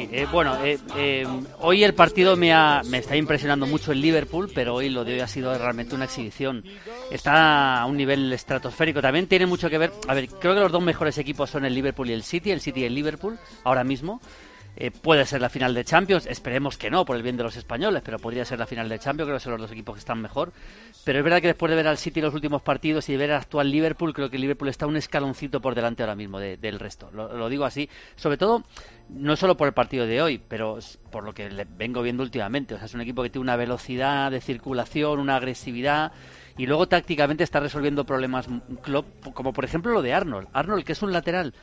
Hoy el partido me está impresionando mucho el Liverpool, pero hoy lo de hoy ha sido realmente una exhibición. Está a un nivel estratosférico. También tiene mucho que ver. A ver, creo que los dos mejores equipos son el Liverpool y el City y el Liverpool, ahora mismo. Puede ser la final de Champions, esperemos que no, por el bien de los españoles, pero podría ser la final de Champions, creo que son los dos equipos que están mejor. Pero es verdad que después de ver al City los últimos partidos y de ver al actual Liverpool, creo que el Liverpool está un escaloncito por delante ahora mismo del resto. Lo digo así, sobre todo, no solo por el partido de hoy, pero por lo que le vengo viendo últimamente. O sea, es un equipo que tiene una velocidad de circulación, una agresividad, y luego tácticamente está resolviendo problemas como por ejemplo lo de Arnold. Arnold, que es un lateral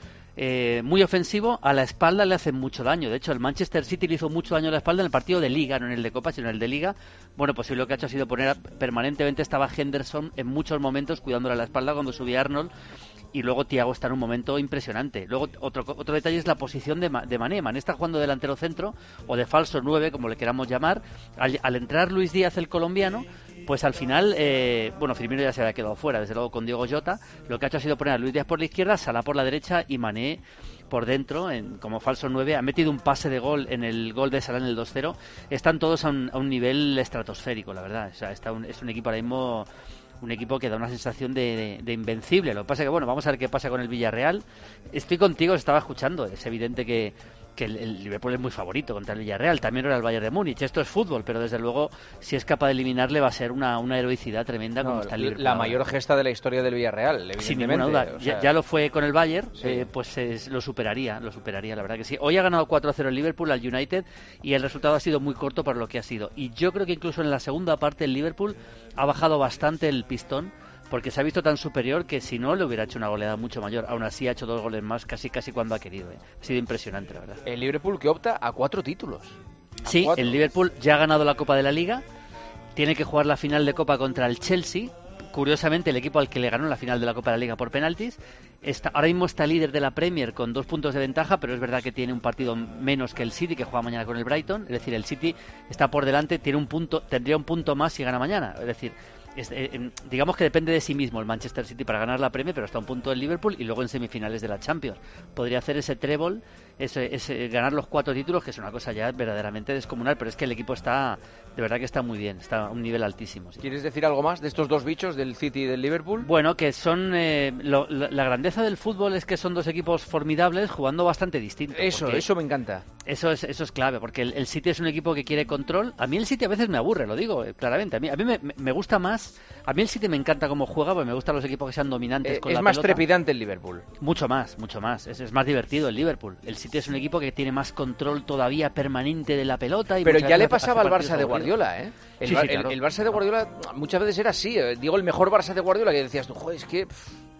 muy ofensivo, a la espalda le hacen mucho daño. De hecho, el Manchester City le hizo mucho daño a la espalda en el partido de Liga, no en el de Copa, sino en el de Liga. Bueno, pues lo que ha hecho ha sido poner permanentemente, estaba Henderson en muchos momentos cuidándole a la espalda cuando subía Arnold, y luego Thiago está en un momento impresionante. Luego otro detalle es la posición de Mané. Mané está jugando delantero centro o de falso 9, como le queramos llamar. Al entrar Luis Díaz, el colombiano, pues al final, Firmino ya se había quedado fuera, desde luego con Diego Jota. Lo que ha hecho ha sido poner a Luis Díaz por la izquierda, Salah por la derecha y Mané por dentro, como falso 9. Ha metido un pase de gol en el gol de Salah en el 2-0. Están todos a un nivel estratosférico, la verdad. O sea, es un equipo ahora mismo, un equipo que da una sensación de invencible. Lo que pasa que, vamos a ver qué pasa con el Villarreal. Estoy contigo, estaba escuchando. Es evidente que el Liverpool es muy favorito contra el Villarreal, también era el Bayern de Múnich. Esto es fútbol, pero desde luego, si es capaz de eliminarle, va a ser una heroicidad tremenda como está el Liverpool. La mayor gesta de la historia del Villarreal, evidentemente. Sin ninguna duda. Ya lo fue con el Bayern, sí. Lo superaría, la verdad que sí. Hoy ha ganado 4-0 el Liverpool al United y el resultado ha sido muy corto para lo que ha sido. Y yo creo que incluso en la segunda parte el Liverpool ha bajado bastante el pistón, porque se ha visto tan superior que si no le hubiera hecho una goleada mucho mayor. Aún así ha hecho 2 goles más casi cuando ha querido. Ha sido impresionante, la verdad. El Liverpool que opta a 4 títulos. Sí, 4. El Liverpool ya ha ganado la Copa de la Liga, tiene que jugar la final de Copa contra el Chelsea. Curiosamente, el equipo al que le ganó la final de la Copa de la Liga por penaltis. Ahora mismo está líder de la Premier con 2 puntos de ventaja, pero es verdad que tiene un partido menos que el City, que juega mañana con el Brighton. Es decir, el City está por delante, tendría un punto más si gana mañana. Es decir, digamos que depende de sí mismo el Manchester City para ganar la Premier, pero está a un punto del Liverpool y luego en semifinales de la Champions. Podría hacer ese treble, ganar los 4 títulos, que es una cosa ya verdaderamente descomunal, pero es que el equipo está, de verdad que está muy bien, está a un nivel altísimo. Sí. ¿Quieres decir algo más de estos 2 bichos, del City y del Liverpool? Bueno, que son la grandeza del fútbol es que son 2 equipos formidables jugando bastante distintos. Eso me encanta. Eso es clave, porque el City es un equipo que quiere control. A mí el City a veces me aburre, lo digo claramente. A mí me gusta más. A mí el City me encanta cómo juega, porque me gustan los equipos que sean dominantes con la pelota. Es más trepidante el Liverpool. Mucho más. Es más divertido el Liverpool. El City es un equipo que tiene más control todavía permanente de la pelota. Pero ya le pasaba al Barça de Guardiola, ¿eh? El Barça de Guardiola muchas veces era así. Digo, el mejor Barça de Guardiola, que decías tú, joder, es que...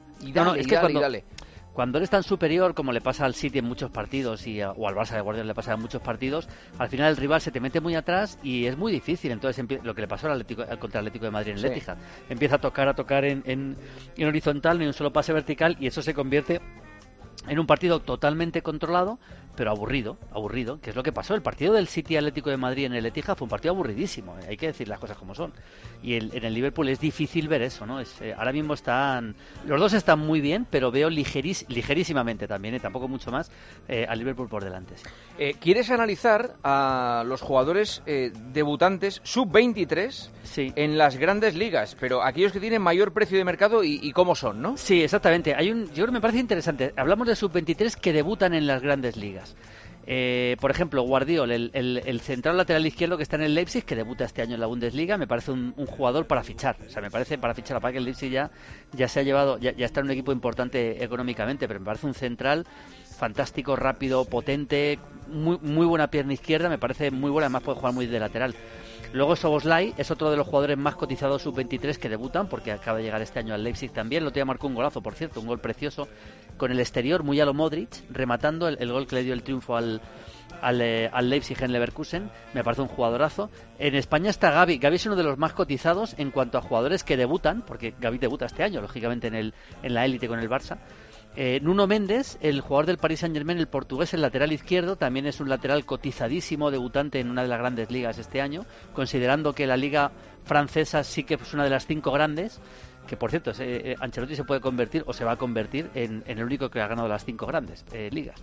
dale. Cuando eres tan superior como le pasa al City en muchos partidos o al Barça de Guardiola le pasa en muchos partidos, al final el rival se te mete muy atrás y es muy difícil. Entonces lo que le pasó contra el Atlético de Madrid en el Etihad, empieza a tocar en horizontal, no hay un solo pase vertical, y eso se convierte en un partido totalmente controlado, pero aburrido, que es lo que pasó. El partido del City Atlético de Madrid en el Etihad fue un partido aburridísimo, hay que decir las cosas como son. Y en el Liverpool es difícil ver eso, ¿no? Ahora mismo los dos están muy bien, pero veo ligerísimamente también, tampoco mucho más, al Liverpool por delante. Sí. ¿Quieres analizar a los jugadores debutantes sub-23 en las grandes ligas? Pero aquellos que tienen mayor precio de mercado y cómo son, ¿no? Sí, exactamente. Yo creo que me parece interesante. Hablamos de sub-23 que debutan en las grandes ligas. Por ejemplo, Guardiol, el central lateral izquierdo que está en el Leipzig, que debuta este año en la Bundesliga, me parece un jugador para fichar. O sea, me parece para fichar, para que el Leipzig ya se ha llevado, ya está en un equipo importante económicamente, pero me parece un central fantástico, rápido, potente, muy buena pierna izquierda, me parece muy buena, además puede jugar muy de lateral. Luego Szoboszlai es otro de los jugadores más cotizados sub-23 que debutan, porque acaba de llegar este año al Leipzig también. El otro día marcó un golazo, por cierto, un gol precioso, con el exterior, muy a lo Modric, rematando el gol que le dio el triunfo al Leipzig en Leverkusen. Me parece un jugadorazo. En España está Gavi. Gavi es uno de los más cotizados en cuanto a jugadores que debutan, porque Gavi debuta este año, lógicamente, en la élite con el Barça. Nuno Méndez, el jugador del Paris Saint-Germain, el portugués, el lateral izquierdo, también es un lateral cotizadísimo, debutante en una de las grandes ligas este año, considerando que la liga francesa sí que es una de las 5 grandes, que por cierto, Ancelotti se puede convertir o se va a convertir en el único que ha ganado las 5 grandes ligas.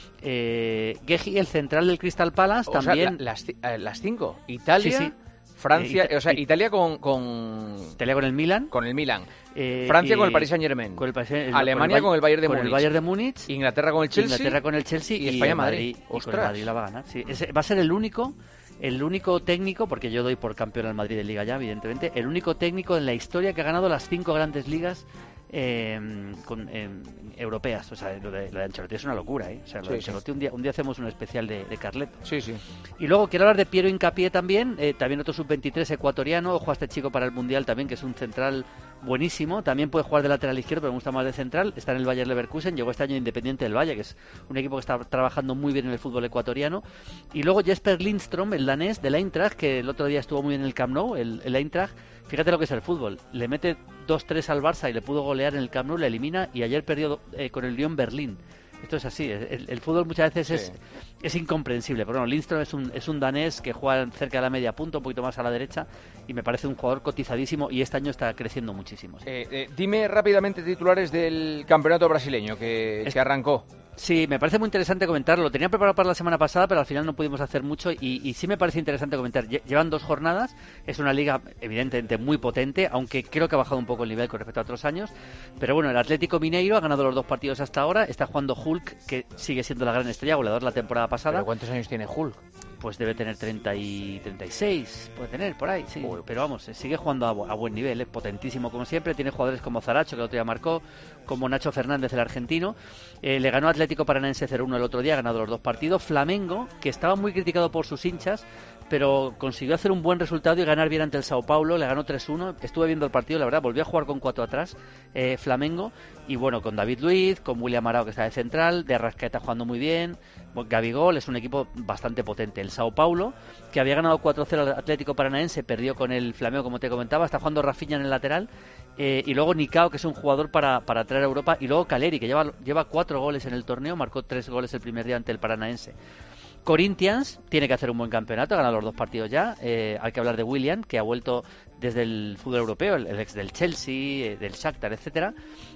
Guehi, el central del Crystal Palace, también... las 5, Italia... Sí. Francia, Italia con el Milan. Con el Milan. Francia con el Paris Saint-Germain. Alemania con el Bayern de Múnich. Con el Bayern de Múnich. Inglaterra con el Chelsea. Y España Madrid. Y con el Madrid la va a ganar. Sí. Va a ser el único técnico, porque yo doy por campeón al Madrid de Liga ya, evidentemente, el único técnico en la historia que ha ganado las 5 grandes ligas europeas. O sea, lo de Ancelotti es una locura, ¿eh? O sea, lo de Ancelotti, un día hacemos un especial de Carleto. Sí. Y luego quiero hablar de Piero Hincapié también otro sub-23 ecuatoriano. Ojo a este chico para el Mundial también, que es un central buenísimo. También puede jugar de lateral izquierdo, pero me gusta más de central. Está en el Bayer Leverkusen, llegó este año Independiente del Valle, que es un equipo que está trabajando muy bien en el fútbol ecuatoriano. Y luego Jesper Lindström, el danés del Eintracht, que el otro día estuvo muy bien en el Camp Nou, el Eintracht. Fíjate lo que es el fútbol. Le mete 2-3 al Barça y le pudo golear en el Camp Nou, le elimina, y ayer perdió con el Lyon Berlín. Esto es así. El fútbol muchas veces es incomprensible. Pero bueno, Lindström es un danés que juega cerca de la media punta, un poquito más a la derecha, y me parece un jugador cotizadísimo, y este año está creciendo muchísimo. Dime rápidamente titulares del campeonato brasileño que arrancó. Sí, me parece muy interesante comentarlo. Lo tenía preparado para la semana pasada, pero al final no pudimos hacer mucho, y sí me parece interesante comentar. Llevan 2 jornadas, es una liga evidentemente muy potente, aunque creo que ha bajado un poco el nivel con respecto a otros años. Pero bueno, el Atlético Mineiro ha ganado los 2 partidos hasta ahora, está jugando Hulk, que sigue siendo la gran estrella, goleador la temporada pasada. ¿Pero cuántos años tiene Hulk? Pues debe tener 30 y 36, puede tener por ahí, sí. Pero vamos, sigue jugando a buen nivel, es potentísimo como siempre. Tiene jugadores como Zaracho, que el otro día marcó, como Nacho Fernández, el argentino. Le ganó Atlético Paranaense 0-1 el otro día, ha ganado los 2 partidos. Flamengo, que estaba muy criticado por sus hinchas, pero consiguió hacer un buen resultado y ganar bien ante el Sao Paulo, le ganó 3-1. Estuve viendo el partido, la verdad, volvió a jugar con 4 atrás, Flamengo, y bueno, con David Luiz, con William Arao, que está de central, de Arrascaeta jugando muy bien. Gabigol es un equipo bastante potente. El Sao Paulo, que había ganado 4-0 al Atlético Paranaense, perdió con el Flamengo, como te comentaba. Está jugando Rafinha en el lateral, y luego Nicao, que es un jugador para traer a Europa, y luego Caleri, que lleva 4 goles en el torneo, marcó 3 goles el primer día ante el Paranaense. Corinthians tiene que hacer un buen campeonato, ha ganado los 2 partidos ya. Hay que hablar de Willian, que ha vuelto desde el fútbol europeo, el ex del Chelsea, del Shakhtar, etcétera,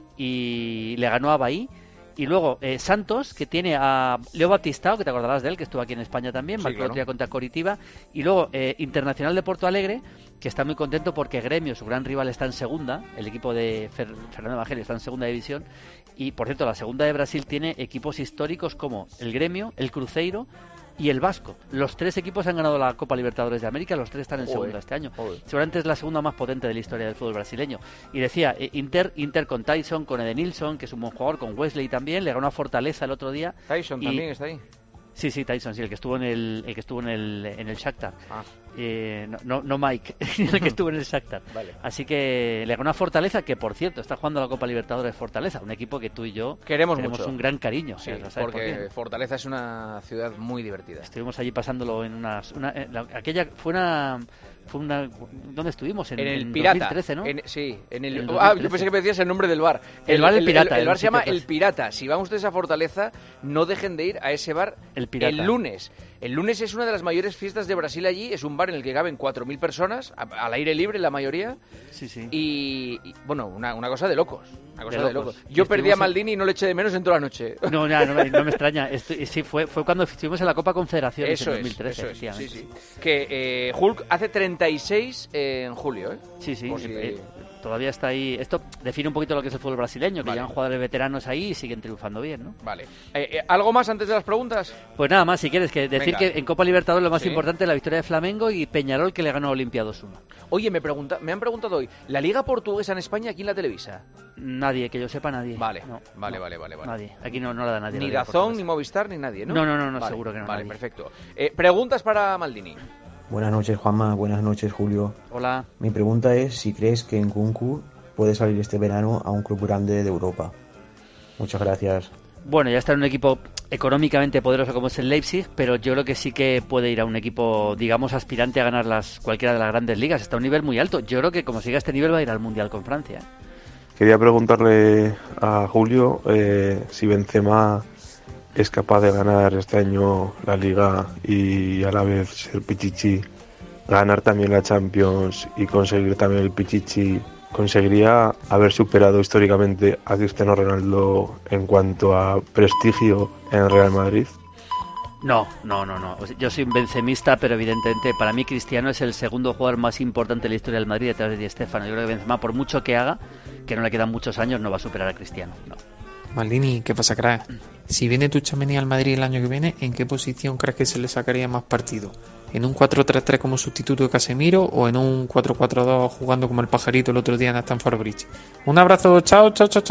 y le ganó a Bahí. Y luego Santos, que tiene a Leo Baptistao, que te acordarás de él, que estuvo aquí en España también, marcó el otro día contra Coritiba. Y luego Internacional de Porto Alegre, que está muy contento porque Gremio, su gran rival, está en segunda. El equipo de Fernando Evangelio está en segunda división. Y por cierto, la segunda de Brasil tiene equipos históricos como el Gremio, el Cruzeiro y el Vasco. Los 3 equipos han ganado la Copa Libertadores de América, los 3 están en segunda este año. Seguramente es la segunda más potente de la historia del fútbol brasileño. Y decía, Inter con Tyson, con Edenilson, que es un buen jugador, con Wesley también, le ganó a Fortaleza el otro día. Tyson también está ahí. Sí, Tyson, sí, el que estuvo en el Shakhtar. No Mike, el que estuvo en el Shakhtar. Vale. Así que le ganó a Fortaleza, que por cierto está jugando la Copa Libertadores Fortaleza, un equipo que tú y yo queremos mucho. Un gran cariño. Sí, porque Fortaleza es una ciudad muy divertida. Estuvimos allí pasándolo en aquella fue una ¿dónde estuvimos? En el Pirata. 2013, ¿no? Yo pensé que me decías el nombre del bar. El bar El Pirata. El bar se llama El Pirata. Si van ustedes a Fortaleza, no dejen de ir a ese bar El Pirata. El lunes. El lunes es una de las mayores fiestas de Brasil allí. Es un bar en el que caben 4.000 personas, al aire libre la mayoría. Sí. Y bueno, una cosa de locos. Una cosa de locos. Yo perdí a Maldini y no le eché de menos en toda la noche. No me extraña. Sí, fue cuando estuvimos en la Copa Confederaciones en 2013. Eso es. Que Hulk hace 36 en julio, ¿eh? Sí. todavía está ahí. Esto define un poquito lo que es el fútbol brasileño, que llegan jugadores veteranos ahí y siguen triunfando bien, ¿no? Vale. ¿Algo más antes de las preguntas? Pues nada más, si quieres, que decir que en Copa Libertadores lo más importante es la victoria de Flamengo y Peñarol, que le ganó a Olimpia 2-1. Oye, me han preguntado hoy, ¿la Liga Portuguesa en España quién la televisa? Nadie, que yo sepa, nadie. Vale, no, vale. Nadie, aquí no la da nadie. Ni DAZN, ni Movistar, ni nadie, ¿no? No, vale, seguro que no. Vale, nadie. Perfecto. Preguntas para Maldini. Buenas noches, Juanma. Buenas noches, Julio. Hola. Mi pregunta es si crees que Nkunku puede salir este verano a un club grande de Europa. Muchas gracias. Bueno, ya está en un equipo económicamente poderoso como es el Leipzig, pero yo creo que sí que puede ir a un equipo, digamos, aspirante a ganar cualquiera de las grandes ligas. Está a un nivel muy alto. Yo creo que como siga este nivel va a ir al Mundial con Francia. Quería preguntarle a Julio si Benzema es capaz de ganar este año la Liga y a la vez ser Pichichi, ganar también la Champions y conseguir también el Pichichi. ¿Conseguiría haber superado históricamente a Cristiano Ronaldo en cuanto a prestigio en el Real Madrid? No. Yo soy un benzemista, pero evidentemente para mí Cristiano es el segundo jugador más importante de la historia del Madrid detrás de Di Stéfano. Yo creo que Benzema, por mucho que haga, que no le quedan muchos años, no va a superar a Cristiano. No. Maldini, ¿qué pasa, crack? Si viene Tchouaméni al Madrid el año que viene, ¿en qué posición crees que se le sacaría más partido? ¿En un 4-3-3 como sustituto de Casemiro o en un 4-4-2 jugando como el pajarito el otro día en Stamford Bridge? Un abrazo, chao.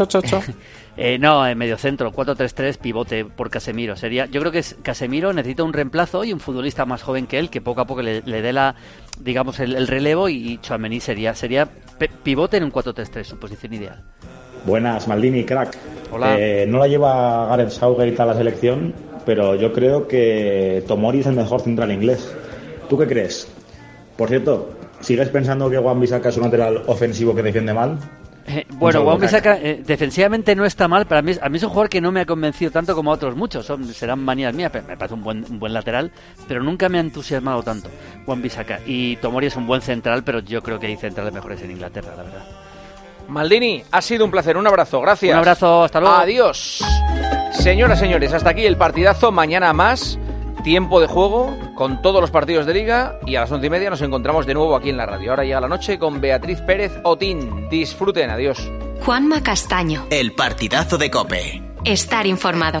No, en medio centro, 4-3-3, pivote por Casemiro. Yo creo que Casemiro necesita un reemplazo y un futbolista más joven que él, que poco a poco le dé el relevo, y Tchouaméni sería pivote en un 4-3-3, su posición ideal. Buenas, Maldini, crack. Hola. No la lleva Gareth Southgate a la selección, pero yo creo que Tomori es el mejor central inglés. ¿Tú qué crees? Por cierto, ¿sigues pensando que Wan-Bissaka es un lateral ofensivo que defiende mal? Bueno, Wan-Bissaka defensivamente no está mal, pero a mí es un jugador que no me ha convencido tanto como a otros muchos. Serán manías mías, pero me parece un buen lateral, pero nunca me ha entusiasmado tanto Wan-Bissaka. Y Tomori es un buen central, pero yo creo que hay centrales mejores en Inglaterra, la verdad. Maldini, ha sido un placer, un abrazo, gracias. Un abrazo, hasta luego. Adiós. Señoras, señores, hasta aquí el partidazo. Mañana más tiempo de juego con todos los partidos de Liga, y a las 11:30 nos encontramos de nuevo aquí en la radio. Ahora llega la noche con Beatriz Pérez Otín. Disfruten, adiós. Juanma Castaño. El partidazo de COPE. Estar informado.